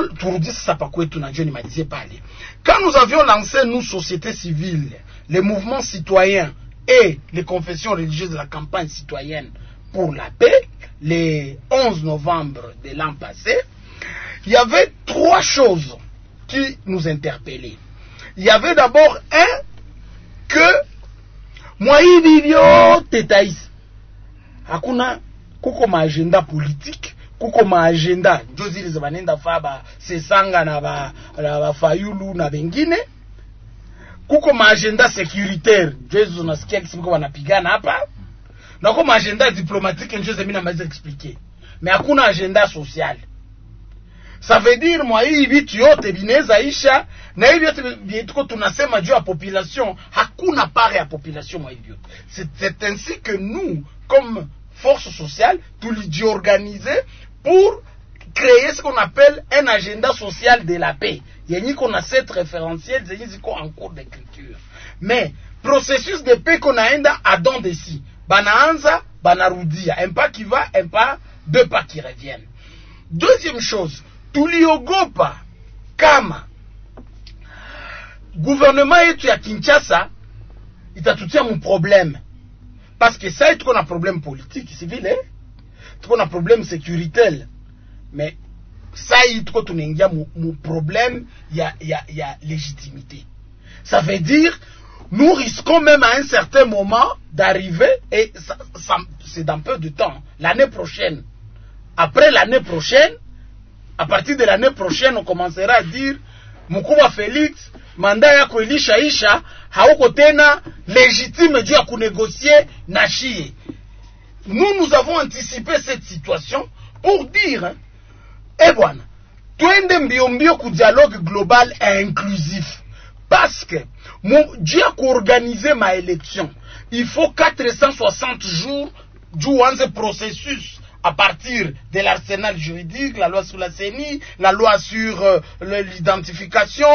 [SPEAKER 6] quand nous avions lancé nous sociétés civiles, les mouvements citoyens et les confessions religieuses de la campagne citoyenne pour la paix, le 11 novembre de l'an passé, il y avait 3 choses qui nous interpellaient. Il y avait d'abord que moi vivio tetaïs. Hakuna kuko ma agenda politique, kuko ma agenda jozi les banenda faba sesanga na ba fayulu na bengine. Kuko ma agenda sécuritaire, Jésus nasikia kisiko wanapigana hapa. Na kuko ma agenda diplomatique, Jésus mimi na expliquer. Mais hakuna agenda social. Ça veut dire moi hii vitu yote binaweza isha na hivi yote tuko tunasema juu ya population, hakuna part ya population moi hivi. C'est ainsi que nous comme force sociale tulijiorganiser pour créer ce qu'on appelle un agenda social de la paix. Yenye qu'on a 7 référentiels, yenye ziko en cours d'écriture. Mais processus de paix qu'on a enda à don desi. Banaanza, banarudia, un pas qui va, un pas, 2 pas qui reviennent. Deuxième chose, tuliogopa kama gouvernement yetu ya Kinshasa itatutia mon problème. Parce que ça, tuko na problème politique, civil, tuko na problème sécuritaire. Mais ça, tuko tunaingia mon problème, il y a légitimité. Ça veut dire, nous risquons même à un certain moment d'arriver, et ça, c'est dans peu de temps, l'année prochaine. Après l'année prochaine, à partir de l'année prochaine, on commencera à dire, Mukuma Félix, mandat yako ilishaisha, hauko tena légitime juu ya kunégocier na chie. Nous avons anticipé cette situation pour dire, eh bwana, twende mbio ku dialogue global et inclusif. Parce que, juu ya kuorganiser ma élection, il faut 460 jours juu anze processus. À partir de l'arsenal juridique, la loi sur la CENI, la loi sur l'identification,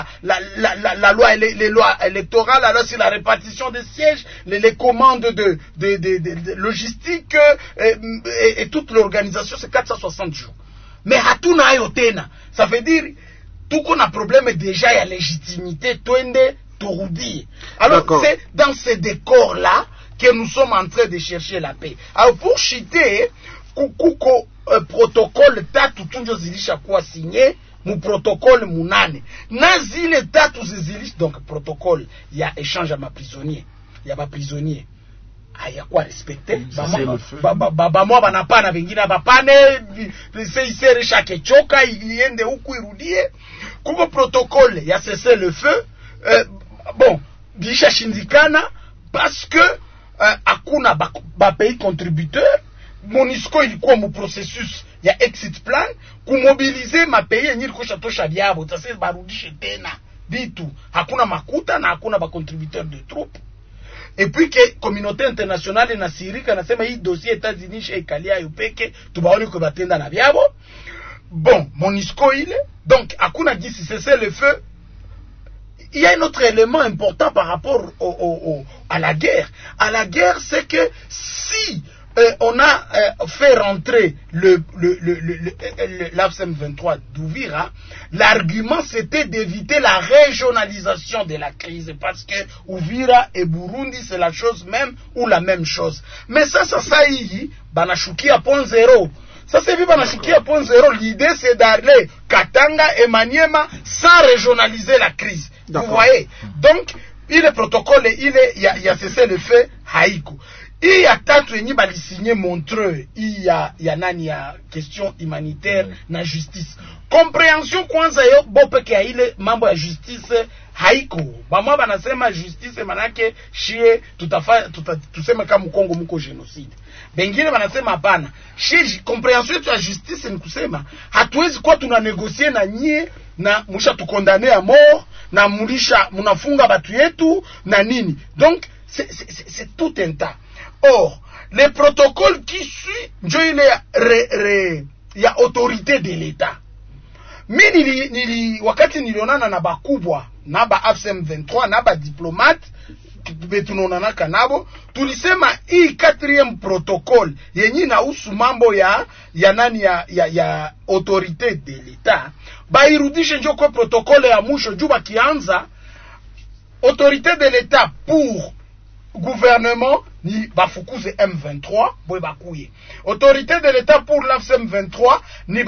[SPEAKER 6] la loi, les lois électorales, la loi sur la répartition des sièges, les commandes de logistique et toute l'organisation, c'est 460 jours. Mais hatuna ayo tena, ça veut dire tout qu'on a problème déjà, il y a légitimité, twende torudi. Alors c'est dans ce décor-là que nous sommes en train de chercher la paix. Alors pour chiter, kuko protocole tatu tunjo zilisha kuwa signé mu protocole munane na zile tatu zizilisha, donc protocole ya échange ya prisonnier, ya ba prisonnier hayakuwa respecte. Bamwa banapana vingine bapane seisere shake choka iende huku irudie. Kuko protokole ya cessez le feu bon bisha shindikana parce que hakuna ba pays contributeur. MONUSCO ilikuwa mu processus ya exit plan kumobilize mapeyi yenye ilikosha tosha byabo sasa barudishe tena bitu, hakuna makuta na hakuna ba contributeur de troupes. Et puis que communauté internationale na sirika nasema hii dossier États-Unis ikalia yupeke tubaone ko batenda na byabo. Bon, MONUSCO ile donc hakuna gisi cesser le feu. Il y a un autre élément important par rapport à la guerre. À la guerre, c'est que si on a fait rentrer l'AFSM 23 d'Uvira, l'argument c'était d'éviter la régionalisation de la crise, parce que Uvira et Burundi c'est la chose même ou la même chose. Mais ça y banashuki à point zéro. Ça c'est vu banashuki à point zéro. L'idée c'est d'aller Katanga et Maniema sans régionaliser la crise. Vous voyez? Donc, il est protocole, il y a cessé le feu haïko. Il y a tatu yenye bali signé Montreux, il y a nani ya question humanitaire na justice. Compréhension kwanza yo bopeke ya ile mambo ya justice haiko. Bamwa banasema justice manake shie tuseme kama Kongo muko genocide. Bengine banasema hapana. Shie compréhension ya justice ni kusema hatuwezi kwa tunanegosie na nyie na musha tukondane à mort na mulisha munafunga batu yetu na nini. Donc c'est tout un tas. Or, les protocoles qui suivent, il y a autorité de l'État. Mais wakati nilionana na bakubwa, na ba AFSM 23, na ba diplomate, betunonana kanabo, tulisema hii 4e protocole, yenye na usu mambo ya autorité de l'État, ba irudishe njoko protocole ya mwisho juba kianza, autorité de l'État pour gouvernement ni bafukuze M23 boy bakuye. Autorité de l'État pour l'AFSM 23 ni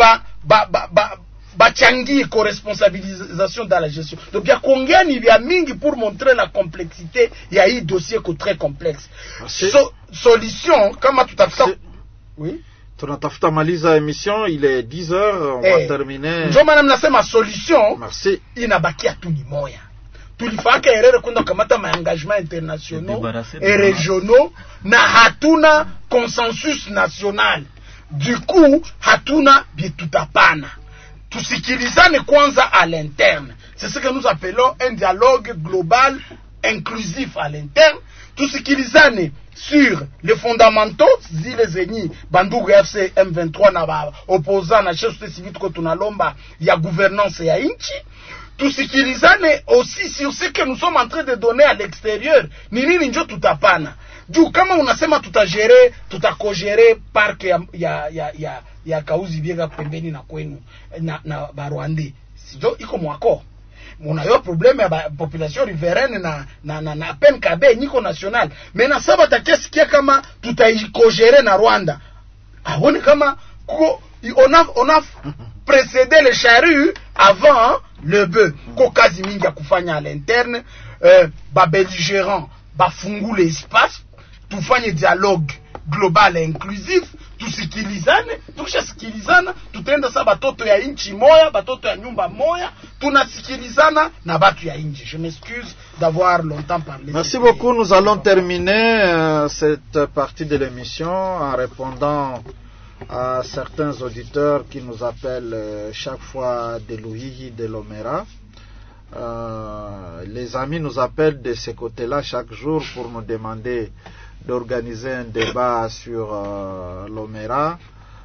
[SPEAKER 6] bachangi co-responsabilisation dans la gestion. Donc ya kongea ni vya mingi pour montrer la complexité ya hii dossier ko très complexe. Solution kama tutafuta oui
[SPEAKER 1] tunatafuta maliza émission, il est 10h, on va terminer.
[SPEAKER 6] Ndio maana nasema solution
[SPEAKER 1] merci
[SPEAKER 6] inabakia tu ni moya. Tulifaka erere kwenda kamata maengagement internationaux et régionaux na hatuna consensus national. Du coup, hatuna bitutapana. Tusikilizane kwanza à l'interne. C'est ce que nous appelons un dialogue global inclusif à l'interne. Tusikilizane sur les fondamentaux, zile zenyi bandugu FC M23 na ba opposant na société civile ko tunalomba ya gouvernance ya inchi. Tusikilizane aussi sur ce que nous sommes en train de donner à l'extérieur. Ni nini njo tutapana. Juu kama unasema tutakogere park ya Kauzi Biega pembeni na kwenu na Barwande. Sijo iko mwako. Unayo problème ya population riveraine na peine kabe niko national. Mais na saba takesikia kama tutaikogere na Rwanda. Aone kama on a précédé les charrues avant le bœuf. Ko kazi mingi ya kufanya à l'interne, ba belligérant bafungule espace, tufanye dialogue global et inclusif, tusikilizane, tukishasikilizana tutenda sa batoto ya inchi moya, batoto ya nyumba moya, tunasikilizana na batu ya inchi. Je m'excuse d'avoir longtemps parlé.
[SPEAKER 1] Merci beaucoup, nous allons terminer cette partie de l'émission en répondant à certains auditeurs qui nous appellent chaque fois de Louhihi, de Lomera. Les amis nous appellent de ce côté-là chaque jour pour nous demander d'organiser un débat sur Lomera.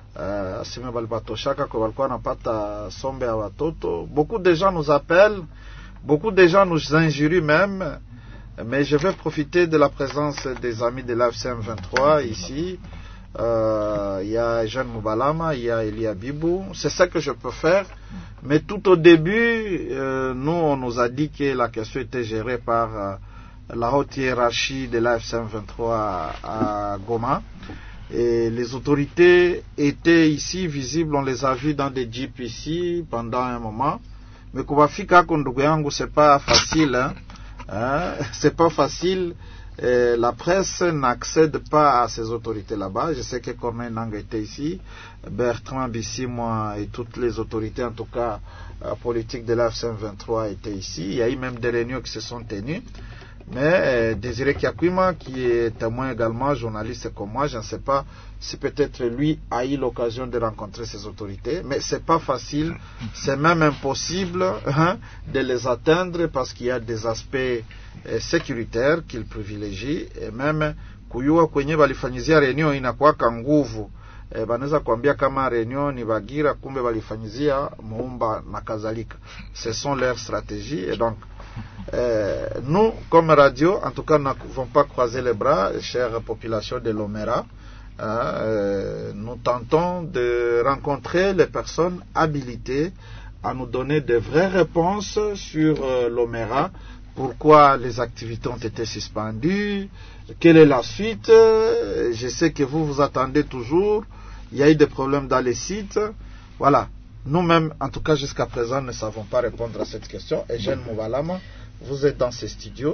[SPEAKER 1] Beaucoup de gens nous appellent, beaucoup de gens nous injurient même, mais je vais profiter de la présence des amis de l'AFSM 23 ici. Il y a Jeanne Moubalama, il y a Elia Bibou, c'est ça que je peux faire. Mais tout au début, nous on nous a dit que la question était gérée par la haute hiérarchie de l'AFSM 23 à Goma, et les autorités étaient ici visibles, on les a vus dans des jeeps ici pendant un moment. Mais Kubafika Kondogoyangu, c'est pas facile, hein? C'est pas facile la presse n'accède pas à ces autorités là-bas. Je sais que Corneille Nangaa était ici, Bertrand Bisimwa et toutes les autorités, en tout cas politiques de l'AFC M23 étaient ici. Il y a eu même des réunions qui se sont tenues. Mais Désiré Kiakwima, qui est témoin également, journaliste comme moi, je ne sais pas si peut-être lui a eu l'occasion de rencontrer ces autorités, mais c'est pas facile, c'est même impossible de les atteindre parce qu'il y a des aspects sécuritaires qu'ils privilégient, et même kuyua kwenye balifanyizia reunion inakuwaka nguvu. Banaweza kuambia kama reunion ni Bagira, kumbe balifanyizia Muumba na kadhalika. Ce sont leurs stratégies, et donc nous, comme radio, en tout cas, nous n'avons pas croisé les bras, chère population de Lomera. Nous tentons de rencontrer les personnes habilitées à nous donner de vraies réponses sur Lomera. Pourquoi les activités ont été suspendues? Quelle est la suite? Je sais que vous attendez toujours. Il y a eu des problèmes dans les sites. Voilà. Nous-mêmes, en tout cas jusqu'à présent, ne savons pas répondre à cette question. Et Jeanne Mouvalama, vous êtes dans ces studios.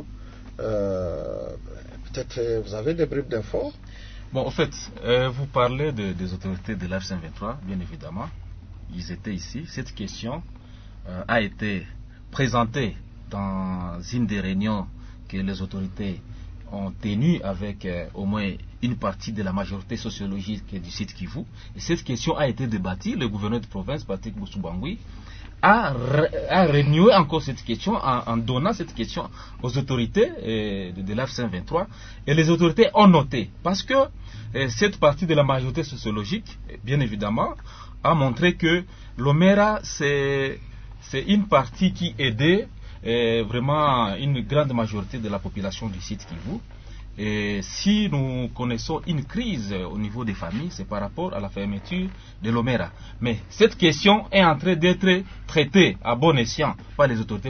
[SPEAKER 1] Peut-être vous avez des bribes d'infos.
[SPEAKER 2] Bon, en fait, vous parlez des autorités de l'AFC M23, bien évidemment. Ils étaient ici. Cette question a été présentée dans une des réunions que les autorités ont tenues avec au moins une partie de la majorité sociologique du site Kivu. Et cette question a été débattue. Le gouverneur de province, Patrick Boussou-Bangui, a renoué encore cette question en donnant cette question aux autorités de l'AFC M23. Et les autorités ont noté, parce que cette partie de la majorité sociologique, bien évidemment, a montré que l'Omera, c'est une partie qui aidait vraiment une grande majorité de la population du site Kivu. Et si nous connaissons une crise au niveau des familles, c'est par rapport à la fermeture de l'Omera. Mais cette question est en train d'être traitée à bon escient par les autorités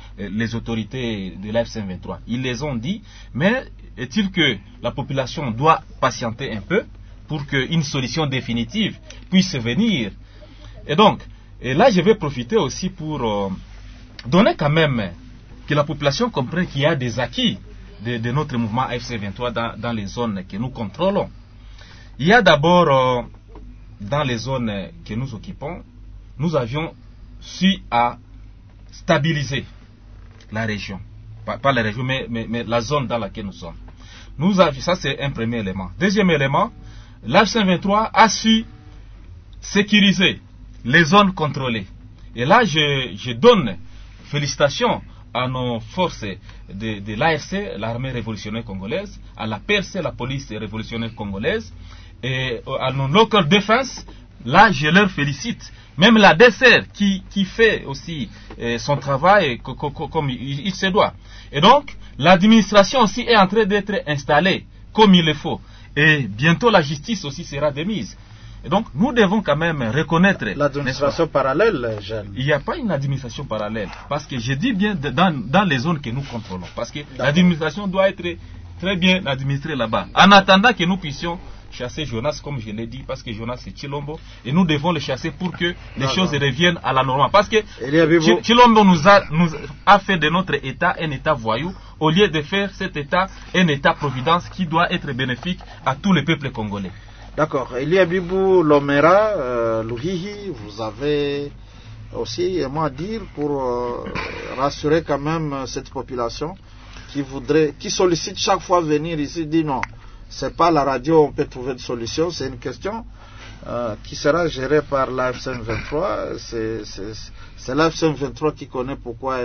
[SPEAKER 2] de l'AFC M23. Ils les ont dit, mais est-il que la population doit patienter un peu pour qu'une solution définitive puisse venir? Et donc, là je vais profiter aussi pour donner quand même que la population comprenne qu'il y a des acquis de notre mouvement AFC 23 dans les zones que nous contrôlons. Il y a d'abord, dans les zones que nous occupons, nous avions su à stabiliser la région. Pas la région, mais la zone dans laquelle nous sommes. Ça, c'est un premier élément. Deuxième élément, l'AFC 23 a su sécuriser les zones contrôlées. Et là, je donne félicitations à nos forces de l'ARC, l'armée révolutionnaire congolaise, à la PRC, la police révolutionnaire congolaise, et à nos local defense. Là, je leur félicite. Même la DSR qui fait aussi son travail comme il se doit. Et donc, l'administration aussi est en train d'être installée comme il le faut. Et bientôt, la justice aussi sera démise. Et donc, nous devons quand même reconnaître...
[SPEAKER 1] L'administration parallèle, Jeanne.
[SPEAKER 2] Il n'y a pas une administration parallèle. Parce que je dis bien dans les zones que nous contrôlons. Parce que l'administration doit être très bien administrée là-bas. En attendant que nous puissions chasser Jonas, comme je l'ai dit, parce que Jonas c'est Chilombo. Et nous devons le chasser pour que les choses reviennent à la normale. Parce que Chilombo nous a fait de notre État un État voyou, au lieu de faire cet État un État-providence qui doit être bénéfique à tous les peuples congolais.
[SPEAKER 1] D'accord. Elia Bibou, Lomera, Luhihi, vous avez aussi un mot à dire pour rassurer quand même cette population qui sollicite chaque fois venir ici, dit non, c'est pas la radio, on peut trouver une solution, c'est une question qui sera gérée par l'AFC M23. C'est l'AFC M23 qui connaît pourquoi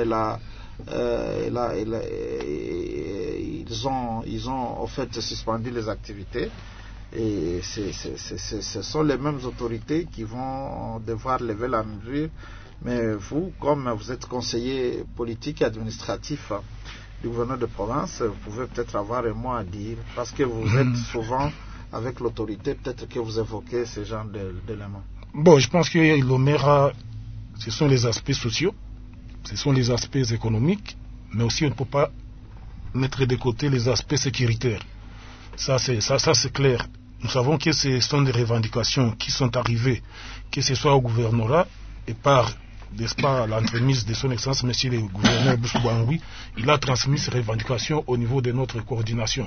[SPEAKER 1] ils ont en fait suspendu les activités. Et ce sont les mêmes autorités qui vont devoir lever la mesure. Mais vous, comme vous êtes conseiller politique et administratif du gouverneur de province, vous pouvez peut-être avoir un mot à dire, parce que vous êtes souvent avec l'autorité, peut-être que vous évoquez ce genre d'éléments.
[SPEAKER 3] Bon, je pense que l'OMERA, ce sont les aspects sociaux, ce sont les aspects économiques, mais aussi on ne peut pas mettre de côté les aspects sécuritaires. Ça c'est clair. Nous savons que ce sont des revendications qui sont arrivées, que ce soit au gouvernorat et par n'est-ce pas, l'entremise de son excellence, monsieur le gouverneur Boussou-Bangoui, il a transmis ses revendications au niveau de notre coordination.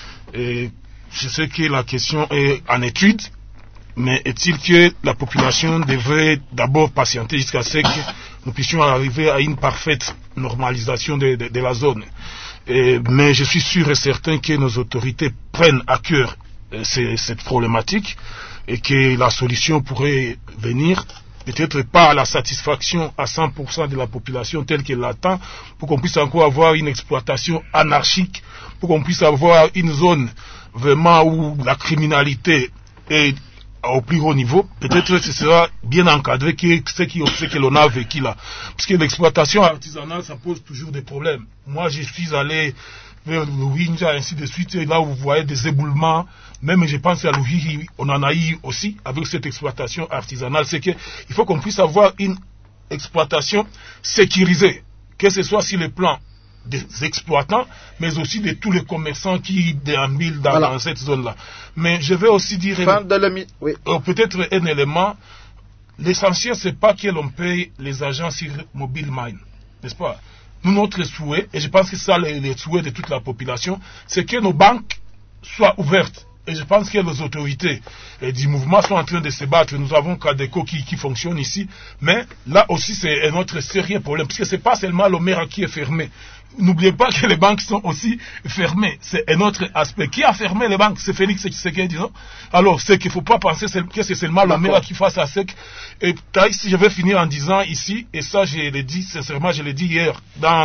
[SPEAKER 3] Et je sais que la question est en étude, mais est-il que la population devrait d'abord patienter jusqu'à ce que nous puissions arriver à une parfaite normalisation de la zone. Mais je suis sûr et certain que nos autorités prennent à cœur cette problématique et que la solution pourrait venir, peut-être pas à la satisfaction à 100% de la population telle qu'elle l'attend, pour qu'on puisse encore avoir une exploitation anarchique, pour qu'on puisse avoir une zone vraiment où la criminalité est au plus haut niveau. Peut-être que ce sera bien encadré que ce que l'on a vécu là. Parce que l'exploitation artisanale, ça pose toujours des problèmes. Moi, je suis allé vers le Winja, ainsi de suite, et là où vous voyez des éboulements, même je pense à l'Ouhiri, on en a eu aussi avec cette exploitation artisanale. C'est qu'il faut qu'on puisse avoir une exploitation sécurisée, que ce soit sur le plan des exploitants, mais aussi de tous les commerçants qui déambulent dans cette zone-là. Mais je vais aussi dire peut-être un élément. L'essentiel, c'est pas que l'on paye les agents sur Mobile Mine, n'est-ce pas? Nous, notre souhait, et je pense que ça, les souhaits de toute la population, c'est que nos banques soient ouvertes. Et je pense que les autorités du mouvement sont en train de se battre. Nous avons Cadeco qui fonctionne ici, mais là aussi c'est un autre sérieux problème, parce que c'est pas seulement l'Omera qui est fermé. N'oubliez pas que les banques sont aussi fermées. C'est un autre aspect. Qui a fermé les banques? C'est Félix Tshisekedi, non? Alors, c'est qu'il ne faut pas penser que c'est seulement l'Omera qui fasse à sec. Et si je vais finir en disant ici, et ça je l'ai dit sincèrement, je l'ai dit hier,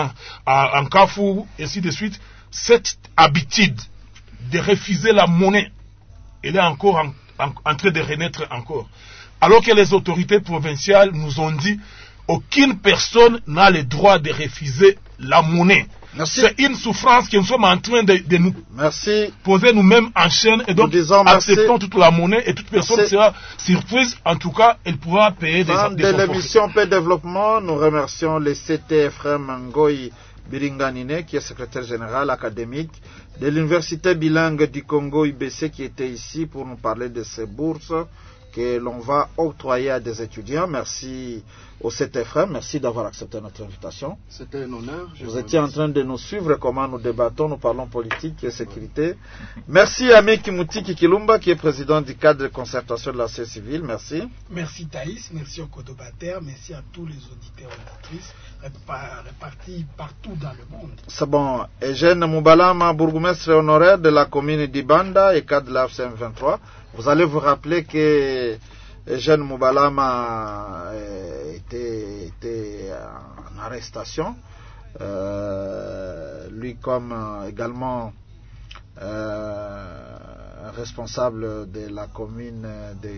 [SPEAKER 3] en Carrefour, et ainsi de suite, cette habitude de refuser la monnaie, elle est encore en train de renaître encore. Alors que les autorités provinciales nous ont dit aucune personne n'a le droit de refuser la monnaie. C'est une souffrance que nous sommes en train de nous poser nous-mêmes en chaîne, et donc acceptons toute la monnaie et toute personne sera surprise. En tout cas, elle pourra payer des
[SPEAKER 1] de l'émission Paix Développement, nous remercions le CTFRM Ngoï Biringanine, qui est secrétaire général académique de l'Université bilingue du Congo IBC, qui était ici pour nous parler de ces bourses que l'on va octroyer à des étudiants. Merci au CTFRM, merci d'avoir accepté notre invitation.
[SPEAKER 4] C'était un honneur.
[SPEAKER 1] Vous étiez en train de nous suivre comment nous débattons, nous parlons politique et sécurité. Merci à Meki Moutiki Kilumba, qui est président du cadre de concertation de la société civile. Merci.
[SPEAKER 6] Merci Thaïs, merci au Codobater, merci à tous les auditeurs et auditrices répartis partout dans le monde.
[SPEAKER 1] C'est bon. Eugène Moubalama, bourgmestre honoraire de la commune d'Ibanda et cadre de la FCM23. Vous allez vous rappeler que Eugène Moubalama était en arrestation, lui comme également responsable de la commune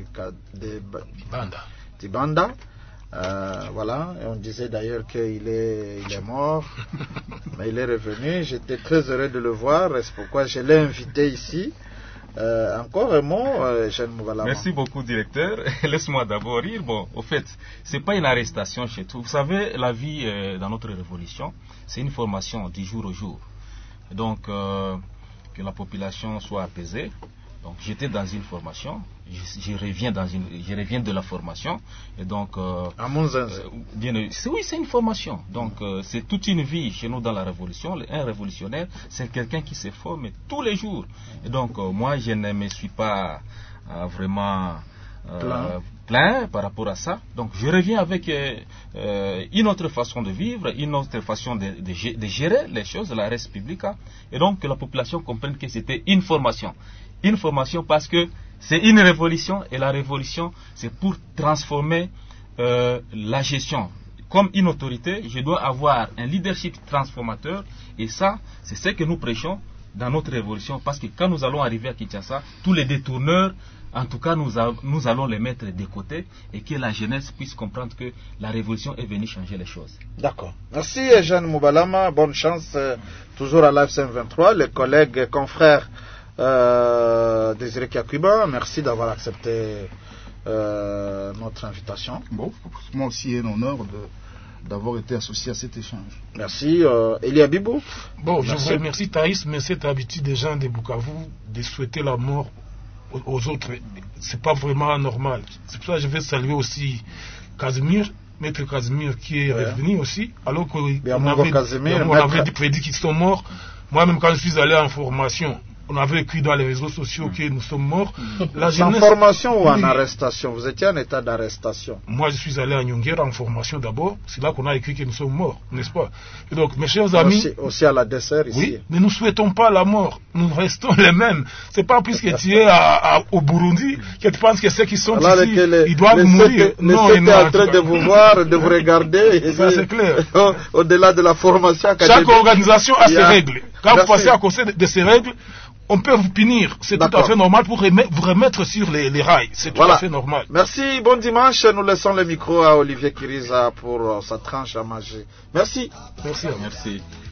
[SPEAKER 1] d'Ibanda. Voilà, et on disait d'ailleurs qu'il est mort, mais il est revenu. J'étais très heureux de le voir, c'est pourquoi je l'ai invité ici. Encore un mot, Jeanne Moubalama.
[SPEAKER 2] Merci beaucoup, directeur. Laisse-moi d'abord rire. Bon, au fait, c'est pas une arrestation chez tout. Vous savez, la vie dans notre révolution, c'est une formation du jour au jour. Donc, que la population soit apaisée. Donc, j'étais dans une formation. Je reviens de la formation. Et donc,
[SPEAKER 1] à Monzin.
[SPEAKER 2] Oui, c'est une formation. Donc, c'est toute une vie chez nous dans la révolution. Un révolutionnaire, c'est quelqu'un qui se forme tous les jours. Et donc, moi, je ne me suis pas vraiment plein par rapport à ça. Donc, je reviens avec une autre façon de vivre, une autre façon de gérer les choses, la res publica. Et donc, que la population comprenne que c'était une formation. Une formation parce que c'est une révolution, et la révolution, c'est pour transformer la gestion. Comme une autorité, je dois avoir un leadership transformateur, et ça, c'est ce que nous prêchons dans notre révolution, parce que quand nous allons arriver à Kinshasa, tous les détourneurs, en tout cas, nous allons les mettre de côté, et que la jeunesse puisse comprendre que la révolution est venue changer les choses.
[SPEAKER 1] D'accord. Merci Jeanne Moubalama, bonne chance toujours à l'AFCM 23, les collègues, confrères Désiré Kakuba, merci d'avoir accepté notre invitation.
[SPEAKER 5] Bon, moi aussi un honneur d'avoir été associé à cet échange.
[SPEAKER 1] Merci Elia Bibou.
[SPEAKER 3] Bon, je vous remercie Thaïs, mais cette habitude des gens de Bukavu de souhaiter la mort aux autres, c'est pas vraiment normal. C'est pour ça que je vais saluer aussi Casimir, Maître Casimir qui est revenu aussi, alors qu'on
[SPEAKER 1] on
[SPEAKER 3] avait prédit qu'ils sont morts. Moi-même, quand je suis allé en formation, on avait écrit dans les réseaux sociaux que nous sommes morts.
[SPEAKER 1] En formation ou en arrestation? Vous étiez en état d'arrestation?
[SPEAKER 3] Moi, je suis allé à Nyongera en formation d'abord. C'est là qu'on a écrit que nous sommes morts, n'est-ce pas? Et donc, mes chers amis...
[SPEAKER 1] Aussi à la dessert ici.
[SPEAKER 3] Oui, mais nous ne souhaitons pas la mort. Nous restons les mêmes. C'est pas puisque tu es au Burundi que tu penses que ceux qui sont ici, ils doivent mourir.
[SPEAKER 1] Non, ils sont en train de vous voir, de vous regarder.
[SPEAKER 3] Ça, c'est clair.
[SPEAKER 1] Au-delà de la formation académique.
[SPEAKER 3] Chaque organisation a ses règles. Quand vous passez à côté de ces règles, on peut vous punir. C'est tout à fait normal pour vous remettre sur les rails. C'est tout à fait normal.
[SPEAKER 1] Merci, bon dimanche. Nous laissons le micro à Olivier Kiriza pour sa tranche à manger. Merci.
[SPEAKER 3] Merci.
[SPEAKER 2] Merci.